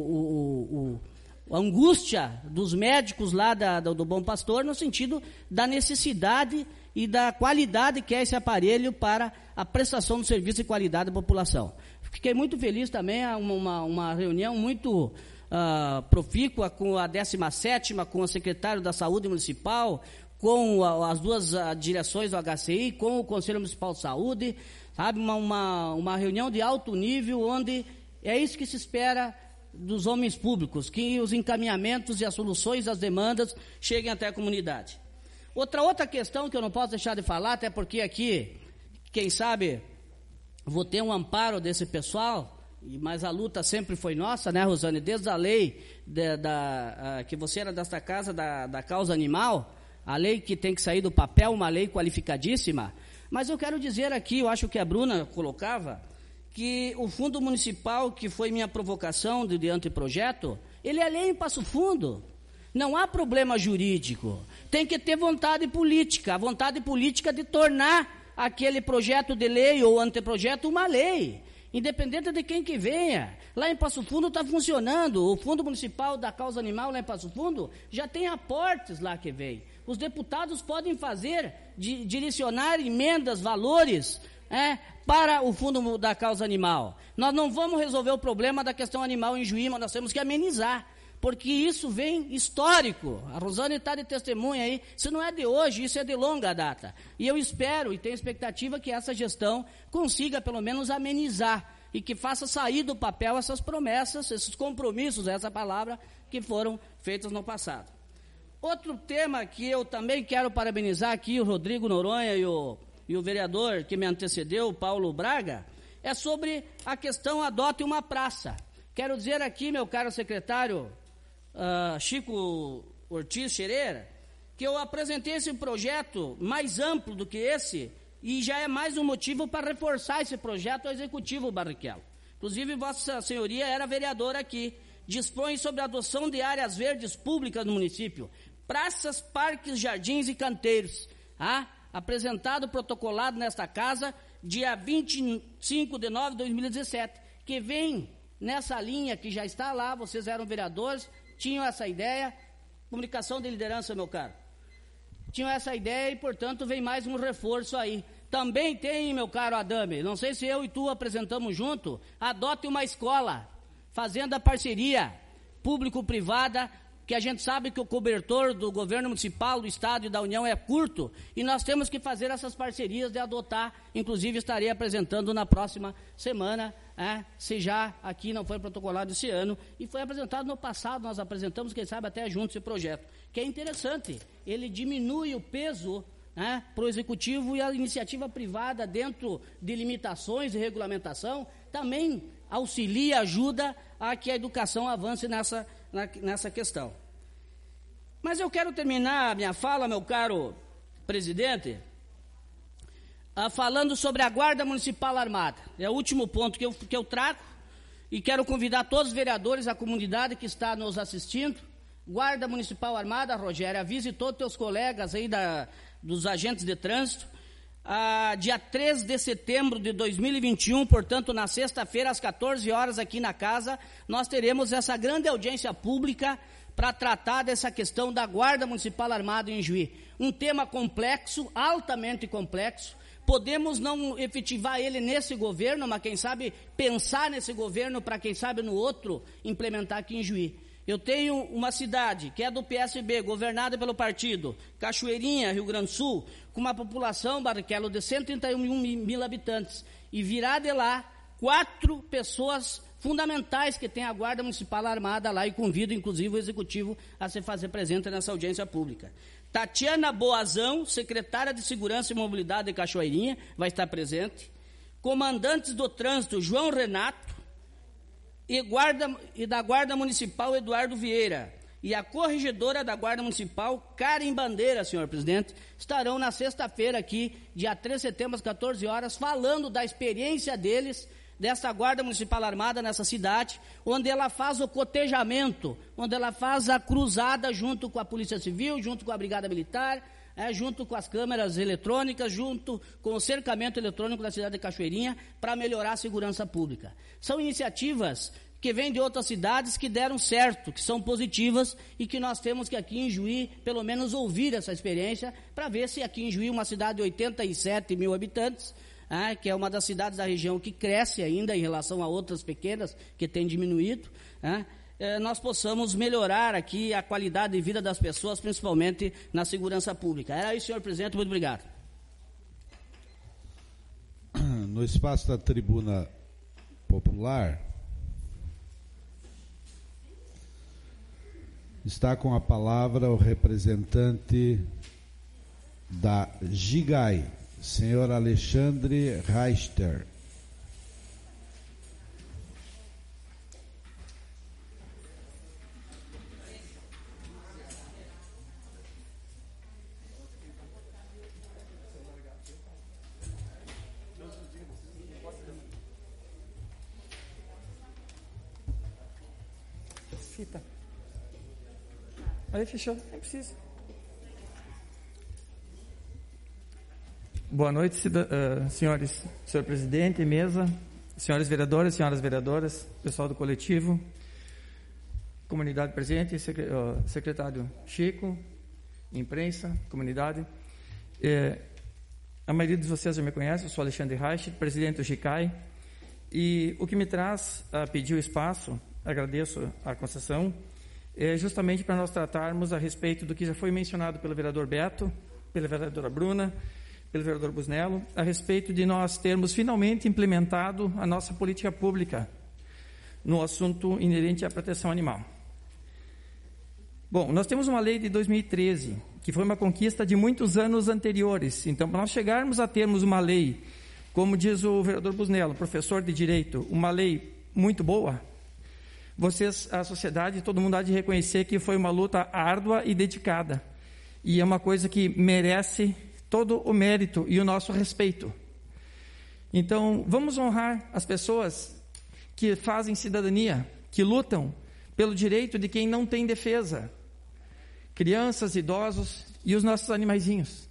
angústia dos médicos lá do Bom Pastor, no sentido da necessidade e da qualidade que é esse aparelho para a prestação do serviço e qualidade da população. Fiquei muito feliz também, uma reunião muito profícua com a 17ª, com o secretário da Saúde Municipal, com as duas direções do HCI, com o Conselho Municipal de Saúde, sabe, uma reunião de alto nível, onde é isso que se espera dos homens públicos, que os encaminhamentos e as soluções das demandas cheguem até a comunidade. Outra questão que eu não posso deixar de falar, até porque aqui, quem sabe, vou ter um amparo desse pessoal, mas a luta sempre foi nossa, né, Rosane, desde a lei que você era desta casa da causa animal, a lei que tem que sair do papel, uma lei qualificadíssima. Mas eu quero dizer aqui, eu acho que a Bruna colocava, que o fundo municipal, que foi minha provocação de anteprojeto, ele é lei em Passo Fundo. Não há problema jurídico. Tem que ter vontade política, a vontade política de tornar aquele projeto de lei ou anteprojeto uma lei, independente de quem que venha. Lá em Passo Fundo está funcionando, o Fundo Municipal da Causa Animal lá em Passo Fundo já tem aportes lá que vem. Os deputados podem direcionar emendas, valores, para o Fundo da Causa Animal. Nós não vamos resolver o problema da questão animal em Juí, mas nós temos que amenizar, porque isso vem histórico. A Rosane está de testemunha aí, isso não é de hoje, isso é de longa data. E eu espero e tenho expectativa que essa gestão consiga pelo menos amenizar e que faça sair do papel essas promessas, esses compromissos, essa palavra, que foram feitos no passado. Outro tema que eu também quero parabenizar aqui, o Rodrigo Noronha e o vereador que me antecedeu, o Paulo Braga, é sobre a questão Adote uma Praça. Quero dizer aqui, meu caro secretário Chico Ortiz Xereira, que eu apresentei esse projeto mais amplo do que esse, e já é mais um motivo para reforçar esse projeto ao Executivo Barrichello. Inclusive, Vossa Senhoria era vereador aqui, dispõe sobre a adoção de áreas verdes públicas no município, praças, parques, jardins e canteiros, apresentado, protocolado nesta casa, dia 25 de nove de 2017, que vem nessa linha que já está lá, vocês eram vereadores, tinham essa ideia, comunicação de liderança, meu caro, tinham essa ideia e, portanto, vem mais um reforço aí. Também tem, meu caro Adame, não sei se eu e tu apresentamos junto, Adote uma Escola, fazendo a parceria público-privada, que a gente sabe que o cobertor do governo municipal, do estado e da União é curto, e nós temos que fazer essas parcerias de adotar, inclusive estarei apresentando na próxima semana, se já aqui não foi protocolado esse ano, e foi apresentado no passado, nós apresentamos, quem sabe até juntos esse projeto, que é interessante, ele diminui o peso para o executivo, e a iniciativa privada dentro de limitações e regulamentação também auxilia, ajuda a que a educação avance nessa questão. Mas eu quero terminar a minha fala, meu caro presidente, falando sobre a Guarda Municipal Armada. É o último ponto que eu trago, e quero convidar todos os vereadores, a comunidade que está nos assistindo. Guarda Municipal Armada, Rogério, avise todos os teus colegas aí dos agentes de trânsito. Dia 3 de setembro de 2021, portanto, na sexta-feira, às 14 horas, aqui na casa, nós teremos essa grande audiência pública para tratar dessa questão da Guarda Municipal Armada em Juí. Um tema complexo, altamente complexo. Podemos não efetivar ele nesse governo, mas quem sabe pensar nesse governo para quem sabe no outro implementar aqui em Juí. Eu tenho uma cidade que é do PSB, governada pelo partido, Cachoeirinha, Rio Grande do Sul, com uma população, Barrichello, de 131 mil habitantes. E virá de lá 4 pessoas fundamentais que tem a Guarda Municipal Armada lá, e convido, inclusive, o Executivo a se fazer presente nessa audiência pública. Tatiana Boazão, secretária de Segurança e Mobilidade de Cachoeirinha, vai estar presente. Comandantes do trânsito, João Renato, e da Guarda Municipal, Eduardo Vieira. E a corregedora da Guarda Municipal, Karen Bandeira, senhor presidente, estarão na sexta-feira aqui, dia 3 de setembro, às 14 horas, falando da experiência deles, dessa Guarda Municipal Armada nessa cidade, onde ela faz o cotejamento, onde ela faz a cruzada junto com a Polícia Civil, junto com a Brigada Militar, junto com as câmeras eletrônicas, junto com o cercamento eletrônico da cidade de Cachoeirinha, para melhorar a segurança pública. São iniciativas que vêm de outras cidades que deram certo, que são positivas e que nós temos que aqui em Juí, pelo menos ouvir essa experiência, para ver se aqui em Juí, uma cidade de 87 mil habitantes, que é uma das cidades da região que cresce ainda em relação a outras pequenas, que tem diminuído, nós possamos melhorar aqui a qualidade de vida das pessoas, principalmente na segurança pública. Era isso, senhor presidente, muito obrigado. No espaço da tribuna popular, está com a palavra o representante da GIGAI, senhor Alexandre Reister. Fita. Aí fechou, nem precisa. Boa noite, senhores, senhor presidente, mesa, senhores vereadores, senhoras vereadoras, pessoal do coletivo, comunidade presente, secretário Chico, imprensa, comunidade. A maioria de vocês já me conhece, eu sou Alexandre Reich, presidente do GICAI, e o que me traz a pedir o espaço, agradeço a concessão, é justamente para nós tratarmos a respeito do que já foi mencionado pelo vereador Beto, pela vereadora Bruna, pelo vereador Busnello, a respeito de nós termos finalmente implementado a nossa política pública no assunto inerente à proteção animal. Bom, nós temos uma lei de 2013, que foi uma conquista de muitos anos anteriores. Então, para nós chegarmos a termos uma lei, como diz o vereador Busnello, professor de Direito, uma lei muito boa, vocês, a sociedade, todo mundo há de reconhecer que foi uma luta árdua e dedicada. E é uma coisa que merece todo o mérito e o nosso respeito. Então, vamos honrar as pessoas que fazem cidadania, que lutam pelo direito de quem não tem defesa. Crianças, idosos e os nossos animaizinhos.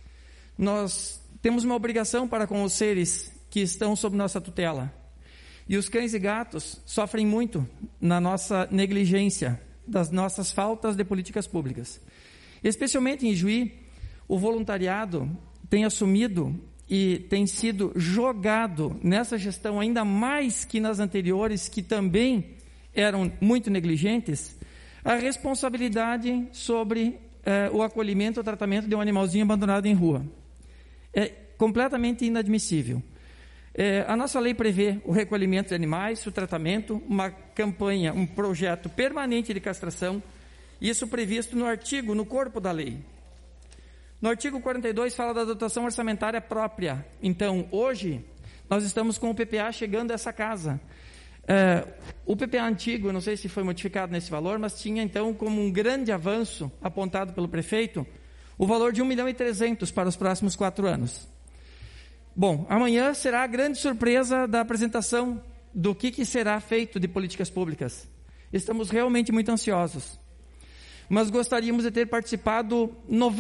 Nós temos uma obrigação para com os seres que estão sob nossa tutela. E os cães e gatos sofrem muito na nossa negligência, das nossas faltas de políticas públicas. Especialmente em Juí, o voluntariado tem assumido e tem sido jogado nessa gestão, ainda mais que nas anteriores, que também eram muito negligentes, a responsabilidade sobre o acolhimento ou tratamento de um animalzinho abandonado em rua. É completamente inadmissível. A nossa lei prevê o recolhimento de animais, o tratamento, uma campanha, um projeto permanente de castração, isso previsto no corpo da lei. No artigo 42 fala da dotação orçamentária própria. Então, hoje, nós estamos com o PPA chegando a essa casa. O PPA antigo, eu não sei se foi modificado nesse valor, mas tinha então como um grande avanço, apontado pelo prefeito, o valor de 1.300.000 para os próximos 4 anos. Bom, amanhã será a grande surpresa da apresentação do que será feito de políticas públicas. Estamos realmente muito ansiosos. Mas gostaríamos de ter participado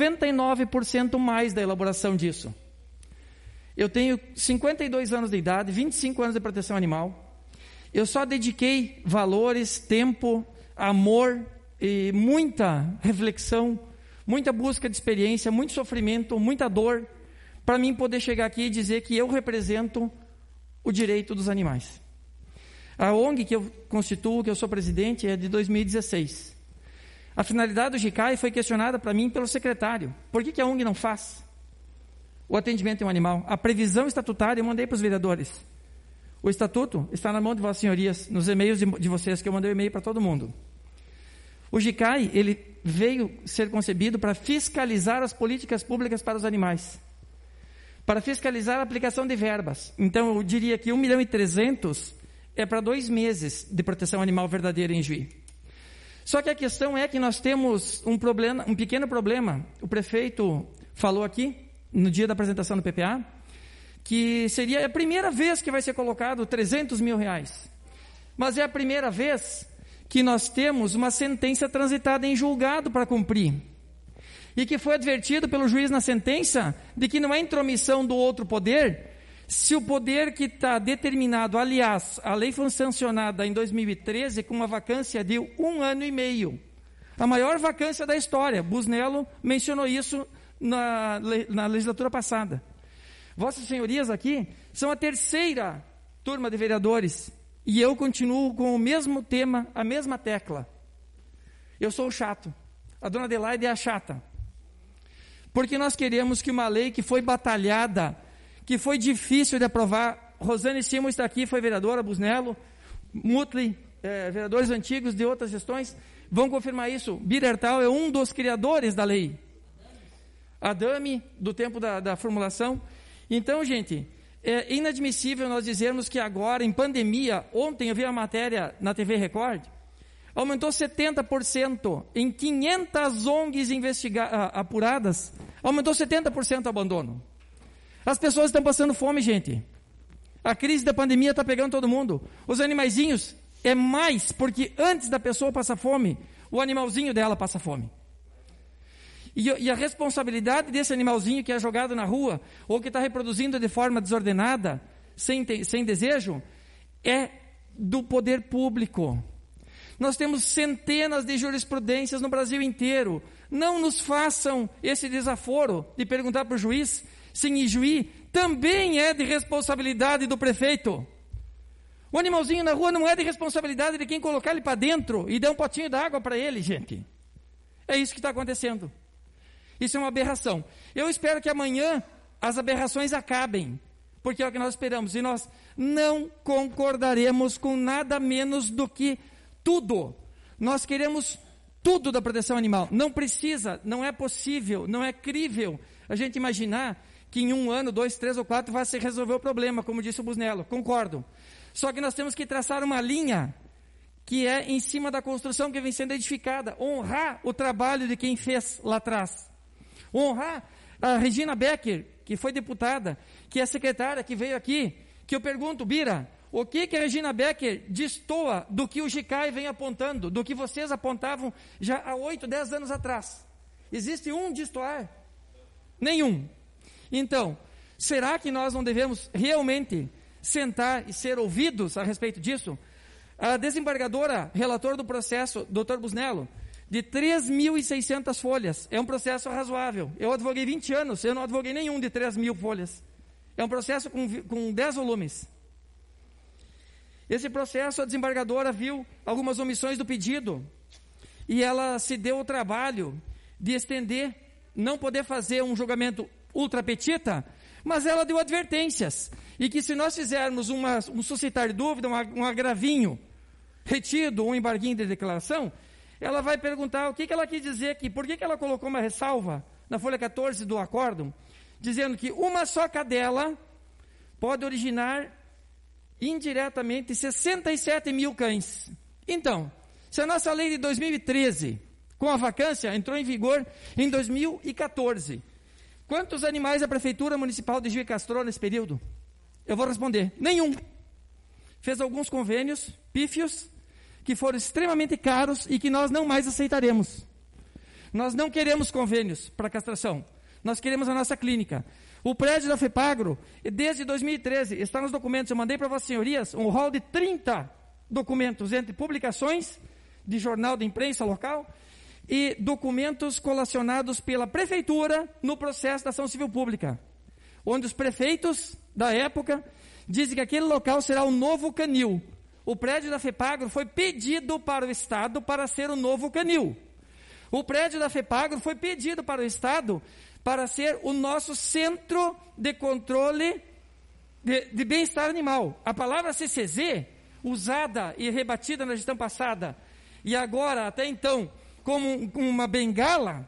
99% mais da elaboração disso. Eu tenho 52 anos de idade, 25 anos de proteção animal. Eu só dediquei valores, tempo, amor e muita reflexão, muita busca de experiência, muito sofrimento, muita dor, para mim poder chegar aqui e dizer que eu represento o direito dos animais. A ONG que eu constituo, que eu sou presidente, é de 2016. A finalidade do GICAI foi questionada para mim pelo secretário. Por que a ONG não faz o atendimento em um animal? A previsão estatutária eu mandei para os vereadores. O estatuto está na mão de vossas senhorias, nos e-mails de vocês, que eu mandei um e-mail para todo mundo. O GICAI, ele veio ser concebido para fiscalizar as políticas públicas para os animais, para fiscalizar a aplicação de verbas. Então, eu diria que 1.300.000 é para 2 meses de proteção animal verdadeira em Juí. Só que a questão é que nós temos um pequeno problema. O prefeito falou aqui, no dia da apresentação do PPA, que seria a primeira vez que vai ser colocado R$300 mil. Mas é a primeira vez que nós temos uma sentença transitada em julgado para cumprir. E que foi advertido pelo juiz na sentença de que não é intromissão do outro poder, se o poder que está determinado, aliás, a lei foi sancionada em 2013 com uma vacância de 1 ano e meio. A maior vacância da história. Busnello mencionou isso na legislatura passada. Vossas senhorias aqui são a 3ª turma de vereadores e eu continuo com o mesmo tema, a mesma tecla. Eu sou o chato. A dona Adelaide é a chata. Porque nós queremos que uma lei que foi batalhada, que foi difícil de aprovar, Rosane Simon está aqui, foi vereadora, Busnello, Mutli, vereadores antigos de outras gestões, vão confirmar isso. Birertal é um dos criadores da lei. Adame, do tempo da formulação. Então, gente, é inadmissível nós dizermos que agora, em pandemia, ontem eu vi a matéria na TV Record, aumentou 70%, em 500 ONGs apuradas, aumentou 70% o abandono. As pessoas estão passando fome, gente. A crise da pandemia está pegando todo mundo. Os animaizinhos é mais, porque antes da pessoa passar fome, o animalzinho dela passa fome. E a responsabilidade desse animalzinho que é jogado na rua, ou que está reproduzindo de forma desordenada, sem desejo, é do poder público. Nós temos centenas de jurisprudências no Brasil inteiro. Não nos façam esse desaforo de perguntar para o juiz se em Juí também é de responsabilidade do prefeito. O animalzinho na rua não é de responsabilidade de quem colocar ele para dentro e dar um potinho d'água para ele, gente. É isso que está acontecendo. Isso é uma aberração. Eu espero que amanhã as aberrações acabem, porque é o que nós esperamos. E nós não concordaremos com nada menos do que tudo. Nós queremos tudo da proteção animal. Não precisa, não é possível, não é crível a gente imaginar que em 1 ano, 2, 3 ou 4 vai se resolver o problema, como disse o Busnello. Concordo. Só que nós temos que traçar uma linha que é em cima da construção que vem sendo edificada. Honrar o trabalho de quem fez lá atrás. Honrar a Regina Becker, que foi deputada, que é secretária, que veio aqui, que eu pergunto, Bira, o que a Regina Becker destoa do que o GICAI vem apontando, do que vocês apontavam já há 8, 10 anos atrás? Existe um destoar? Nenhum. Então, será que nós não devemos realmente sentar e ser ouvidos a respeito disso? A desembargadora, relator do processo, Dr. Busnello, de 3.600 folhas, é um processo razoável. Eu advoguei 20 anos, eu não advoguei nenhum de 3.000 folhas. É um processo com 10 volumes. Esse processo, a desembargadora viu algumas omissões do pedido e ela se deu o trabalho de estender, não poder fazer um julgamento ultra petita, mas ela deu advertências, e que se nós fizermos um suscitar de dúvida, um agravinho retido, um embarguinho de declaração, ela vai perguntar o que ela quis dizer aqui, por que ela colocou uma ressalva na folha 14 do acórdão, dizendo que uma só cadela pode originar indiretamente 67 mil cães. Então, se a nossa lei de 2013, com a vacância, entrou em vigor em 2014, quantos animais a Prefeitura Municipal de Juí castrou nesse período? Eu vou responder, nenhum. Fez alguns convênios pífios, que foram extremamente caros e que nós não mais aceitaremos. Nós não queremos convênios para castração. Nós queremos a nossa clínica. O prédio da FEPAGRO, desde 2013, está nos documentos, eu mandei para vossas senhorias, um rol de 30 documentos, entre publicações de jornal de imprensa local e documentos colacionados pela Prefeitura no processo da ação civil pública, onde os prefeitos da época dizem que aquele local será o novo canil. O prédio da FEPAGRO foi pedido para o Estado para ser o novo canil. O prédio da FEPAGRO foi pedido para o Estado para ser o nosso centro de controle de bem-estar animal. A palavra CCZ, usada e rebatida na gestão passada, e agora, até então, como uma bengala,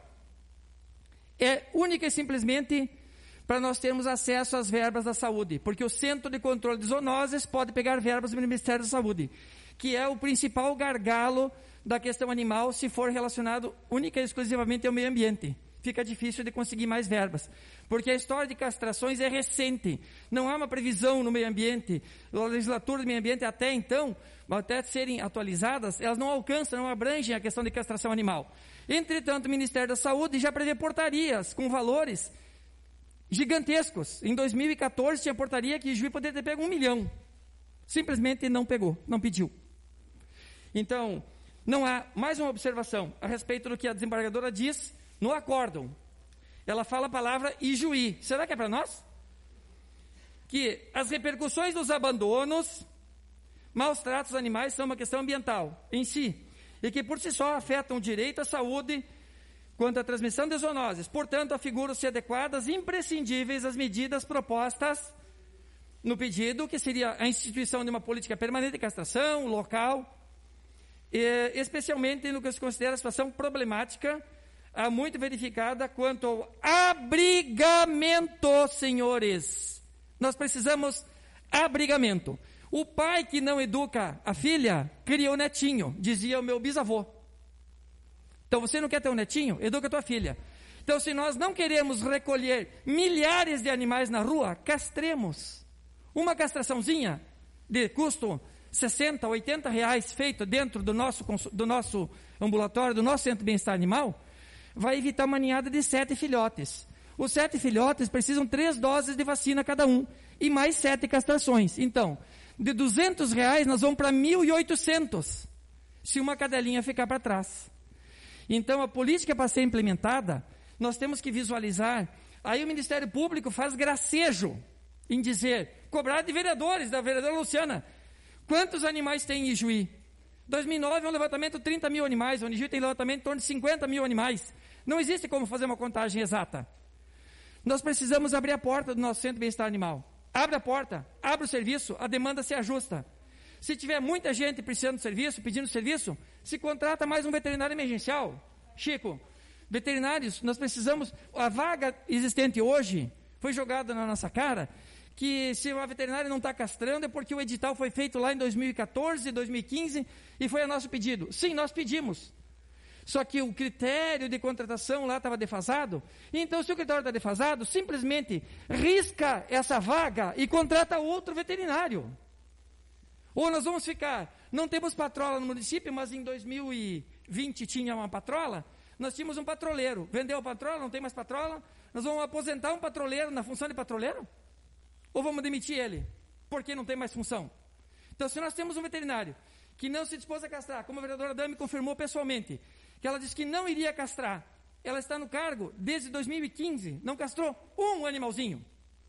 é única e simplesmente para nós termos acesso às verbas da saúde, porque o Centro de Controle de Zoonoses pode pegar verbas do Ministério da Saúde, que é o principal gargalo da questão animal, se for relacionado única e exclusivamente ao meio ambiente. Fica difícil de conseguir mais verbas, porque a história de castrações é recente, não há uma previsão no meio ambiente, a legislatura do meio ambiente até então, até serem atualizadas, elas não alcançam, não abrangem a questão de castração animal. Entretanto, o Ministério da Saúde já prevê portarias com valores gigantescos. Em 2014 tinha portaria que o juiz poderia ter pego 1 milhão, simplesmente não pegou, não pediu. Então, não há mais uma observação a respeito do que a desembargadora diz no acórdão. Ela fala a palavra ijuí. Será que é para nós? Que as repercussões dos abandonos, maus tratos aos animais são uma questão ambiental em si, e que por si só afetam o direito à saúde quanto à transmissão de zoonoses. Portanto, afiguram-se adequadas e imprescindíveis as medidas propostas no pedido, que seria a instituição de uma política permanente de castração local, especialmente no que se considera a situação problemática, muito verificada quanto ao abrigamento, senhores. Nós precisamos abrigamento. O pai que não educa a filha, cria o netinho, dizia o meu bisavô. Então, você não quer ter um netinho? Educa a tua filha. Então, se nós não queremos recolher milhares de animais na rua, castremos. Uma castraçãozinha de custo 60, 80 reais, feita dentro do nosso ambulatório, do nosso centro de bem-estar animal, vai evitar uma ninhada de 7 filhotes. Os 7 filhotes precisam 3 doses de vacina cada um, e mais 7 castrações. Então, de 200 reais, nós vamos para 1.800, se uma cadelinha ficar para trás. Então, a política para ser implementada, nós temos que visualizar. Aí o Ministério Público faz gracejo em dizer, cobrar de vereadores, da vereadora Luciana, quantos animais tem em Ijuí? 2009 é um levantamento de 30 mil animais, o Ijuí tem levantamento em torno de 50 mil animais. Não existe como fazer uma contagem exata. Nós precisamos abrir a porta do nosso centro de bem-estar animal. Abre a porta, abre o serviço, a demanda se ajusta. Se tiver muita gente precisando de serviço, pedindo serviço, se contrata mais um veterinário emergencial. Chico, veterinários, nós precisamos, a vaga existente hoje foi jogada na nossa cara, que se a veterinária não está castrando é porque o edital foi feito lá em 2014, 2015 e foi a nosso pedido. Sim, nós pedimos. Só que o critério de contratação lá estava defasado. Então, se o critério está defasado, simplesmente risca essa vaga e contrata outro veterinário. Ou nós vamos ficar, não temos patrola no município, mas em 2020 tinha uma patrola, nós tínhamos um patroleiro. Vendeu a patrola, não tem mais patrola, nós vamos aposentar um patroleiro na função de patroleiro? Ou vamos demitir ele, porque não tem mais função? Então, se nós temos um veterinário que não se dispôs a castrar, como a vereadora Dami confirmou pessoalmente, que ela disse que não iria castrar, ela está no cargo desde 2015, não castrou um animalzinho.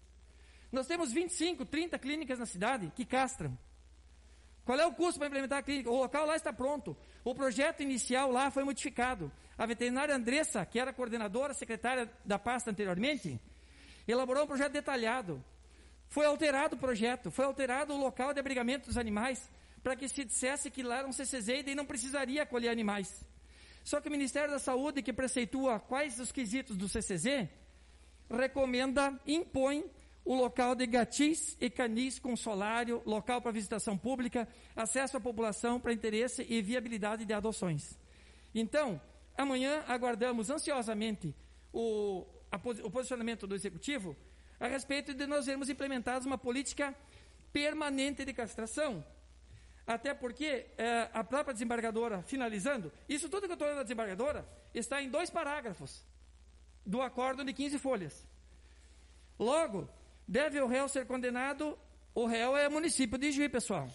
Nós temos 25, 30 clínicas na cidade que castram. Qual é o custo para implementar a clínica? O local lá está pronto. O projeto inicial lá foi modificado. A veterinária Andressa, que era coordenadora, secretária da pasta anteriormente, elaborou um projeto detalhado. Foi alterado o projeto, foi alterado o local de abrigamento dos animais, para que se dissesse que lá era um CCZ e daí não precisaria acolher animais. Só que o Ministério da Saúde, que preceitua quais os quesitos do CCZ, recomenda, impõe o local de gatis e canis com solário, local para visitação pública, acesso à população para interesse e viabilidade de adoções. Então, amanhã aguardamos ansiosamente o posicionamento do Executivo a respeito de nós vermos implementados uma política permanente de castração. Até porque a própria desembargadora, finalizando, isso tudo que eu estou lendo da desembargadora está em 2 parágrafos do acórdão de 15 folhas. Logo, deve o réu ser condenado, o réu é o município de Ijuí, pessoal.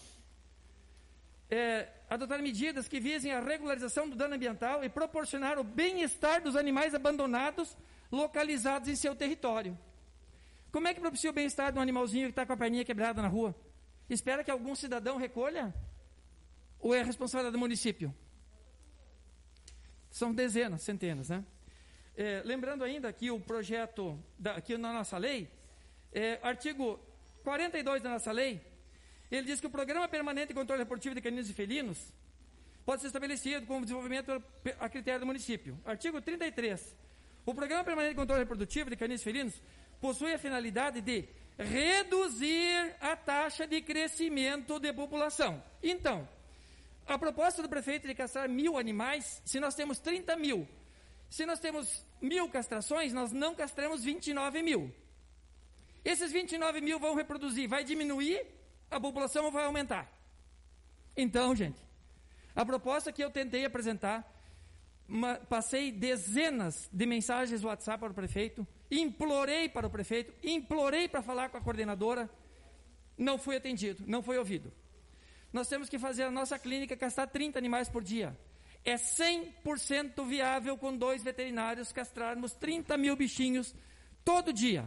Adotar medidas que visem a regularização do dano ambiental e proporcionar o bem-estar dos animais abandonados localizados em seu território. Como é que propicia o bem-estar de um animalzinho que está com a perninha quebrada na rua? Espera que algum cidadão recolha? Ou é a responsabilidade do município? São dezenas, centenas, né? Lembrando ainda que o projeto, aqui na nossa lei, artigo 42 da nossa lei, ele diz que o Programa Permanente de Controle Reprodutivo de Caninos e Felinos pode ser estabelecido como desenvolvimento a critério do município. Artigo 33. O Programa Permanente de Controle Reprodutivo de Caninos e Felinos possui a finalidade de reduzir a taxa de crescimento de população. Então, a proposta do prefeito de castrar 1.000 animais, se nós temos 30 mil, se nós temos 1.000 castrações, nós não castramos 29 mil. Esses 29 mil vão reproduzir, vai diminuir a população ou vai aumentar? Então, gente, a proposta que eu tentei apresentar, passei dezenas de mensagens no WhatsApp para o prefeito, implorei para o prefeito, implorei para falar com a coordenadora, não fui atendido, não foi ouvido. Nós temos que fazer a nossa clínica castrar 30 animais por dia. É 100% viável com 2 veterinários castrarmos 30 mil bichinhos todo dia.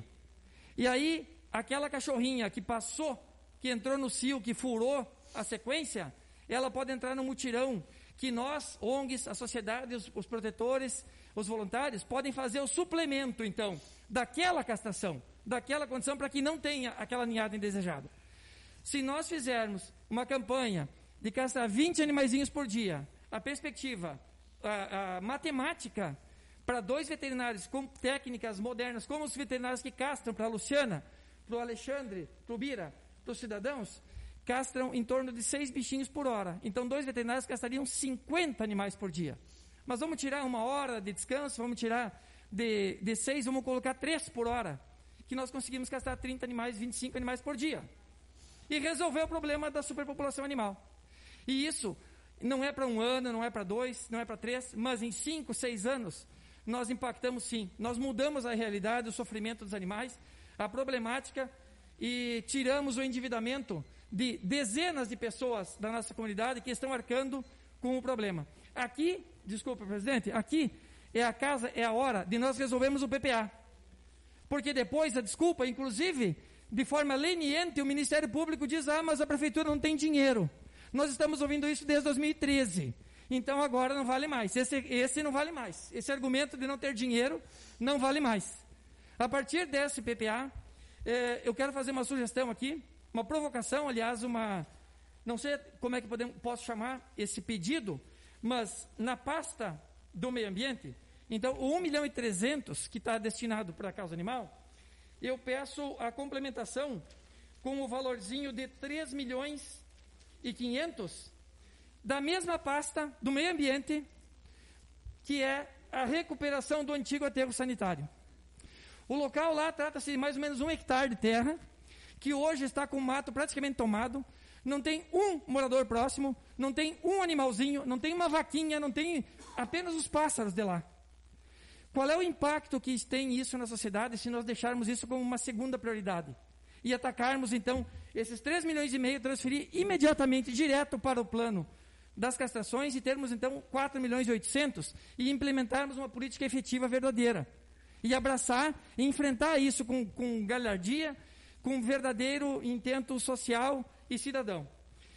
E aí, aquela cachorrinha que passou, que entrou no cio, que furou a sequência, ela pode entrar no mutirão, que nós, ONGs, a sociedade, os protetores, os voluntários, podem fazer o suplemento, então, daquela castração, daquela condição, para que não tenha aquela ninhada indesejada. Se nós fizermos uma campanha de castrar 20 animaizinhos por dia, a perspectiva, a matemática, para 2 veterinários com técnicas modernas, como os veterinários que castram para a Luciana, para o Alexandre, para o Bira, para os cidadãos, castram em torno de 6 bichinhos por hora. Então, 2 veterinários castrariam 50 animais por dia. Mas vamos tirar 1 hora de descanso, vamos tirar de 6, vamos colocar 3 por hora, que nós conseguimos castrar 30 animais, 25 animais por dia. E resolver o problema da superpopulação animal. E isso não é para 1 ano, não é para 2, não é para 3, mas em 5, 6 anos, nós impactamos sim. Nós mudamos a realidade, o sofrimento dos animais, a problemática, e tiramos o endividamento de dezenas de pessoas da nossa comunidade que estão arcando com o problema. Aqui, desculpa, presidente, aqui é a casa, é a hora de nós resolvermos o PPA. Porque depois a desculpa, inclusive, de forma leniente, o Ministério Público diz, mas a prefeitura não tem dinheiro. Nós estamos ouvindo isso desde 2013. Então agora não vale mais. Esse não vale mais. Esse argumento de não ter dinheiro não vale mais. A partir desse PPA, eu quero fazer uma sugestão aqui, uma provocação, aliás, não sei como é que posso chamar esse pedido, mas na pasta do meio ambiente, então o 1.300.000 que está destinado para a causa animal, eu peço a complementação com o valorzinho de 3.500.000 da mesma pasta do meio ambiente, que é a recuperação do antigo aterro sanitário. O local lá trata-se de mais ou menos 1 hectare de terra, que hoje está com o mato praticamente tomado, não tem um morador próximo, não tem um animalzinho, não tem uma vaquinha, não tem apenas os pássaros de lá. Qual é o impacto que tem isso na sociedade se nós deixarmos isso como uma segunda prioridade? E atacarmos, então, esses 3,5 milhões, transferir imediatamente, direto para o plano das castrações e termos, então, 4.800.000 e implementarmos uma política efetiva verdadeira. E abraçar e enfrentar isso com galhardia, com verdadeiro intento social e cidadão.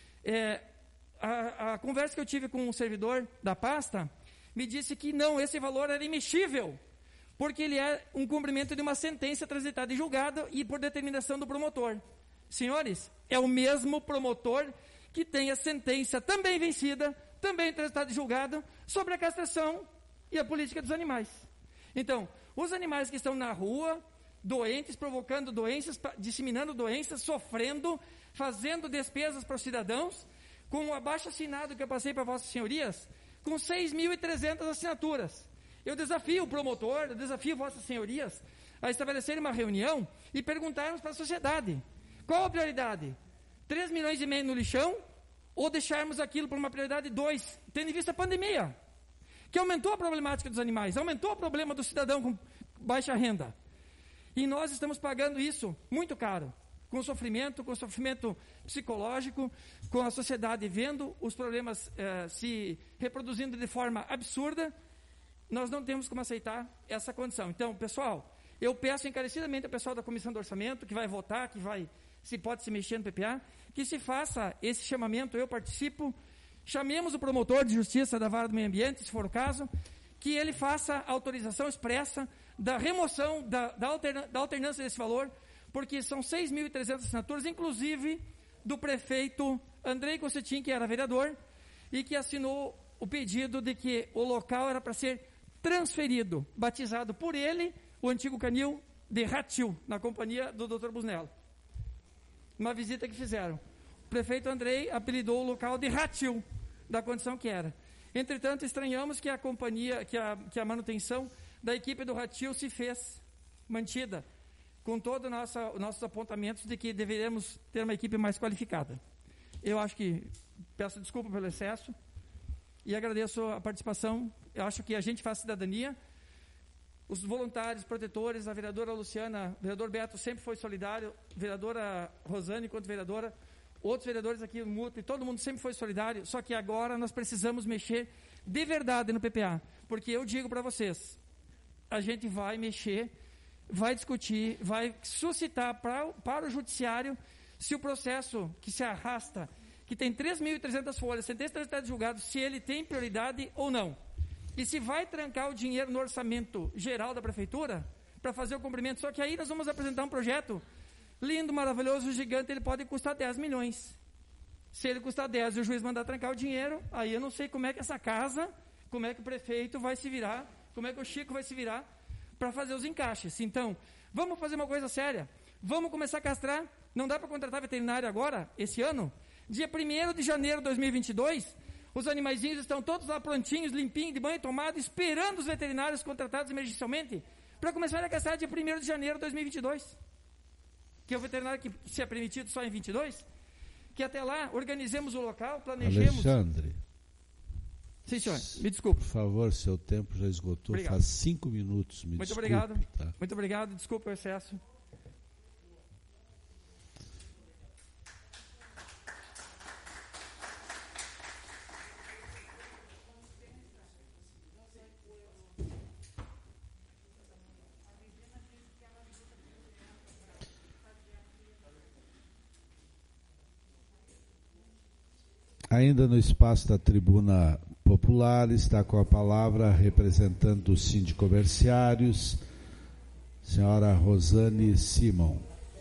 A conversa que eu tive com um servidor da pasta me disse que não, esse valor era imexível, porque ele é um cumprimento de uma sentença transitada e julgada e por determinação do promotor. Senhores, é o mesmo promotor que tem a sentença também vencida, também transitada e julgada, sobre a castração e a política dos animais. Então, os animais que estão na rua, doentes, provocando doenças, disseminando doenças, sofrendo, fazendo despesas para os cidadãos, com o abaixo-assinado que eu passei para vossas senhorias, com 6.300 assinaturas. Eu desafio o promotor, eu desafio vossas senhorias a estabelecerem uma reunião e perguntarmos para a sociedade, qual a prioridade? 3,5 milhões no lixão, ou deixarmos aquilo por uma prioridade 2, tendo em vista a pandemia, que aumentou a problemática dos animais, aumentou o problema do cidadão com baixa renda. E nós estamos pagando isso muito caro, com sofrimento psicológico, com a sociedade vendo os problemas se reproduzindo de forma absurda. Nós não temos como aceitar essa condição. Então, pessoal, eu peço encarecidamente ao pessoal da Comissão do Orçamento, que vai votar, se pode se mexer no PPA, que se faça esse chamamento, eu participo, chamemos o promotor de justiça da Vara do Meio Ambiente, se for o caso, que ele faça a autorização expressa da remoção, da alternância desse valor, porque são 6.300 assinaturas, inclusive do prefeito Andrei Cossetin, que era vereador, e que assinou o pedido de que o local era para ser transferido, batizado por ele, o antigo canil de Ratil, na companhia do Dr. Busnello. Uma visita que fizeram. O prefeito Andrei apelidou o local de Ratil, da condição que era. Entretanto, estranhamos que a companhia, que a manutenção da equipe do Ratil se fez mantida, com todos os nossos apontamentos de que deveríamos ter uma equipe mais qualificada. Eu acho que, peço desculpa pelo excesso e agradeço a participação. Eu acho que a gente faz cidadania. Os voluntários, protetores, a vereadora Luciana, o vereador Beto sempre foi solidário, a vereadora Rosane, enquanto vereadora, outros vereadores aqui no Mútuo, todo mundo sempre foi solidário, só que agora nós precisamos mexer de verdade no PPA, porque eu digo para vocês, a gente vai mexer, vai discutir, vai suscitar para o judiciário se o processo que se arrasta, que tem 3.300 folhas, sentença de julgado, se ele tem prioridade ou não. E se vai trancar o dinheiro no orçamento geral da prefeitura para fazer o cumprimento. Só que aí nós vamos apresentar um projeto lindo, maravilhoso, gigante, ele pode custar 10 milhões. Se ele custar 10 e o juiz mandar trancar o dinheiro, aí eu não sei como é que essa casa, como é que o prefeito vai se virar, como é que o Chico vai se virar para fazer os encaixes. Então, vamos fazer uma coisa séria. Vamos começar a castrar. Não dá para contratar veterinário agora, esse ano. Dia 1º de janeiro de 2022, os animaizinhos estão todos lá prontinhos, limpinhos, de banho tomado, esperando os veterinários contratados emergencialmente para começar a castrar dia 1º de janeiro de 2022. Que é o veterinário que se é permitido só em 22. Que até lá organizemos o local, planejemos. Alexandre. Sim, senhor. Me desculpe. Por favor, seu tempo já esgotou. Obrigado. Faz 5 minutos. Muito obrigado. Tá? Muito obrigado. Desculpe o excesso. Ainda no espaço da tribuna popular, está com a palavra representando os sindicomerciários, senhora Rosane Simon.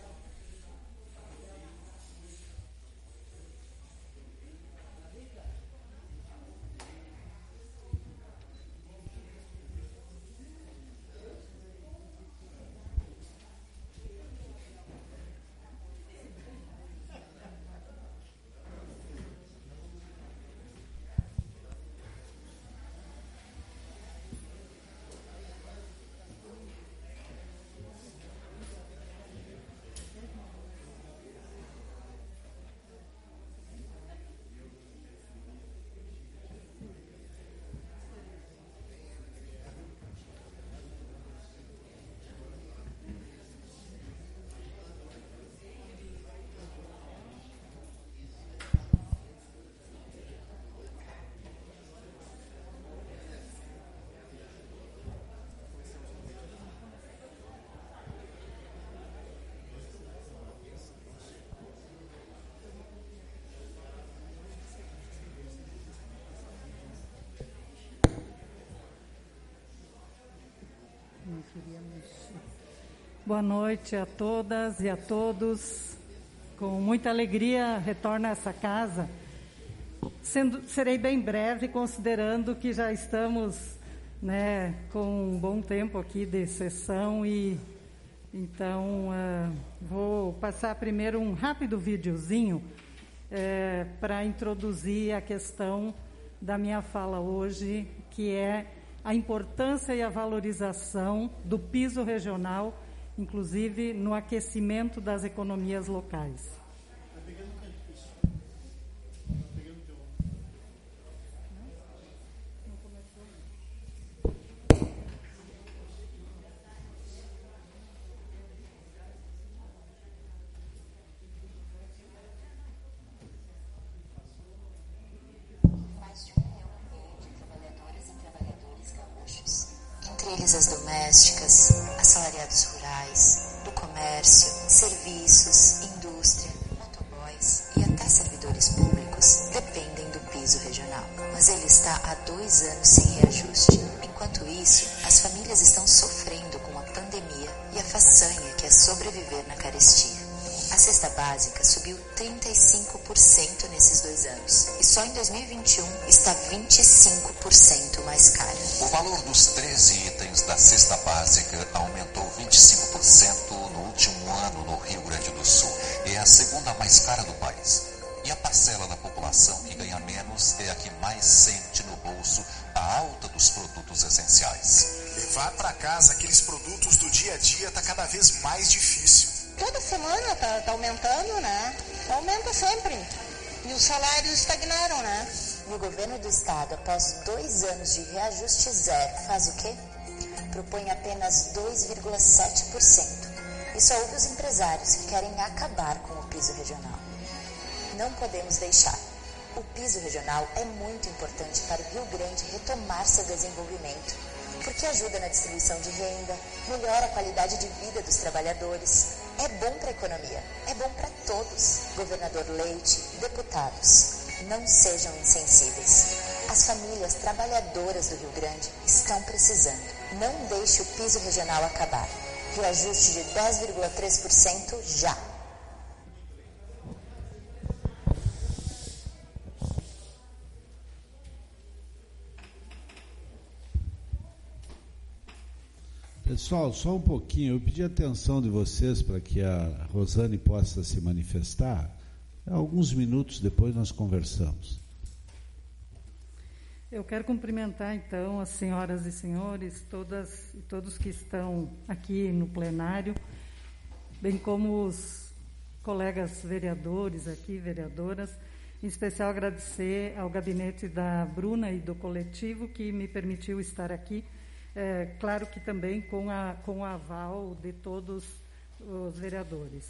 Boa noite a todas e a todos. Com muita alegria retorno a essa casa. Serei bem breve, considerando que já estamos, com um bom tempo aqui de sessão e então vou passar primeiro um rápido videozinho para introduzir a questão da minha fala hoje, que é a importância e a valorização do piso regional, inclusive no aquecimento das economias locais. As domésticas, assalariados rurais, do comércio, serviços, indústria, motoboys e até servidores públicos dependem do piso regional. Mas ele está há 2 anos sem reajuste. Enquanto isso, as famílias estão sofrendo com a pandemia e a façanha que é sobreviver na carestia. A cesta básica subiu 35% nesses 2 anos e só em 2021 está 25% mais cara. O valor dos 13 itens da cesta básica aumentou 25% no último ano no Rio Grande do Sul. É a segunda mais cara do país. E a parcela da população que ganha menos é a que mais sente no bolso a alta dos produtos essenciais. Levar para casa aqueles produtos do dia a dia está cada vez mais difícil. Toda semana tá aumentando, né? Aumenta sempre. E os salários estagnaram, né? E o governo do estado, após 2 anos de reajuste zero, faz o quê? Propõe apenas 2,7%. E só ouve os empresários que querem acabar com o piso regional. Não podemos deixar. O piso regional é muito importante para o Rio Grande retomar seu desenvolvimento, porque ajuda na distribuição de renda, melhora a qualidade de vida dos trabalhadores. É bom para a economia, é bom para todos. Governador Leite, deputados, não sejam insensíveis. As famílias trabalhadoras do Rio Grande estão precisando. Não deixe o piso regional acabar. Reajuste de 10,3% já. Pessoal, só um pouquinho, eu pedi a atenção de vocês para que a Rosane possa se manifestar. Alguns minutos depois nós conversamos. Eu quero cumprimentar, então, as senhoras e senhores, todas e todos que estão aqui no plenário, bem como os colegas vereadores aqui, vereadoras, em especial agradecer ao gabinete da Bruna e do coletivo que me permitiu estar aqui. Claro que também com o aval de todos os vereadores.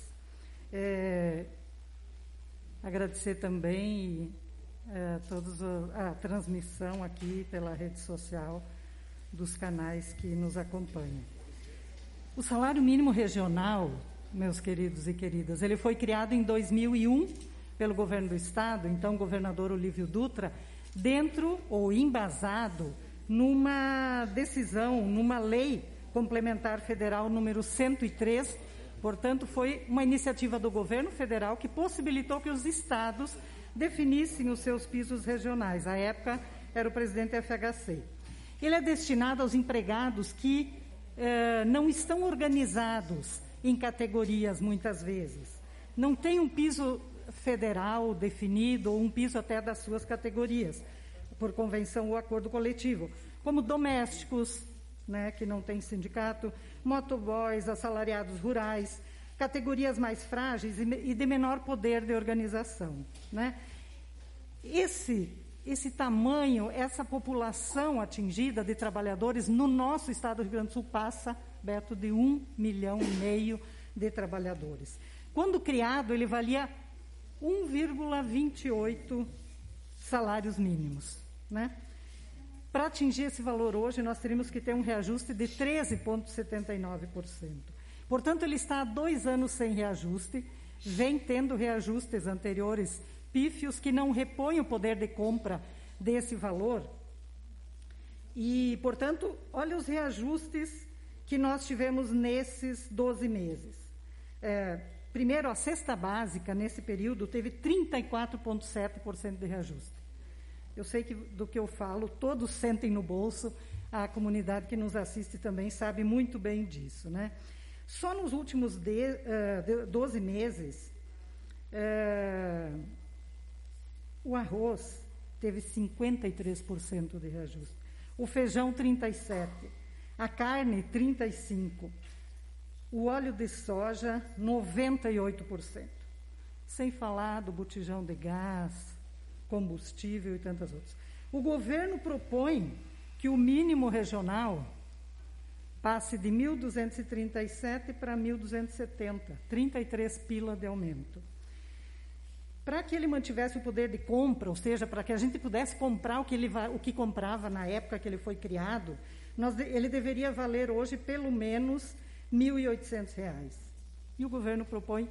Agradecer também a transmissão aqui pela rede social dos canais que nos acompanham. O salário mínimo regional, meus queridos e queridas, ele foi criado em 2001 pelo governo do estado, então o governador Olívio Dutra, dentro ou embasado numa decisão, numa lei complementar federal número 103, portanto, foi uma iniciativa do governo federal que possibilitou que os estados definissem os seus pisos regionais. À época, era o presidente FHC. Ele é destinado aos empregados que não estão organizados em categorias, muitas vezes. Não tem um piso federal definido, ou um piso até das suas categorias, por convenção ou acordo coletivo, como domésticos, né, que não tem sindicato, motoboys, assalariados rurais, categorias mais frágeis e de menor poder de organização, né? Esse tamanho, essa população atingida de trabalhadores no nosso estado do Rio Grande do Sul passa, Beto, de 1,5 milhão de trabalhadores. Quando criado, ele valia 1,28 salários mínimos, né? Para atingir esse valor hoje, nós teríamos que ter um reajuste de 13,79%. Portanto, ele está há 2 anos sem reajuste, vem tendo reajustes anteriores pífios que não repõem o poder de compra desse valor. E, portanto, olha os reajustes que nós tivemos nesses 12 meses. Primeiro, a cesta básica, nesse período, teve 34,7% de reajuste. Eu sei que do que eu falo, todos sentem no bolso, a comunidade que nos assiste também sabe muito bem disso, né? Só nos últimos 12 meses, o arroz teve 53% de reajuste, o feijão 37%, a carne 35%, o óleo de soja 98%, sem falar do botijão de gás, combustível e tantas outras. O governo propõe que o mínimo regional passe de 1.237 para 1.270, 33 pila de aumento. Para que ele mantivesse o poder de compra, ou seja, para que a gente pudesse comprar o que comprava na época que ele foi criado, ele deveria valer hoje pelo menos R$ 1.800. E o governo propõe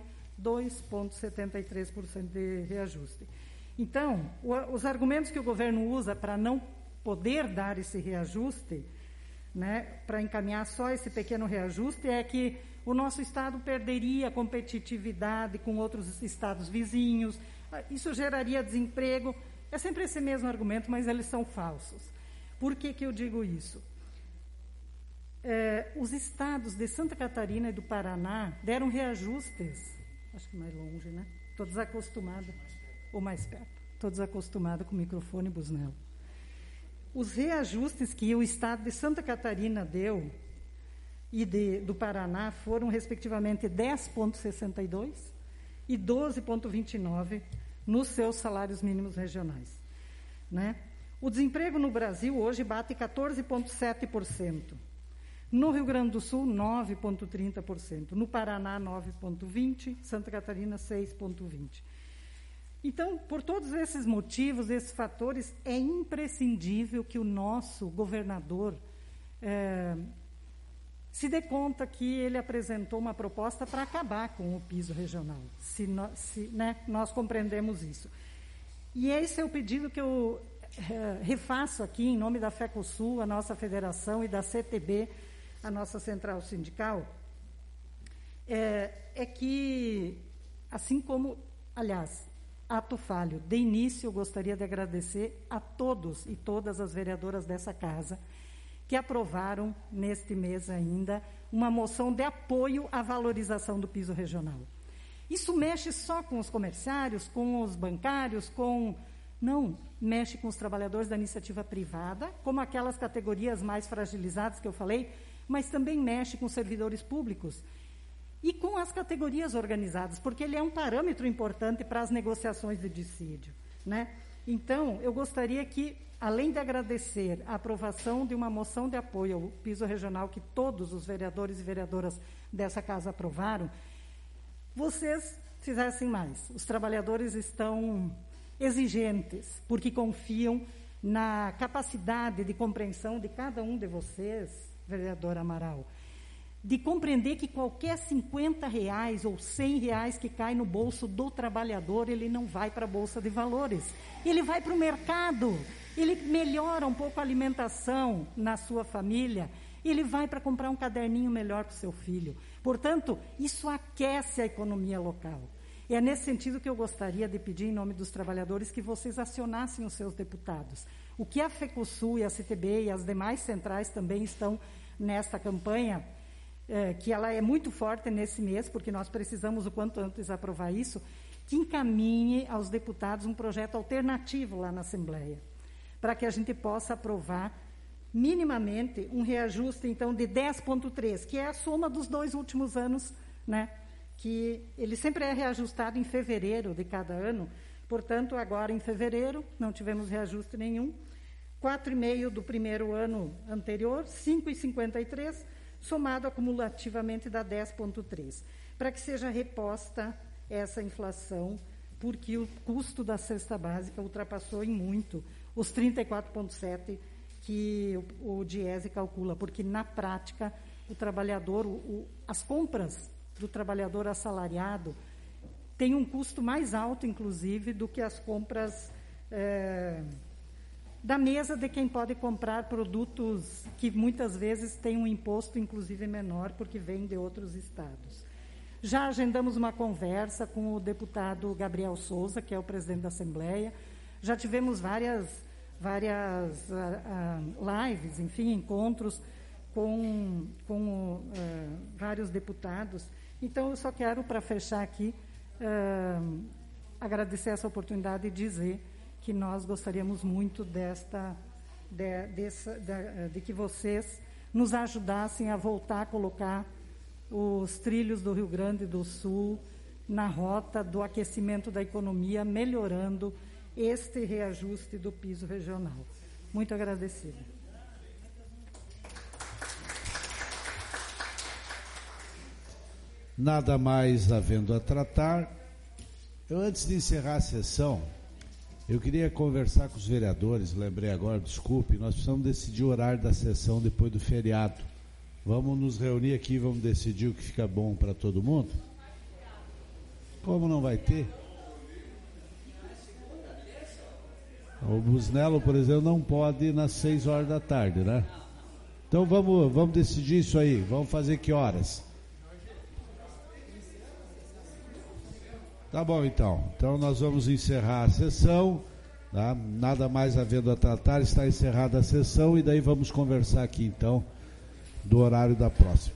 2,73% de reajuste. Então, os argumentos que o governo usa para não poder dar esse reajuste né, para encaminhar só esse pequeno reajuste, é que o nosso estado perderia competitividade com outros estados vizinhos, isso geraria desemprego. É sempre esse mesmo argumento, mas eles são falsos. Por que eu digo isso? Os estados de Santa Catarina e do Paraná deram reajustes, acho que mais longe, né? Estou desacostumada, ou mais perto, estou desacostumada com o microfone Busnello. Os reajustes que o estado de Santa Catarina deu e do Paraná foram, respectivamente, 10,62 e 12,29 nos seus salários mínimos regionais, né? O desemprego no Brasil hoje bate 14,7%. No Rio Grande do Sul, 9,30%. No Paraná, 9,20%. Santa Catarina, 6,20%. Então, por todos esses motivos, esses fatores, é imprescindível que o nosso governador se dê conta que ele apresentou uma proposta para acabar com o piso regional. Nós compreendemos isso. E esse é o pedido que eu refaço aqui, em nome da FECOSUL, a nossa federação, e da CTB, a nossa central sindical, é que, assim como, aliás, ato falho, de início eu gostaria de agradecer a todos e todas as vereadoras dessa casa que aprovaram, neste mês ainda, uma moção de apoio à valorização do piso regional. Isso mexe só com os comerciários, com os bancários, não, mexe com os trabalhadores da iniciativa privada, como aquelas categorias mais fragilizadas que eu falei, mas também mexe com os servidores públicos e com as categorias organizadas, porque ele é um parâmetro importante para as negociações de dissídio, né? Então, eu gostaria que, além de agradecer a aprovação de uma moção de apoio ao piso regional que todos os vereadores e vereadoras dessa casa aprovaram, vocês fizessem mais. Os trabalhadores estão exigentes, porque confiam na capacidade de compreensão de cada um de vocês, vereador Amaral, de compreender que qualquer R$50 ou R$100 que cai no bolso do trabalhador, ele não vai para a Bolsa de Valores, ele vai para o mercado, ele melhora um pouco a alimentação na sua família, ele vai para comprar um caderninho melhor para o seu filho. Portanto, isso aquece a economia local. E é nesse sentido que eu gostaria de pedir, em nome dos trabalhadores, que vocês acionassem os seus deputados. O que a FECOSUL e a CTB e as demais centrais também estão nesta campanha, que ela é muito forte nesse mês, porque nós precisamos o quanto antes aprovar isso, que encaminhe aos deputados um projeto alternativo lá na Assembleia, para que a gente possa aprovar minimamente um reajuste, então, de 10,3, que é a soma dos 2 últimos anos, né? Que ele sempre é reajustado em fevereiro de cada ano. Portanto, agora em fevereiro não tivemos reajuste nenhum. 4,5 do primeiro ano anterior, 5,53, somado acumulativamente dá 10,3. Para que seja reposta essa inflação, porque o custo da cesta básica ultrapassou em muito os 34,7 que o DIESE calcula, porque na prática o trabalhador, as compras do trabalhador assalariado tem um custo mais alto, inclusive, do que as compras da mesa de quem pode comprar produtos que muitas vezes têm um imposto, inclusive, menor, porque vêm de outros estados. Já agendamos uma conversa com o deputado Gabriel Souza, que é o presidente da Assembleia, já tivemos várias lives, enfim, encontros com vários deputados. Então, eu só quero, para fechar aqui, agradecer essa oportunidade e dizer que nós gostaríamos muito de que vocês nos ajudassem a voltar a colocar os trilhos do Rio Grande do Sul na rota do aquecimento da economia, melhorando este reajuste do piso regional. Muito agradecida. Nada mais havendo a tratar. Eu, antes de encerrar a sessão, eu queria conversar com os vereadores, lembrei agora, desculpe, nós precisamos decidir o horário da sessão depois do feriado. Vamos nos reunir aqui, vamos decidir o que fica bom para todo mundo? Como não vai ter? O Busnello, por exemplo, não pode ir nas 6 horas da tarde, né? Então vamos decidir isso aí. Vamos fazer que horas? Tá bom, então. Então nós vamos encerrar a sessão. Tá? Nada mais havendo a tratar, está encerrada a sessão e daí vamos conversar aqui, então, do horário da próxima.